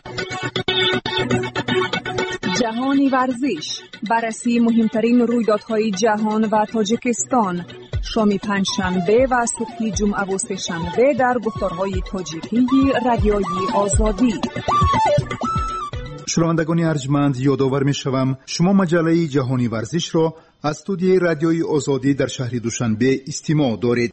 جهانی ورزش، بررسی مهمترین رویدادهای جهان و تاجیکستان، شام پنجشنبه و صبح جمعه و سه‌شنبه در گفتارهای تاجیکی رادیوی آزادی. شنوندگان ارجمند، یادآور می‌شوم شما مجله جهانی ورزش را از استودیوی رادیوی آزادی در شهر دوشنبه استماع دارید.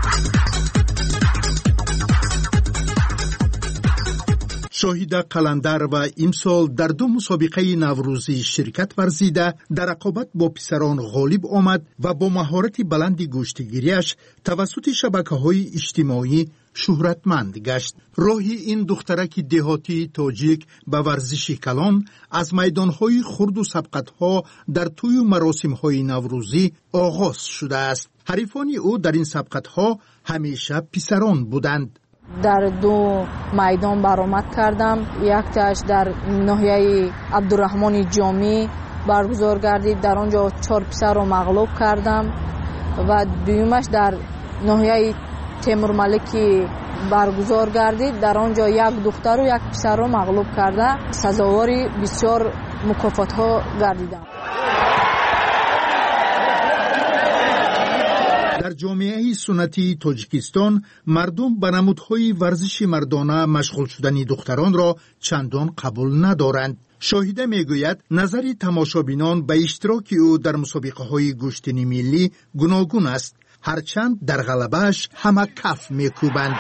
شاهد قلندر و امسال در دو مسابقه نوروزی شرکت ورزیده، در رقابت با پسران غالب آمد و با مهارت بلند گوشتگیریش توسط شبکه‌های اجتماعی شهرتمند گشت. راهی این دخترک دهاتی تاجیک به ورزش کلان از میدان‌های خرد و سبقت‌ها در طی مراسم‌های نوروزی آغاز شده است. حریفان او در این سبقت‌ها همیشه پسران بودند. در دو میدان برآمد کردم. یک تاش در ناحیه عبدالرحمن جامی برگزار گردید، در آنجا چهار پسر را مغلوب کردم و دویمش در ناحیه تیمور ملکی برگزار گردید، در آنجا یک دختر و یک پسر را مغلوب کرده سزاواری بسیار مکافات ها گردیدم. در جامعه سنتی تاجیکستان مردم به نمودهای ورزش مردانه مشغول شدن دختران را چندان قبول ندارند. شاهده میگوید نظر تماشابینان به اشتراک او در مسابقه های گشتنی ملی گوناگون است، هرچند در غلبه‌اش همه کف میکوبند.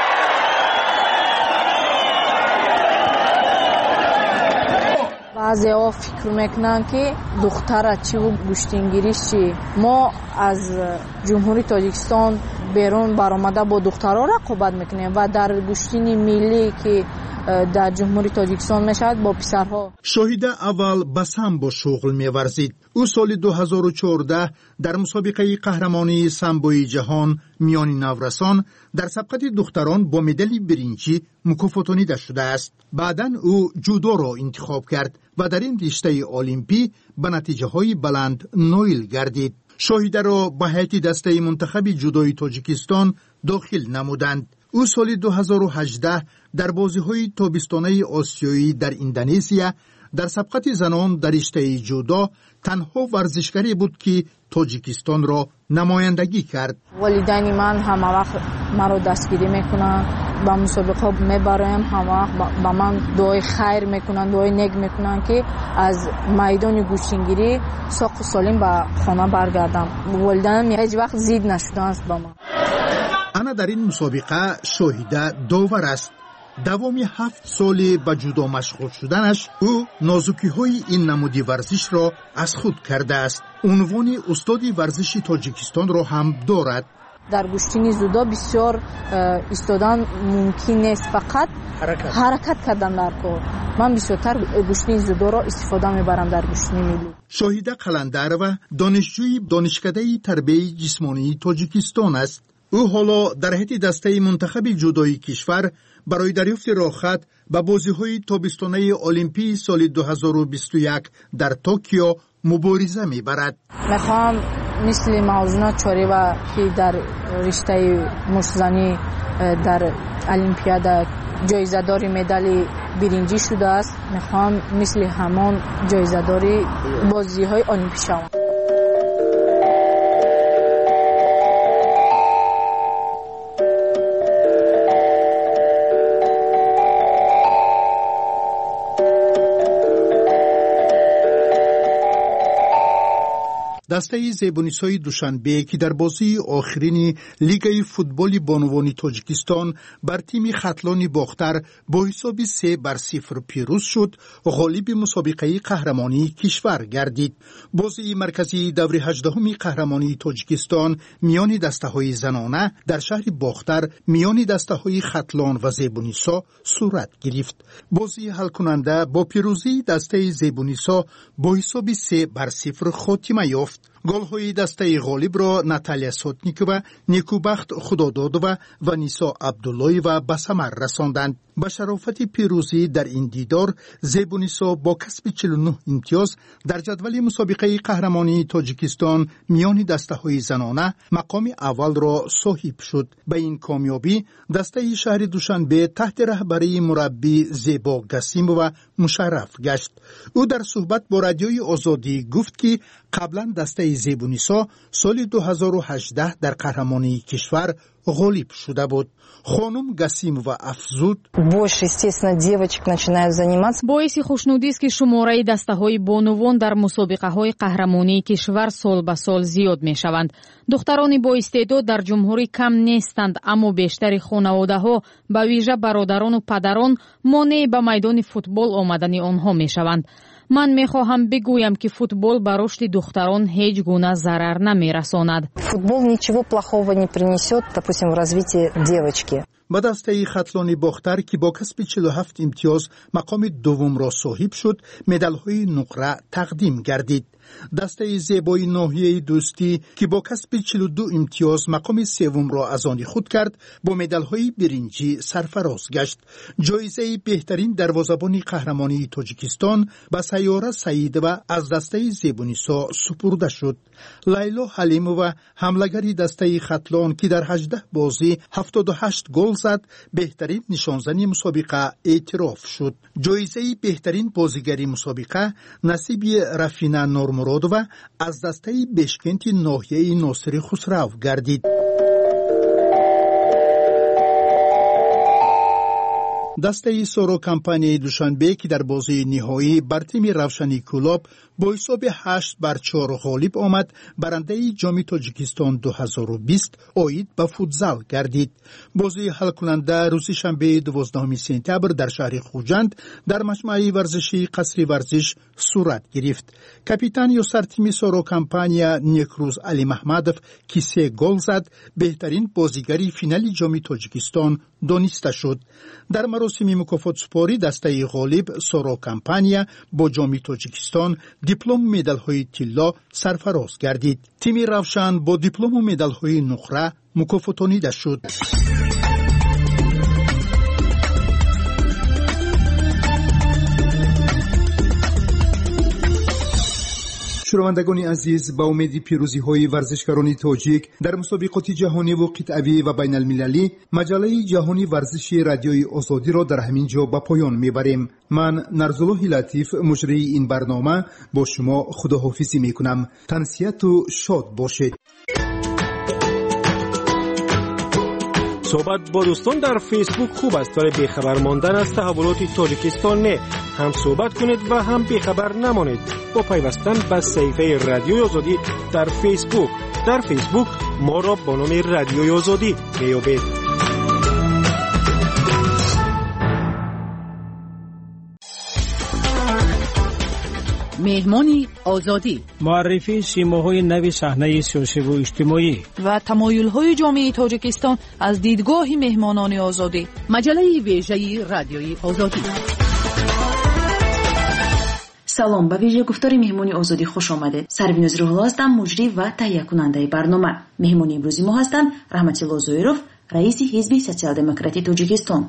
بعضی ها فکر میکنن که دختر چی و گشتنگیریش چی. ما از جمهوری تاجیکستان بیرون برآمده با دخترها رقابت میکنیم و در گشتنی ملی که در جمهوری تاجیکستان میشد با پسرها. شاهده اول بسام با شغل میورزید. او سال دو هزار و چهارده در مسابقه قهرمانی سامبوی جهان میان نورسان در سبقت دختران با مدال برنجی مکافاتانیده شده است. بعداً او جودو را انتخاب کرد و در این رشته المپی به نتیجه های بلند نایل گردید. شاهده را به هیئت دسته منتخب جودوی تاجیکستان داخل نمودند. او سال دو هزار و هجده در بازی‌های تابستانه آسیایی در اندونزیا در سبقت زنان در رشته جودو تنها ورزشکاری بود که تاجیکستان را نمایندگی کرد. والدین من همه وقت مرا دستگیری میکنن، با مسابقه میبرم، هم وقت با من دعای خیر میکنن، دعای نیک میکنن که از میدان گوشتنگیری ساق و سالم به خانه برگردم. والدینم هیچ وقت زید نشدن است با من. انا در این مسابقه شاهده داور است. دوامی هفت سال به جودو مشغول شدنش او نازکی های این نمودی ورزش را از خود کرده است. عنوان استادی ورزشی تاجیکستان را هم دارد. در گشتین زودا بسیار ایستادن ممکن نیست، فقط حرکت, حرکت کردن در کار. من بسیارتر گشتین زودا را استفاده میبرم در گشتین ملی. شاهده قلندر و دانشجوی دانشکده تربیت جسمانی تاجیکستان است. او حالا در هیئت دسته منتخب جودوی کشور برای دریافت راهخط به بازی‌های تابستانه المپی سال دو هزار و بیست و یک در توکیو مبارزه می‌برد. می‌خوام مثل موضوع چاریوا که در رشته مشت‌زنی در المپیاد جایزه‌داری مدال برنجی شده است، می‌خوام مثل همان جایزه‌داری بازی‌های المپی شوم. دسته زیبونیسای دوشنبه که در بازی آخرین لیگ فوتبال بانوان تاجیکستان بر تیم خطلان باختر با حساب سه بر صفر پیروز شد، غالب مسابقه قهرمانی کشور گردید. بازی مرکزی دوره هجدهم قهرمانی تاجیکستان میان دسته های زنانه در شهر باختر میان دسته های خطلان و زیبونیسا صورت گرفت. بازی حل کننده با پیروزی دسته زیبونیسا با حساب سه بر صفر خاتمه یافت. گل‌های دسته غالب را ناتالیا سوتنیکووا، نیکوبخت خدادادووا و نیسا عبداللهی و به ثمر رساندند. با شرافت پیروزی در این دیدار، زیبونیسا با کسب چهل و نه امتیاز در جدول مسابقه قهرمانی تاجیکستان میان دسته‌های زنانه مقام اول را صاحب شد. به این کامیابی دسته شهر دوشنبه تحت رهبری مربی زیبا گسیمووا مشرف گشت. او در صحبت با رادیوی آزادی گفت که قبلا دسته زیبونیسا سال دو هزار و هجده در قهرمانی کشور غالب شده بود. خانم گسیمووا افزود: больше естественно девочек начинают заниматься. باعث خوشنودی است که شماره دسته‌های بانوان در مسابقه‌های قهرمانی کشور سال به سال زیاد می‌شوند. دختران با استعداد در جمهوری کم نیستند، اما بیشتر خانواده‌ها به ویژه برادران و پدران مانع به میدان فوتبال آمدن آنها می‌شوند. من میخواهم بگویم که فوتبال به رشد دختران هیچ گونه ضرر نمیرساند. فوتبال ничего плохого не принесет, допустим, в развитии девочки. با دسته خطلان باختر که با کسب چهل و هفت امتیاز مقام دوم را صاحب شد، مدال‌های نقره تقدیم گردید. دسته زیبای ناحیه دوستی که با کسب چهل و دو امتیاز مقام سوم را از آن خود کرد، با مدال‌های برنجی سرفراز گشت. جایزه بهترین دروازه‌بان قهرمانی تاجیکستان به سیاره سعیدووا از دسته زیبونیسا سپرده شد. لیلا حلیمووا حمله‌گر دسته خطلان که در هجده بازی هفتاد و هشت گل زد، بهترین نشانزنی مسابقه اعتراف شد. جایزه بهترین بازیگری مسابقه نصیب رفینا نورمرادووا از دسته بشکنت ناحیه ناصر خسرو گردید. دسته سورو کمپانی دوشنبه که در بازی نهایی بر تیم روشنی کلاب با حساب هشت بر چهار غالب آمد، برنده جام تاجیکستان دو هزار و بیست عاید به فوتزال گردید. بازی حل کننده روز شنبه دوازدهم سپتامبر در شهر خوجند در مجمع ورزشی قصر ورزش صورت گرفت. کاپیتان یوسر تیم سورو کمپانی نیکروز علی محمدوف که سه گل زد، بهترین بازیگری فینال جام تاجیکستان دانسته شد. در مراسم مکافات سپاری دسته غالب سورو کمپانی با جام تاجیکستان دیپلم و مدال‌های طلا سرفراز گردید. تیم روشن با دیپلم و مدال‌های نقره مکافاتانیده شد. شنوندگان عزیز، با امید پیروزی های ورزشکاران تاجیک در مسابقات جهانی و قطعی و بین المللی، مجله جهانی ورزشی رادیوی آزادی را در همین جا به پایان میبریم. من نرزالله لطیف مجری این برنامه با شما خداحافظی میکنم. تنسیت و شاد باشید. صحبت با دوستان در فیسبوک خوب است ولی بیخبر ماندن از تحولات تاجیکستان نه. هم صحبت کنید و هم بیخبر نمانید با پیوستن به صفحه رادیوی آزادی در فیسبوک. در فیسبوک ما را با نام رادیوی آزادی میابید. مهمانی آزادی، معرفی سیماهای نوی صحنه سیاسی و اجتماعی و تمایل‌های جامعه تاجیکستان از دیدگاه مهمانان آزادی. مجله ویژه رادیوی آزادی. سلام، به ویژه گفتار مهمانی آزادی خوش آمده. سروینوز روح‌الله هستم، مجری و تهیه کننده برنامه. مهمانی امروزی ما هستند رحمت الله زویروف، رئیس حزب سوسیال دموکراتی تاجیکستان.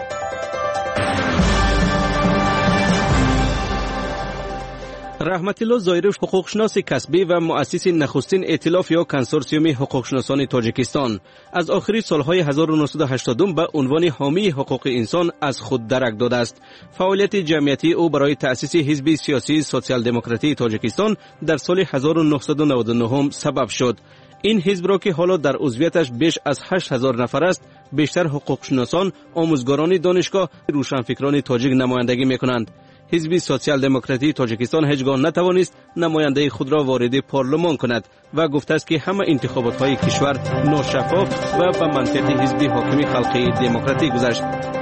رحمت الله زایروف حقوقشناس کسبی و مؤسس نخستین ائتلاف یا کنسورسیوم حقوقشناسان تاجیکستان از آخر سالهای هزار و نهصد و هشتاد به عنوان حامی حقوق انسان از خود درک داده است. فعالیت جمعیتی او برای تأسیس حزب سیاسی سوسیال دموکراتی تاجیکستان در سال هزار و نهصد و نود و نه سبب شد. این حزب را که حالا در عضویتش بیش از هشت هزار نفر است، بیشتر حقوقشناسان، آموزگاران دانشگاه، روشنفکران تاجیک نمایندگی می‌کنند. حزب سوسیال دموکراتی تاجیکستان هیچگاه نتوانست نماینده خود را وارد پارلمان کند و گفته است که همه انتخابات های کشور ناشفاف و به منطق حزب حاکم خلقی دموکراتی گذشت.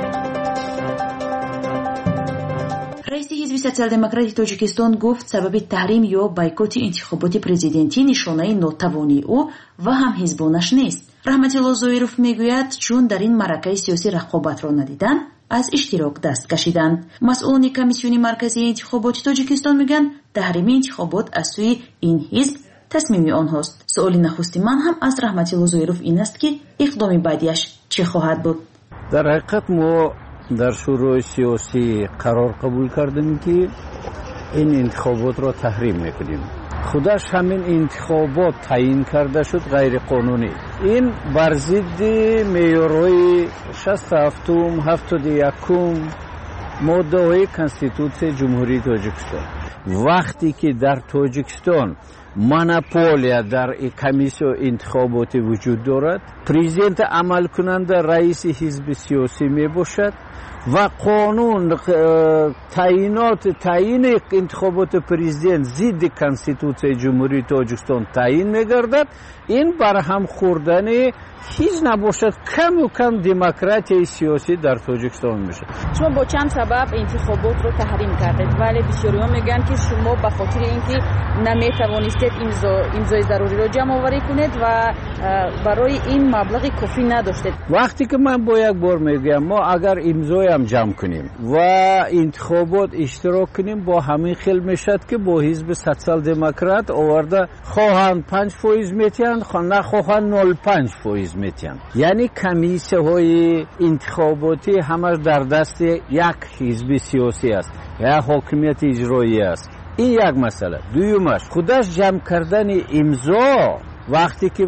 رئیس حزب سوسیال دموکراتی تاجیکستان گفت سبب تحریم یا بایکوت انتخابات پرزیدنتی نشانه ناتوانی او و هم حزبانش نیست. رحمت الله زویروف میگوید چون در این معرکه سیاسی رقابت را ندیدن از اشتراک دست کشیدند. مسئولان کمیسیون مرکزی انتخابات تاجیکستان میگن تحریم انتخابات از سوی این حزب تصمیم آنهاست. سؤال نخستی من هم از رحمت الله زویروف این است که اقدام بعدیش چه خواهد بود؟ در حقیقت ما در شورای سیاسی قرار قبول کردیم که این انتخابات را تحریم میکنیم. خودش همین انتخابات تعیین کرده شد غیر قانونی. این بر ضد معیارهای شصت و هفت هفتاد و یک ماده های کنستیتوسیون جمهوری تاجیکستان. وقتی که در تاجیکستان مونوپولیا در کمیسیون انتخابات وجود دارد، پرزیدنت عمل کننده رئیس حزب سیاسی می باشد و قانون تعیینات تعیین انتخابات پرزیدنت ضد کنستیتوسیون جمهوری تاجیکستان تعیین می‌گردد، این بر هم خوردن هیچ نباشد کم و کم دموکراسی سیاسی در تاجیکستان میشه. شما با چند سبب انتخابات رو تحریم کردید ولی بسیاری‌ها میگن که شما به خاطر اینکه نمیتوانستید امضا امضای ضروری رو جمع آوری کنید و برای این مبلغ کافی نداشتید. وقتی که من با یک بار میگم ما اگر امضای هم جمع کنیم و انتخابات اشتراک کنیم با همین خیل میشد که با حزب سوسیال دموکرات آورده خواهند پنج فیصد میتین، نه خواهند نود و پنج فیصد میتین. یعنی کمیسیه های انتخاباتی همش در دست یک حزب سیاسی است یا حاکمیت اجرایی است. این یک مسئله. دویمش خودش جمع کردن امضا وقتی که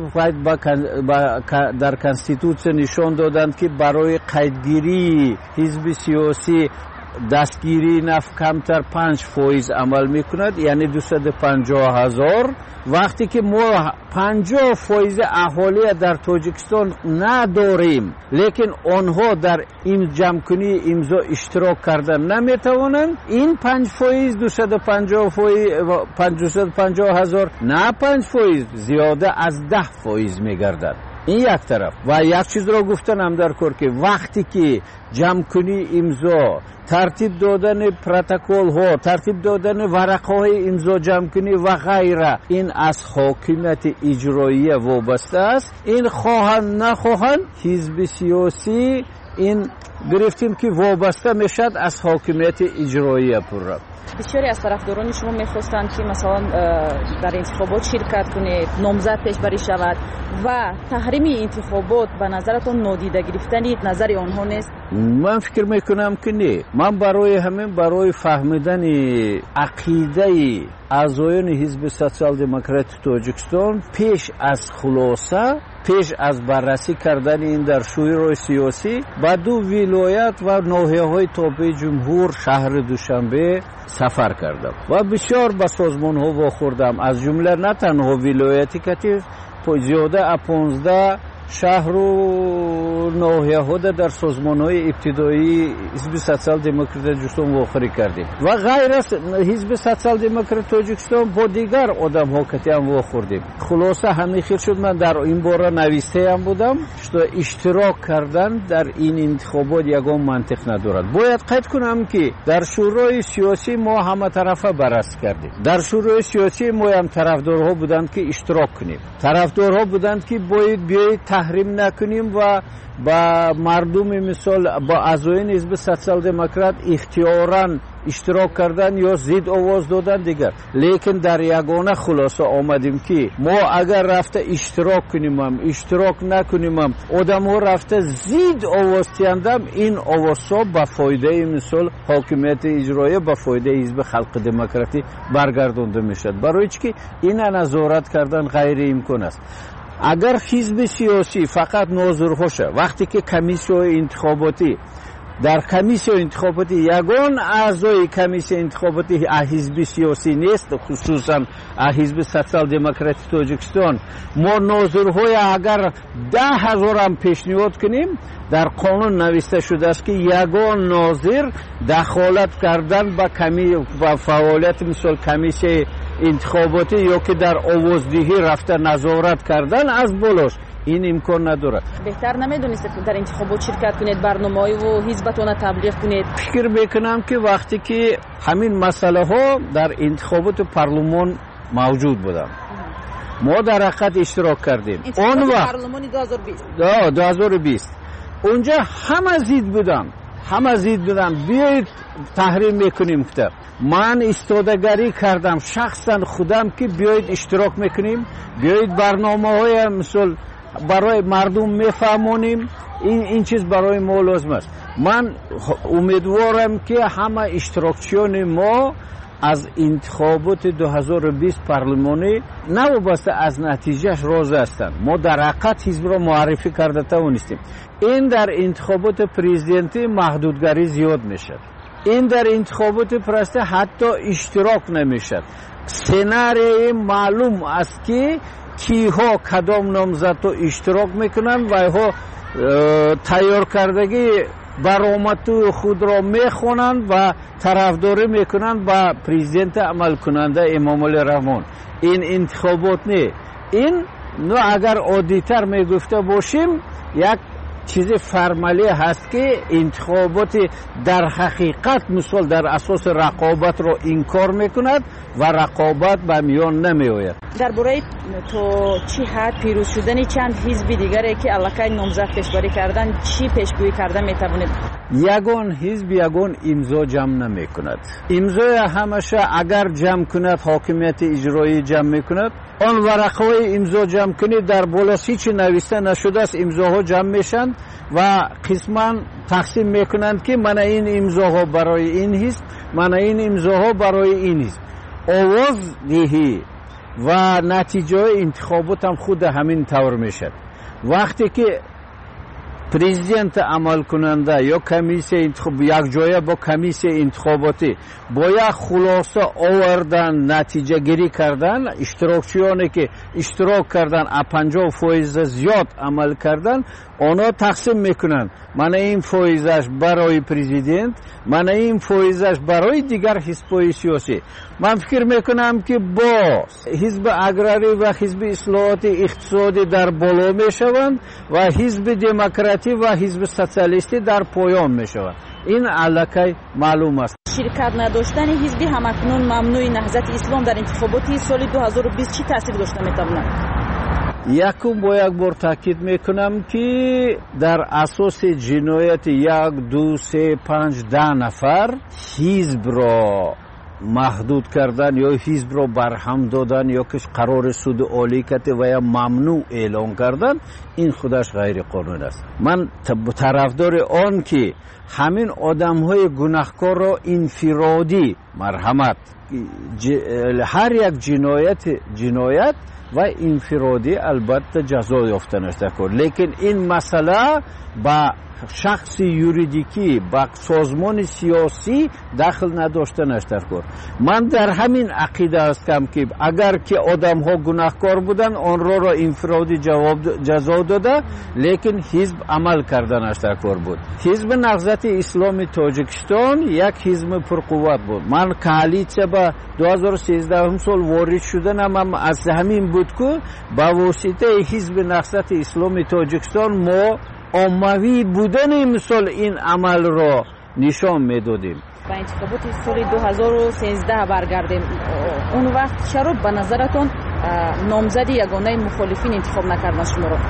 در کنستیتوسیون نشان دادند که برای قیدگیری حزب سیاسی دستگیری نفت کمتر پنج فیصد عمل میکند، یعنی دویست و پنجاه هزار. وقتی که ما پنجاه فیصد اهالی در تاجیکستان نداریم لیکن آنها در این جمع کنی امضا اشتراک کردن نمیتوانند، این پنج فیصد دویست و پنجاه هزار نه پنج فیصد زیاده از ده فیصد میگردد. این یک طرف. و یک چیز را گفتنم در کار که وقتی که جمع کنی امضا، ترتیب دادن پروتکل ها، ترتیب دادن ورقه های امضا جمع کنی و غیره، این از حاکمیت اجرایی وابسته است. این خواهند نخواهند حزب سیاسی این گرفتیم که وابسته میشد از حاکمیت اجرایی پر. بسیاری از طرفداران شما میخواستند که مثلا در انتخابات شرکت کنید، نامزد پیشبری شود و تحریم انتخابات به نظرتون نادیده گرفتن نظر آنها نیست؟ من فکر میکنم که نه. من برای همین برای فهمیدن عقیده اعضایان حزب سوسیال دموکرات تاجیکستان پیش از خلاصه، پیش از بررسی کردن این در شورای سیاسی با دو ولایت و ناحیه‌های تابع جمهور شهر دوشنبه سفر کردم و بسیار به سازمان ها واخوردم، از جمله نه تنها ولایتی که زیاده از پانزده شهر و ноҳияҳо дар созмонҳои ибтидоии ҳизби социал демократи тоҷикистон вохӯрӣ кардем ва ғайр аз ҳизби социал демократи тоҷикистон бо дигар одамҳо катиам вохӯрдем. хулоса ҳамин хел шуд. ман дар ин бора навистаам будам, что иштирок кардан дар ин интихобот ягон мантиқ надорад. бояд қайд кунам ки дар шӯрои сиёсӣ мо ҳаматарафа баррас кардем. дар шӯрои сиёсӣ мо ҳам тарафдорҳо буданд ки иштирок кунем, тарафдорҳо буданд ки бояд биёед таҳрим накунем ва ба мардуми мисол ба аъзоини ҳизби социал демократ ихтиёран иштирок кардан ё зид овоз додан дигар. лекин дар ягона хулоса омадем ки мо агар рафта иштирок кунемам иштирок накунемам одамҳо рафта зид овоз тиҳандам, ин овозҳо ба фоидаи мисол ҳокимияти иҷроия ба фоидаи ҳизби халқи демократӣ баргардонда мешавад. барои чӣ ки ина назорат кардан ғайриимкон аст. агар ҳизби сиёсӣ фақат нозирҳоша вақте ки комиссияҳои интихоботӣ дар комиссияи интихоботӣ ягон аъзои комиссияи интихоботӣ ҳизби сиёсӣ нест, хусусан ҳизби социал демократи тоҷикистон, мо нозирҳои агар даҳ ҳазорам пешниҳод кунем, дар қонун нависта шудааст ки ягон нозир дахолат кардан ба ба фаъолияти мисол комиссияи интихоботӣ ё ки дар овоздиҳӣ рафта назорат кардан аз болош ин имкон надорад. беҳтар намедонистед дар интихобот ширкат кунед, барномаҳои ҳизбатона таблиғ кунед? фикр мекунам ки вақте ки ҳамин масъалаҳо дар интихоботи парлумон мавҷуд буданд, мо дар ҳақиқат иштирок кардем. он вақт парлумони ду ҳазору бист онҷа ҳама зид буданд, ҳама зид буданд. биёед таҳрим мекунем хутар. ман истодагарӣ кардам шахсан худам ки биёед иштирок мекунем, биёед барномаҳои мисол барои мардум мефаҳмонем. ин ин чиз барои мо лозим аст. ман умедворам ки ҳама иштирокчиёни мо аз интихоботи ду ҳазору бист парлумонӣ навобаста аз натиҷааш розӣ ҳастанд. мо дар ҳақиқат ҳизбро муаррифӣ карда тавонистем. ин дар интихоботи президентӣ маҳдудгарӣ зиёд мешавад. ин дар интихоботи президентӣ ҳатто иштирок намешавад. сценарии маълум аст ки киҳо кадом номзадҳо иштирок мекунанд ва иҳо тайёркардагии баромадии худро мехонанд ва тарафдорӣ мекунанд ба президенти амалкунанда Эмомалӣ Раҳмон. ин интихобот не. ин ну агар оддитар мегуфта бошем, як чизи формалӣ ҳаст ки интихоботи дар ҳақиқат мисол дар асоси рақобатро инкор мекунад ва рақобат ба миён намеояд. дар бораи то чӣ ҳад пирӯз шудани чанд ҳизби дигаре ки аллакай номзад пешбарӣ кардан чӣ пешгӯӣ карда метавонед? ягон ҳизб ягон имзо ҷамъ намекунад. имзои ҳамаша агар ҷамъ кунад, ҳокимияти иҷроӣ ҷамъ мекунад, он варақаҳои имзо ҷамъ кунӣ дар болос ҳичи нависта нашудааст, имзоҳо ҷамъ мешанд ва қисман тақсим мекунанд ки мана ин имзоҳо барои ин ҳизб, мана ин имзоҳо барои ин ҳизб. овоз диҳӣ ва натиҷаҳои интихобот ҳам худ ҳамин тавр мешавад. вақте ки президент амалкунанда ё комиссия интихоб якҷоя бо комиссия интихоботӣ бо як хулоса овардан, натиҷагирӣ кардан, иштирокчиёне ки иштирок кардан а панҷоҳ фоиза зиёд амал кардан, онҳо тақсим мекунанд. мана ин фоизаш барои президент, мана ин фоизаш барои дигар ҳизбҳои сиёсӣ. ман фикр мекунам ки бо ҳизби аграрӣ ва ҳизби ислоҳоти иқтисодӣ дар боло мешаванд ва ҳизби демократӣ ва ҳизби социалистӣ дар поён мешаванд. ин аллакай маълум аст. ширкат надоштани ҳизби ҳамакнун мамнӯи наҳзати ислом дар интихоботи соли ду ҳазору бист чӣ таъсир дошта метавонад? якум бо як бор таъкид мекунам ки дар асоси ҷинояти як ду се панҷ даҳ нафар ҳизбро маҳдуд кардан ё ҳизбро барҳам додан ё ки қарори суди олӣ карда ва я мамнӯъ эълон кардан, ин худаш ғайриқонун аст. ман тарафдори он ки ҳамин одамҳои гунаҳкорро инфиродӣ марҳамат, ҳар як ҷиноят ҷиноят ва инфиродӣ албатта ҷазо ёфта наста кор. лекин ин масъала ба شخص یوریدیکی با سازمان سیاسی دخل نداشتنش در کار. من در همین عقیده هستم که اگر که آدم ها گناهکار بودن آن را را انفرادی جواب جزا داده، لیکن حزب عمل کردنش در کار بود. حزب نهضت اسلامی تاجیکستان یک حزب پرقوت بود. من کالیسیا با دو هزار و سیزده سال وارد شدنم هم از همین بود که با واسطه حزب نهضت اسلامی تاجیکستان ما عمومی بودن مثل این عمل را نشان میدادیم. با انتخابات سال دو هزار و سیزده برگردیم. اون وقت چرا به نظرتون نامزد یگانه مخالفین انتخاب نکردن شما رو؟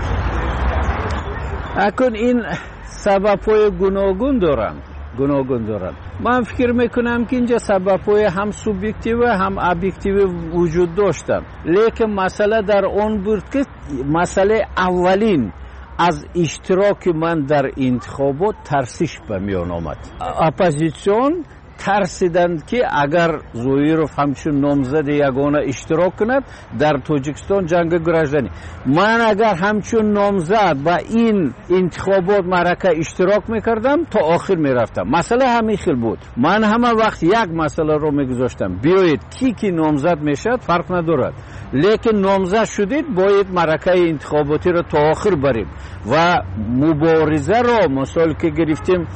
اکنون این سبب‌های گوناگون دارن. گوناگون دارن. من فکر میکنم که اینجا سبب‌های هم سوبژکتیو و هم ابجکتیو وجود داشتن. لیکن مسئله در اون بود که مسئله اولین از اشتراک من در انتخابات ترسیش به میان آمد. اپوزیسیون ترسیدند که اگر زویروف همچون نامزد یگانه اشتراک کند در تاجیکستان جنگ گرجدنی، من اگر همچون نامزد با این انتخابات معرکه اشتراک میکردم تا آخر میرفتم. مسئله همین خیل بود. من همه وقت یک مسئله رو میگذاشتم، بیایید کی کی نامزد میشد فرق ندارد، لیکن نامزد شدید باید معرکه انتخاباتی رو تا آخر بریم و مبارزه رو مثال که گرفتیم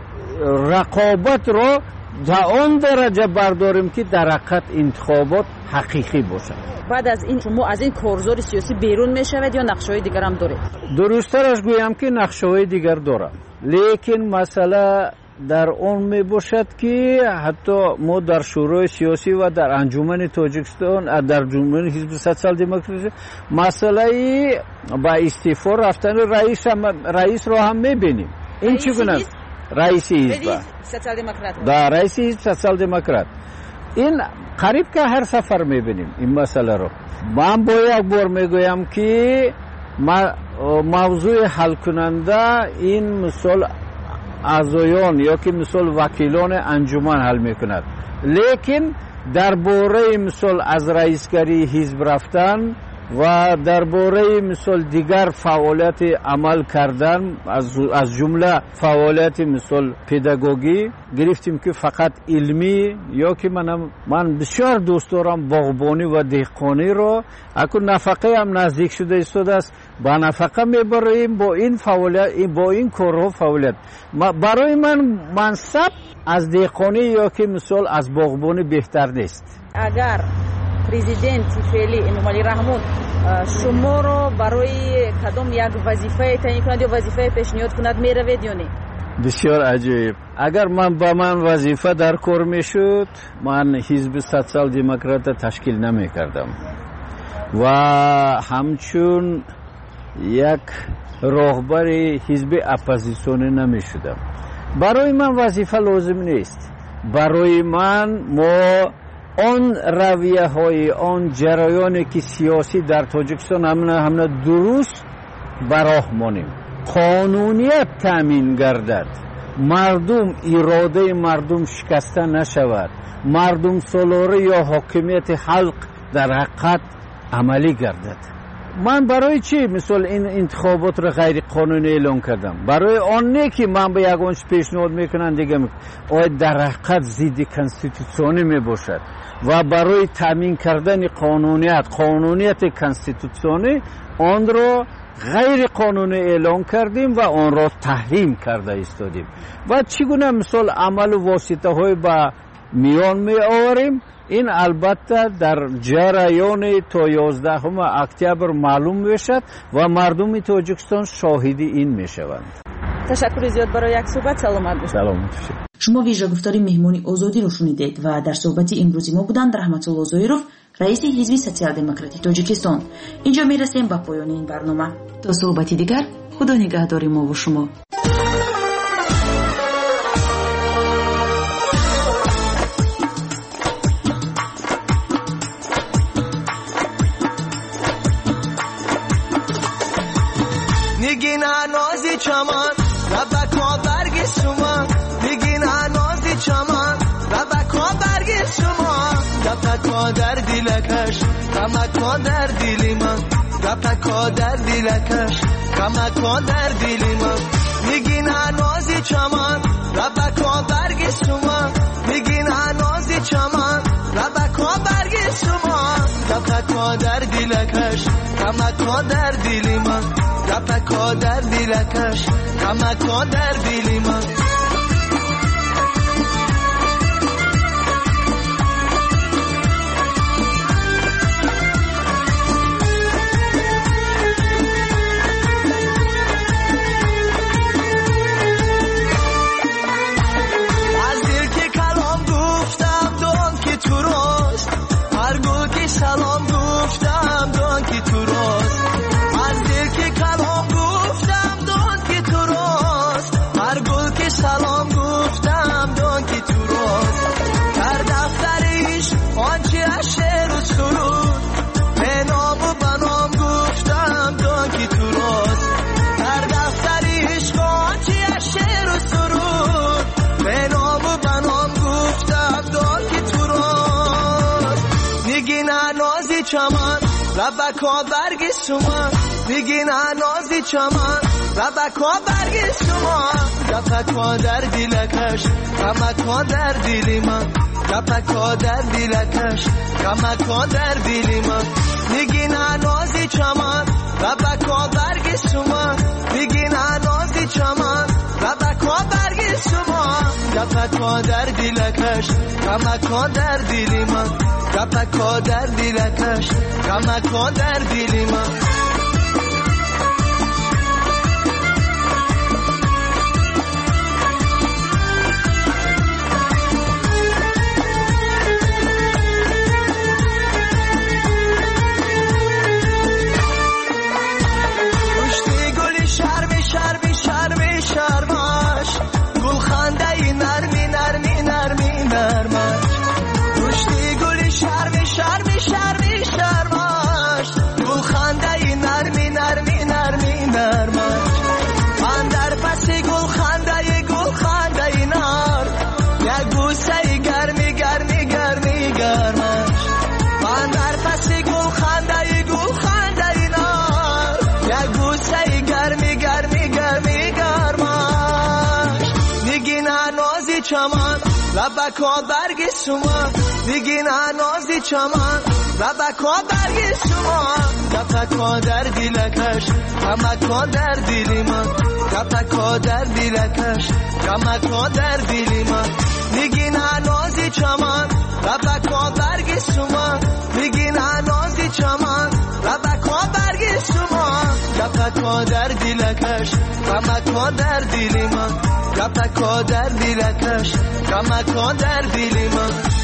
رقابت رو تا آن درجه برداریم که در حقیقت انتخابات حقیقی باشد. بعد از این شما از این کارزار سیاسی بیرون میشوید یا نقشه‌های دیگر هم دارید؟ درست‌ترش گویم که نقشه‌های دیگر دارم، لیکن مسئله در اون می باشد که حتی ما در شورای سیاسی و در انجمن تاجیکستان در انجمن حزب سوسیال دموکراسی مسئله با استعفا رفتن رئیس رئیس رو هم می‌بینیم. این چگونه رئیس حزب سوسیال دموکرات در رئیس حزب سوسیال دموکرات این قریب که هر سفر می‌بینیم این مسئله رو. من با یک بار میگویم که موضوع حل کننده این مثال اعضایان یا که مثال وکیلان انجمن حل میکند، لیکن درباره مثال از رئیسگری حزب رفتن و درباره مثال دیگر فعالیت عمل کردن از از جمله فعالیت مثال پداگوژی گرفتیم که فقط علمی یا که من من بسیار دوست دارم باغبانی و دهقانی رو اکنون نفقه هم نزدیک شده است، با نفقه میبریم با این فعالیت با این کارها فعالیت. برای من منصب از دهقانی یا که مثال از باغبانی بهتر نیست. اگر پرزیدنت فعلی امامعلی رحمون شما رو برای کدام یک وظیفه تعیین کند یا وظیفه پیشنهاد کند میروید یا نه؟ بسیار عجیب. اگر من با من وظیفه در کار میشد من حزب سوسیال دموکرات تشکیل نمی کردم و همچون یک راهبر حزب اپوزیسیونی نمی شدم. برای من وظیفه لازم نیست. برای من ما آن رویه های آن جریانی که سیاسی در تاجیکستان همه همه درست براه مانیم، قانونیت تامین گردد، مردم اراده مردم شکسته نشود، مردم سالاره یا حاکمیت خلق در حقیقت عملی گردد. من برای چی مثل این انتخابات را غیر قانونی اعلام کردم؟ برای آن نه که من به یگانش پیشنهاد میکنم دیگه آید در حقیقت ضد کنستیتوسیونی می باشد و برای تامین کردن قانونیت قانونیت کنستیتوسیونی آن را غیر قانونی اعلام کردیم و آن را تحریم کرده ایستادیم و چگونه مثل عمل و واسطه های با میان می آوریم. این البته در جریان تا یازدهم اکتبر معلوم میشد و مردم تاجیکستان شاهدی این میشوند. تشکر زیاد برای یک صحبت. سلامت باشید. سلامت باشید. شما ویژه گفتاری مهمانی آزادی رو شنیدید و در صحبت امروزی ما بودند رحمت الله زویروف، رئیس حزب سوسیال دموکراتی تاجیکستان. اینجا میرسیم به پایان این برنامه. تا صحبتی دیگر خدا نگهدار ما و شما. نگین نازی چمان ربکا برگ شما، نگین نازی چمان ربکا برگ شما، گپکا در دیلکش کمکا در دیلی من، گپکا در دیلکش کمکا در دیلی من. نگین غمکا در دل من غمکا در دلکش غمکا در دل من سلام گفتم دان که تو راست از دل که کلام گفتم دان که تو راست هر گل که سلام گفتم دان که تو راست در دفترش آنچه از شعر و سرود به نام و بنام گفتم دان که تو راست در دفترش آنچه از شعر و سرود به نام و بنام گفتم دان که تو راست میگی نه نازی چمن ربکا برگی سومن میگی نه نازی چمن ربکا برگی سومن ربکا در دلکش غمکا در دل من ربکا در دلکش غمکا در دل من میگی نه نازی چمن ربکا برگی سومن میگی نه نازی چمن ربکا برگی سومن ربکا در دلکش غمکا در دل من غمکا در دلکش غمکا در دل من پشتی گلی شرمی شرمی شرمی شرمش گل خنده نرمی نرمی نرمی نرمش پشتی گلی شرمی شرمی شرمی شرمش گل خنده نرمی نرمی نرمی نرمش من در پس گل خنده گل خنده نر یک بوسه گرمی گرمی گرمی گرمش من در پس گل خنده گل خنده نر یک بوسه گرمی گرمی گرمی گرمش میگی نه نازی چمن لبکا برگی سومن میگی نه نازی چمن لبکا برگی سومن غمکا در دلکش غمکا در دل من غمکا در دلکش غمکا در دل من میگی نه نازی چمن لبکا برگی سومن میگی نه نازی چمن لبکا برگی سومن غمکا در دلکش غمکا در دل من غمکا در دلکش غمکا در دل من